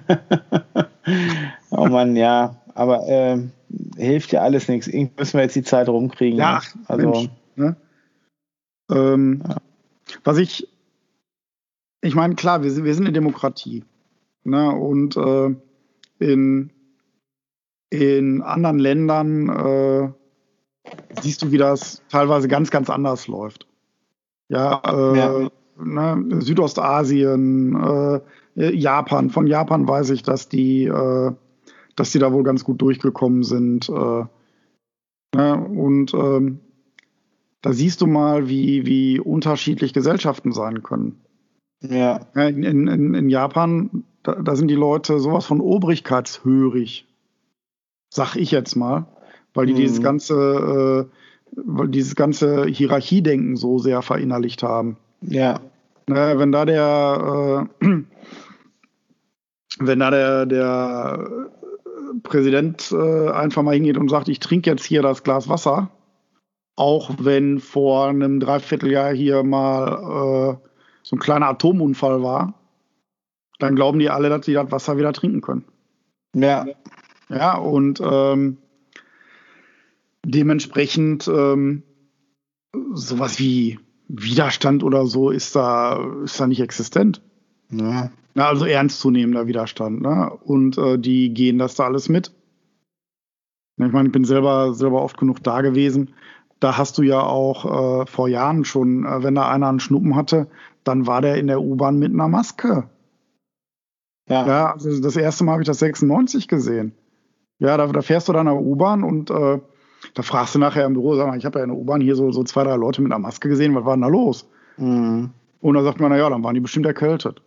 Oh Mann, ja, aber äh, hilft ja alles nichts. Irgendwie müssen wir jetzt die Zeit rumkriegen. Ja, also, Mensch, ne? ähm, ja. Was ich, ich meine, klar, wir sind, wir sind eine Demokratie. Ne? Und äh, in, in anderen Ländern äh, siehst du, wie das teilweise ganz, ganz anders läuft. Ja, äh, ja. Ne, Südostasien, äh, Japan. Von Japan weiß ich, dass die, äh, dass die da wohl ganz gut durchgekommen sind. Äh, ne, und ähm, da siehst du mal, wie, wie unterschiedlich Gesellschaften sein können. Ja. In, in, in Japan, da, da sind die Leute sowas von obrigkeitshörig, sag ich jetzt mal, weil die mhm. dieses ganze, äh, weil dieses ganze Hierarchiedenken so sehr verinnerlicht haben. Ja. Ne, wenn da der, äh, wenn da der, der Präsident äh, einfach mal hingeht und sagt, ich trinke jetzt hier das Glas Wasser, auch wenn vor einem Dreivierteljahr hier mal äh, so ein kleiner Atomunfall war, dann glauben die alle, dass sie das Wasser wieder trinken können. Ja. Ja, und ähm, dementsprechend ähm, sowas wie Widerstand oder so ist da, ist da nicht existent. Ja. Ja, also ernstzunehmender Widerstand. Ne? Und äh, die gehen das da alles mit. Ich meine, ich bin selber, selber oft genug da gewesen. Da hast du ja auch äh, vor Jahren schon, äh, wenn da einer einen Schnuppen hatte, dann war der in der U-Bahn mit einer Maske. Ja. Ja, also das erste Mal habe ich das sechsundneunzig gesehen. Ja, da, da fährst du dann in der U-Bahn und äh, da fragst du nachher im Büro, sag mal, ich habe ja in der U-Bahn hier so, so zwei, drei Leute mit einer Maske gesehen, was war denn da los? Mhm. Und da sagt man, naja, dann waren die bestimmt erkältet.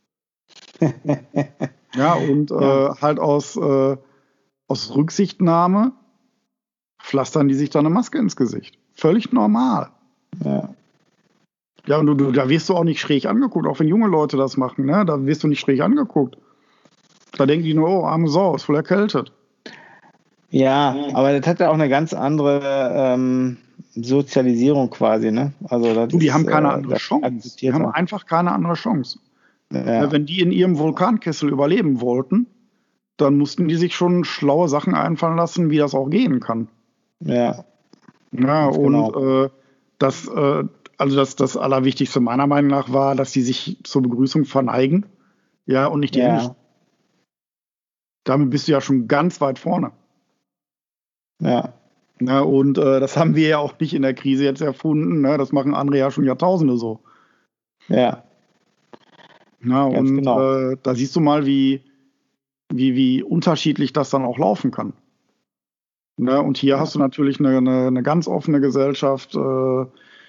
Ja, und Ja. Äh, halt aus, äh, aus Rücksichtnahme pflastern die sich da eine Maske ins Gesicht. Völlig normal. Ja. Ja, und du, du, da wirst du auch nicht schräg angeguckt, auch wenn junge Leute das machen, ne? Da wirst du nicht schräg angeguckt. Da denken die nur, oh, arme Sau, ist voll erkältet. Ja, aber das hat ja auch eine ganz andere ähm, Sozialisierung quasi, ne? Also das Du, die ist, haben keine äh, andere das Chance. Die akzeptiert haben man. einfach keine andere Chance. Ja. Wenn die in ihrem Vulkankessel überleben wollten, dann mussten die sich schon schlaue Sachen einfallen lassen, wie das auch gehen kann. Ja. Ja, Ganz und genau. äh, das, äh, also das, das Allerwichtigste meiner Meinung nach war, dass die sich zur Begrüßung verneigen, ja, und nicht die Hände. Ja. Damit bist du ja schon ganz weit vorne. Ja. Ja, und äh, das haben wir ja auch nicht in der Krise jetzt erfunden. Ne? Das machen andere ja schon Jahrtausende so. Ja. Ja, Ganz und genau. äh, da siehst du mal, wie, wie, wie unterschiedlich das dann auch laufen kann. Ne? Und hier Ja. hast du natürlich eine, eine, eine ganz offene Gesellschaft, äh, äh,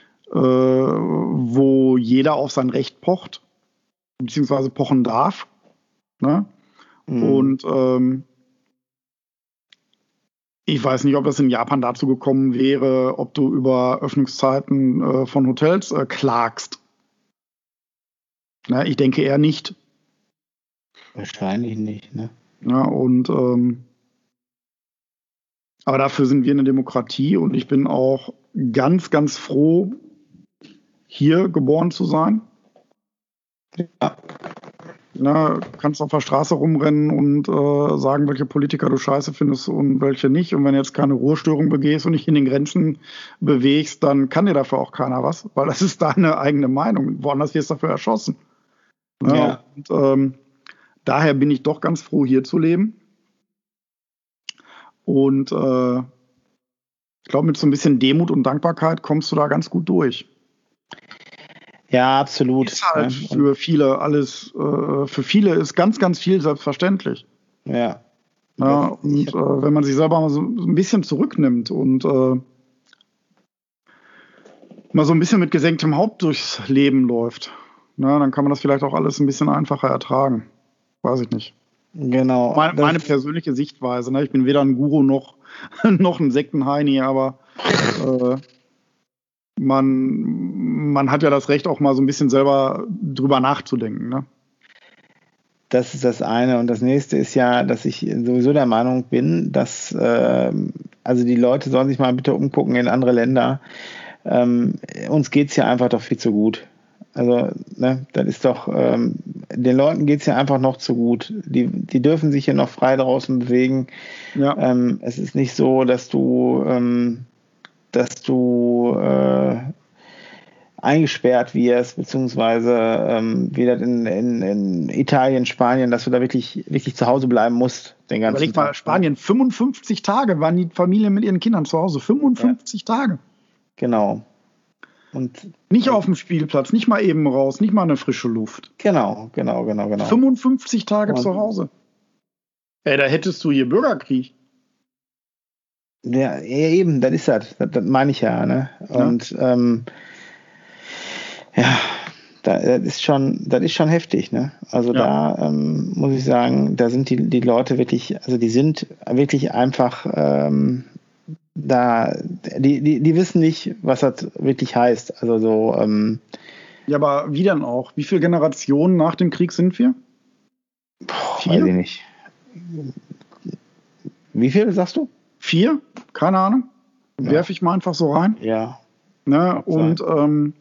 wo jeder auf sein Recht pocht, beziehungsweise pochen darf. Ne? Mhm. Und ähm, ich weiß nicht, ob das in Japan dazu gekommen wäre, ob du über Öffnungszeiten äh, von Hotels äh, klagst. Ne? Ich denke eher nicht. Wahrscheinlich nicht, ne? Ja, und ähm, aber dafür sind wir eine Demokratie und ich bin auch ganz, ganz froh, hier geboren zu sein. Ja. Na, kannst auf der Straße rumrennen und äh, sagen, welche Politiker du scheiße findest und welche nicht. Und wenn du jetzt keine Ruhestörung begehst und dich in den Grenzen bewegst, dann kann dir dafür auch keiner was, weil das ist deine eigene Meinung. Woanders wirst du dafür erschossen. Ja, Ja. Und ähm, daher bin ich doch ganz froh, hier zu leben. Und äh, ich glaube, mit so ein bisschen Demut und Dankbarkeit kommst du da ganz gut durch. Ja, absolut. Ist halt Ne? Und, für viele alles, äh, für viele ist ganz, ganz viel selbstverständlich. ja. Ja, Das- und ich- äh, wenn man sich selber mal so ein bisschen zurücknimmt und äh, mal so ein bisschen mit gesenktem Haupt durchs Leben läuft, na, dann kann man das vielleicht auch alles ein bisschen einfacher ertragen. Weiß ich nicht. Genau. Meine, Das- meine persönliche Sichtweise. Ne? Ich bin weder ein Guru noch, noch ein Sektenheini, aber äh, man, man hat ja das Recht, auch mal so ein bisschen selber drüber nachzudenken. Ne? Das ist das eine. Und das nächste ist ja, dass ich sowieso der Meinung bin, dass ähm, also die Leute sollen sich mal bitte umgucken in andere Länder. Ähm, uns geht es ja einfach doch viel zu gut. Also, ne, das ist doch, ähm, den Leuten geht es ja einfach noch zu gut. Die, die dürfen sich hier noch frei draußen bewegen. Ja. Ähm, es ist nicht so, dass du, ähm, dass du äh, eingesperrt wirst, beziehungsweise ähm, wie das in, in, in Italien, Spanien, dass du da wirklich, wirklich zu Hause bleiben musst den ganzen Überleg mal, Tag. Spanien, fünfundfünfzig Tage waren die Familien mit ihren Kindern zu Hause. fünfundfünfzig Tage. Genau. Und Nicht auf dem Spielplatz, nicht mal eben raus, nicht mal eine frische Luft. genau, genau, genau, genau. fünfundfünfzig Tage Und- zu Hause. Ey, da hättest du hier Bürgerkrieg. Ja, eben, das ist das. Das, das meine ich ja, ne? Und ja, ähm, ja da, das ist schon, das ist schon heftig, ne? Also Ja. da ähm, muss ich sagen, da sind die, die Leute wirklich, also die sind wirklich einfach, ähm, da, die, die, die wissen nicht, was das wirklich heißt. Also so, ähm, Ja, aber wie dann auch? Wie viele Generationen nach dem Krieg sind wir? boah, Vier? weiß ich nicht. Wie viele sagst du? Vier? Keine Ahnung. Ja. Werfe ich mal einfach so rein. Ja. Ne? Und ähm,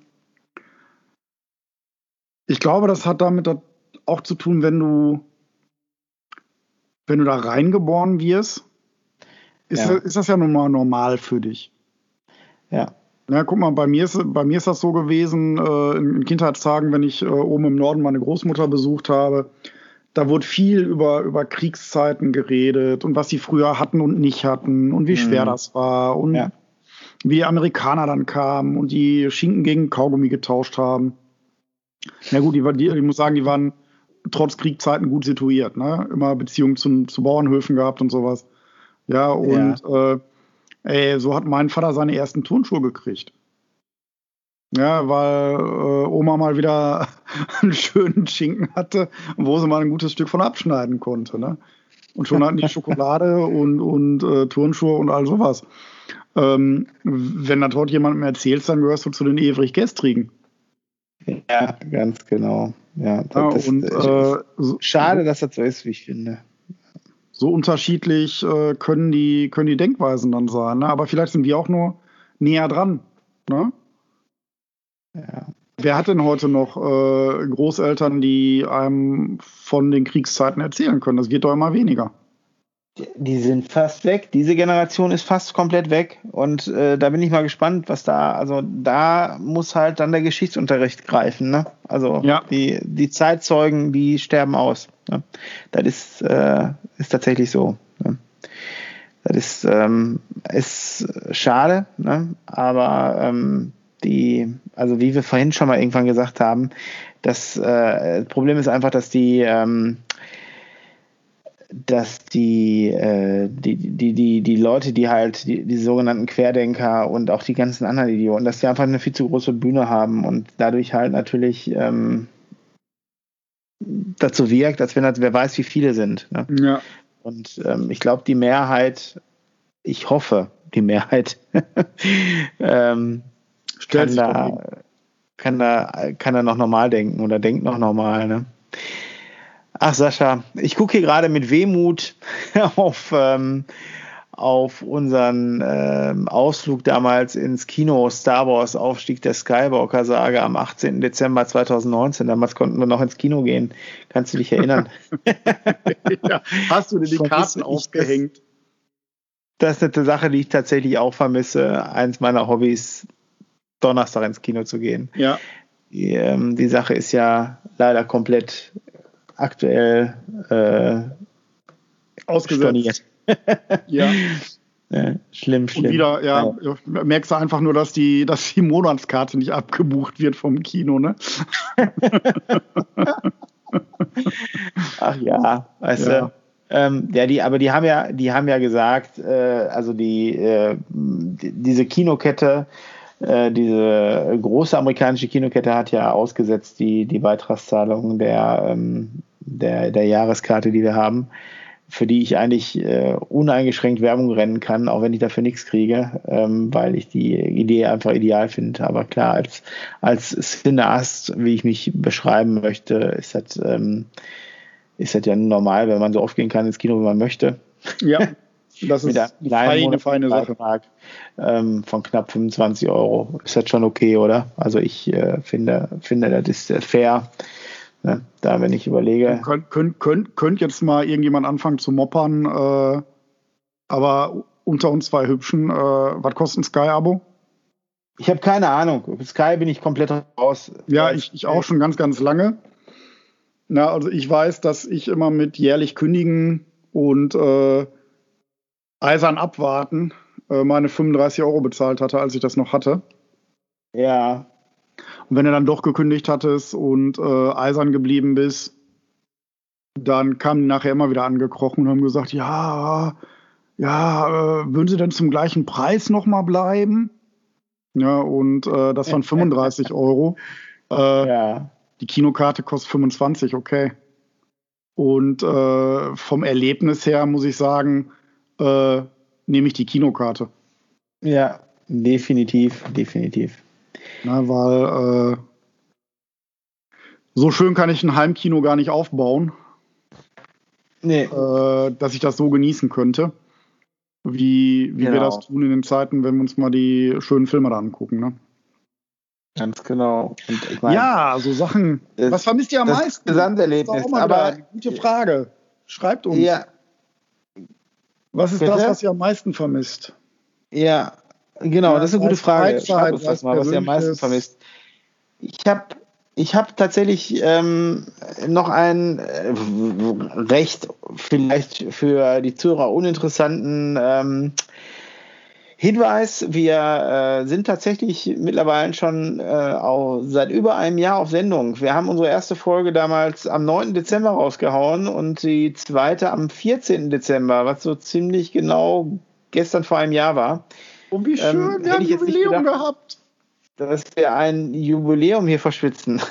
ich glaube, das hat damit auch zu tun, wenn du, wenn du da reingeboren wirst, ist, Ja. ist das ja nun mal normal für dich. Ja. Na, guck mal, bei mir ist, bei mir ist das so gewesen, äh, in, in Kindheitstagen, wenn ich äh, oben im Norden meine Großmutter besucht habe, da wurde viel über, über Kriegszeiten geredet und was sie früher hatten und nicht hatten und wie schwer Mhm. das war und Ja. wie die Amerikaner dann kamen und die Schinken gegen Kaugummi getauscht haben. Na gut, die, die, ich muss sagen, die waren trotz Kriegszeiten gut situiert, ne? Immer Beziehungen zu, zu Bauernhöfen gehabt und sowas. Ja, und Äh, ey, so hat mein Vater seine ersten Turnschuhe gekriegt. Ja, weil äh, Oma mal wieder einen schönen Schinken hatte, wo sie mal ein gutes Stück von abschneiden konnte. Ne? Und schon hatten die Schokolade und, und äh, Turnschuhe und all sowas. Ähm, wenn das heute jemandem erzählst, dann gehörst du zu den ewig Gestrigen. Ja, ganz genau. Ja, das, Ja, das und, ist äh, so, schade, dass das so ist, wie ich finde. so unterschiedlich äh, können, die, können die Denkweisen dann sein. Ne? Aber vielleicht sind wir auch nur näher dran. Ne? Ja. Wer hat denn heute noch äh, Großeltern, die einem von den Kriegszeiten erzählen können? Das wird doch immer weniger. Die sind fast weg. Diese Generation ist fast komplett weg. Und äh, da bin ich mal gespannt, was da, also da muss halt dann der Geschichtsunterricht greifen. Ne? Also Ja. die, die Zeitzeugen, die sterben aus. Ne? Das ist, äh, ist tatsächlich so. Ne? Das ist, ähm, ist schade, ne? Aber ähm, die, also wie wir vorhin schon mal irgendwann gesagt haben, das äh, Problem ist einfach, dass die ähm, dass die, äh, die, die, die, die Leute, die halt, die, die sogenannten Querdenker und auch die ganzen anderen Idioten, dass die einfach eine viel zu große Bühne haben und dadurch halt natürlich ähm, dazu wirkt, als wenn das, wer weiß, wie viele sind. Ne? Ja. Und ähm, ich glaube, die Mehrheit, ich hoffe, die Mehrheit ähm, Stellt kann, sich da, dagegen. kann, da, kann da noch normal denken oder denkt noch normal. Ne? Ach Sascha, ich gucke hier gerade mit Wehmut auf, ähm, auf unseren ähm, Ausflug damals ins Kino Star Wars Aufstieg der Skywalker-Sage am achtzehnten Dezember zweitausendneunzehn. Damals konnten wir noch ins Kino gehen. Kannst du dich erinnern? Ja. Hast du dir die Vermisse Karten ich aufgehängt? Das ist eine Sache, die ich tatsächlich auch vermisse. Eins meiner Hobbys, Donnerstag ins Kino zu gehen. Ja. Die, ähm, die Sache ist ja leider komplett aktuell äh, Ausgesetzt. Ja. ja. Schlimm, schlimm. Und wieder, ja, ja, merkst du einfach nur, dass die, dass die Monatskarte nicht abgebucht wird vom Kino, ne? Ach ja, weißt Ja. du. Ähm, ja, die, aber die haben ja, die haben ja gesagt, äh, also die, äh, die diese Kinokette, äh, diese große amerikanische Kinokette hat ja ausgesetzt die, die Beitragszahlung der, ähm, der, der Jahreskarte, die wir haben, für die ich eigentlich äh, uneingeschränkt Werbung rennen kann, auch wenn ich dafür nichts kriege, ähm, weil ich die Idee einfach ideal finde. Aber klar, als, als Cineast, wie ich mich beschreiben möchte, ist das, ähm, ist das ja normal, wenn man so oft gehen kann ins Kino, wie man möchte. Ja, das Mit ist einem eine kleinen feine, feine Sache. Beitrag ähm, von knapp fünfundzwanzig Euro. Ist das schon okay, oder? Also ich äh, finde, finde, das ist äh, fair. Ne? Da, wenn ich überlege. Könnt, könnt, könnt, könnt jetzt mal irgendjemand anfangen zu moppern, äh, aber unter uns zwei Hübschen, äh, was kostet ein Sky-Abo? Ich habe keine Ahnung. Auf Sky bin ich komplett raus. Ja, ich, ich auch schon ganz, ganz lange. Na, also ich weiß, dass ich immer mit jährlich kündigen und äh, eisern abwarten äh, meine fünfunddreißig Euro bezahlt hatte, als ich das noch hatte. Ja. Und wenn du dann doch gekündigt hattest und äh, eisern geblieben bist, dann kamen die nachher immer wieder angekrochen und haben gesagt, ja, ja, äh, würden sie denn zum gleichen Preis nochmal bleiben? Ja, und äh, das waren fünfunddreißig Euro. Äh, Ja. Die Kinokarte kostet fünfundzwanzig, okay. Und äh, vom Erlebnis her muss ich sagen, äh, nehme ich die Kinokarte. Ja, definitiv, definitiv. Na, weil äh, so schön kann ich ein Heimkino gar nicht aufbauen, nee. äh, dass ich das so genießen könnte, wie, wie genau. wir das tun in den Zeiten, wenn wir uns mal die schönen Filme da angucken. Ne? Ganz genau. Und ich mein, ja, so Sachen. das, was vermisst ihr am das meisten? Gesamterlebnis. Das ist auch mal aber eine gute Frage. Schreibt uns. Ja. Was ist Bitte? das, was ihr am meisten vermisst? Ja, genau, Ja, das ist eine gute Frage. Freizeit, Schreibt uns das was mal, was ihr am meisten Persönliches. vermisst. Ich habe ich hab tatsächlich ähm, noch einen äh, recht vielleicht für die Zuhörer uninteressanten ähm, Hinweis. Wir äh, sind tatsächlich mittlerweile schon äh, auch seit über einem Jahr auf Sendung. Wir haben unsere erste Folge damals am neunten Dezember rausgehauen und die zweite am vierzehnten Dezember, was so ziemlich genau gestern vor einem Jahr war. Und wie schön, Ähm, wir haben ein hätte ich jetzt nicht Jubiläum gedacht, gehabt. dass wir ein Jubiläum hier verschwitzen.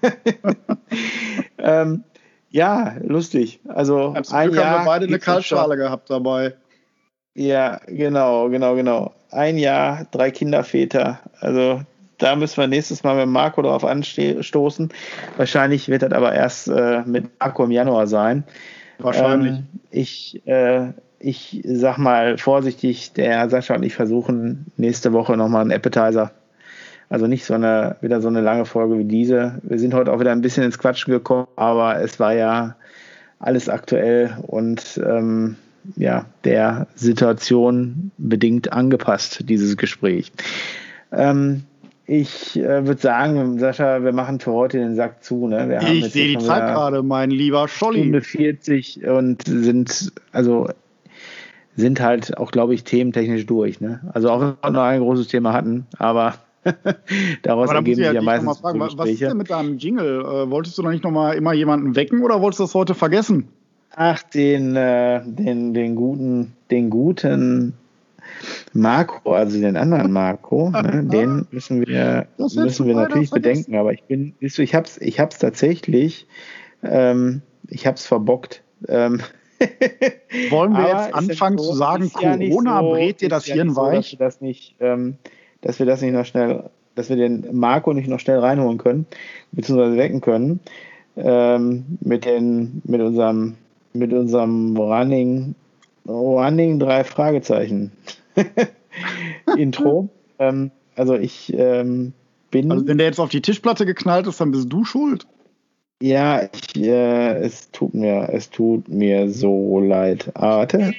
ähm, ja, lustig. Also Ja, zum ein Glück Jahr haben wir beide eine geht's uns schon. Kaltschale gehabt dabei. Ja, genau, genau, genau. Ein Jahr, drei Kinderväter. Also da müssen wir nächstes Mal mit Marco drauf anstoßen. Wahrscheinlich wird das aber erst äh, mit Marco im Januar sein. Wahrscheinlich. Ähm, ich, äh, ich sag mal vorsichtig, der Sascha und ich versuchen nächste Woche nochmal einen Appetizer. Also nicht so eine, wieder so eine lange Folge wie diese. Wir sind heute auch wieder ein bisschen ins Quatschen gekommen, aber es war ja alles aktuell und ähm, ja, der Situation bedingt angepasst, dieses Gespräch. Ähm, ich äh, würde sagen, Sascha, wir machen für heute den Sack zu. Ne? Wir haben Ich jetzt sehe die schon Zeit wieder gerade, mein lieber Scholli. Stunde vierzig und sind, also sind halt auch, glaube ich, thementechnisch durch. Ne? Also auch wenn wir noch ein großes Thema hatten, aber daraus Aber da muss ergeben ich sich ja ja dich noch mal meistens fragen, so was ist Gespräche. denn mit deinem Jingle? Äh, wolltest du noch nicht noch mal immer jemanden wecken oder wolltest du das heute vergessen? Ach, den, äh, den, den guten, den guten Marco, also den anderen Marco, ne, den müssen wir, Das hättest müssen du wir beinahe natürlich vergessen. bedenken. Aber ich bin, siehst du, ich hab's, ich hab's tatsächlich, ähm, ich hab's verbockt. Ähm, Wollen wir aber jetzt ist anfangen ja so, zu sagen, ist ja nicht Corona so, brät dir ist das ja Hirn nicht so, dass weich? wir das nicht, ähm, dass wir das nicht noch schnell, dass wir den Marco nicht noch schnell reinholen können, beziehungsweise wecken können, ähm, mit den, mit unserem, mit unserem Running, Running drei Fragezeichen Intro. ähm, also ich ähm, bin, Also wenn der jetzt auf die Tischplatte geknallt ist, dann bist du schuld. ja, ich, äh, es tut mir, es tut mir so leid. Ah, warte.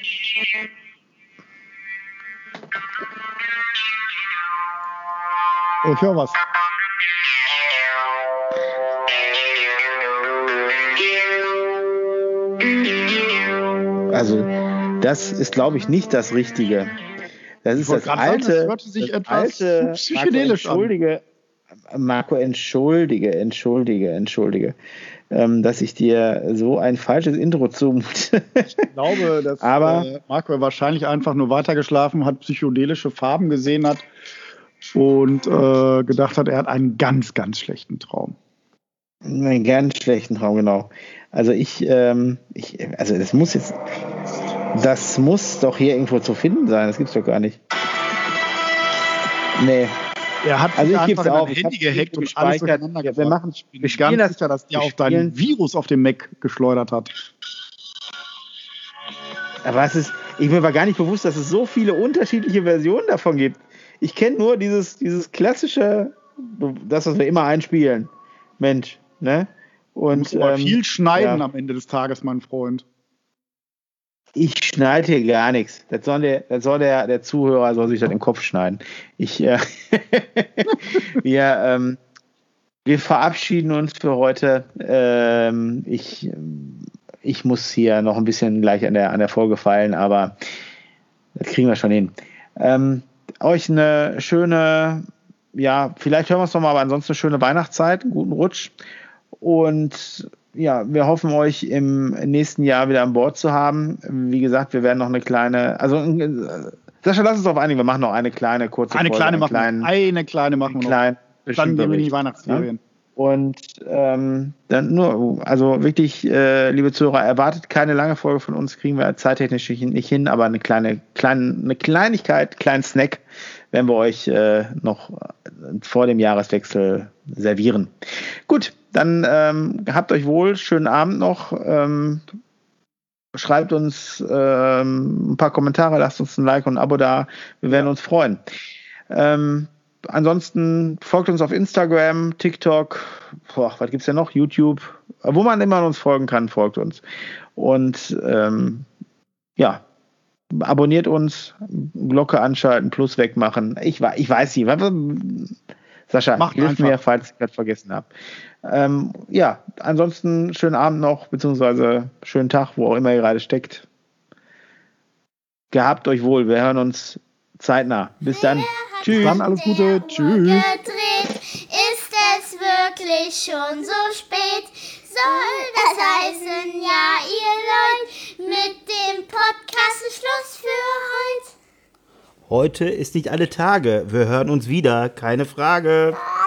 Oh, ich höre was. Also das ist, glaube ich, nicht das Richtige. Das Ich ist wollte das gerade sagen, alte, das hörte sich das etwas alte psychedelisch Marco, entschuldige, Marco, entschuldige, entschuldige, entschuldige, ähm, dass ich dir so ein falsches Intro zumute. Ich glaube, dass Aber äh, Marco wahrscheinlich einfach nur weitergeschlafen hat, psychedelische Farben gesehen hat und äh, gedacht hat, er hat einen ganz, ganz schlechten Traum. einen ganz schlechten Traum, genau. Also ich, ähm, ich, also das muss jetzt, das muss doch hier irgendwo zu finden sein. Das gibt's doch gar nicht. Nee. Er hat Also sich ich geb's einfach in auf. ein Ich Handy hab's gehackt und gespeichert. alles durcheinander Ja, gebracht. wir machen- Ich bin wir spielen ganz das- sicher, dass der wir auf dein spielen- Virus auf dem Mac geschleudert hat. Aber es ist, ich mir war gar nicht bewusst, dass es so viele unterschiedliche Versionen davon gibt. Ich kenne nur dieses, dieses klassische, das, was wir immer einspielen. Mensch, ne? Du Und musst aber ähm, viel schneiden ja. am Ende des Tages, mein Freund. Ich schneide hier gar nichts. Das soll der, das soll der, der Zuhörer soll sich das im Kopf schneiden. Ich, äh, wir, ähm, wir verabschieden uns für heute. Ähm, ich, ich muss hier noch ein bisschen gleich an der, an der Folge feilen, aber das kriegen wir schon hin. Ähm, euch eine schöne, ja, vielleicht hören wir es noch mal, aber ansonsten eine schöne Weihnachtszeit, einen guten Rutsch. Und ja, wir hoffen, euch im nächsten Jahr wieder an Bord zu haben. Wie gesagt, wir werden noch eine kleine, also äh, Sascha, lass uns darauf einigen, wir machen noch eine kleine, kurze Eine Folge. kleine einen machen kleinen, wir. Eine kleine machen wir noch. kleinen Dann gehen wir in die Zwischenbericht, Weihnachtsferien. ne? Und ähm, dann nur, also wirklich, äh, liebe Zuhörer, erwartet keine lange Folge von uns, kriegen wir zeittechnisch nicht hin, aber eine kleine, kleine, eine Kleinigkeit, kleinen Snack werden wir euch äh, noch vor dem Jahreswechsel servieren. Gut, dann ähm, habt euch wohl, schönen Abend noch. Ähm, schreibt uns ähm, ein paar Kommentare, lasst uns ein Like und ein Abo da. Wir werden uns freuen. Ähm, ansonsten folgt uns auf Instagram, TikTok, boah, was gibt's denn noch? YouTube, wo man immer uns folgen kann, folgt uns. Und ähm, ja, abonniert uns, Glocke anschalten, Plus wegmachen. Ich, ich weiß nicht. Sascha, Macht hilf einfach. mir, falls ich das vergessen habe. Ähm, ja, ansonsten schönen Abend noch, beziehungsweise schönen Tag, wo auch immer ihr gerade steckt. Gehabt euch wohl, wir hören uns zeitnah. Bis dann. Tschüss. Dann alles Gute. Tschüss. Gedreht, ist es wirklich schon so spät? Soll das heißen, ja, ihr Leute, mit dem Podcast ist Schluss für heute? Heute ist nicht alle Tage. Wir hören uns wieder, keine Frage.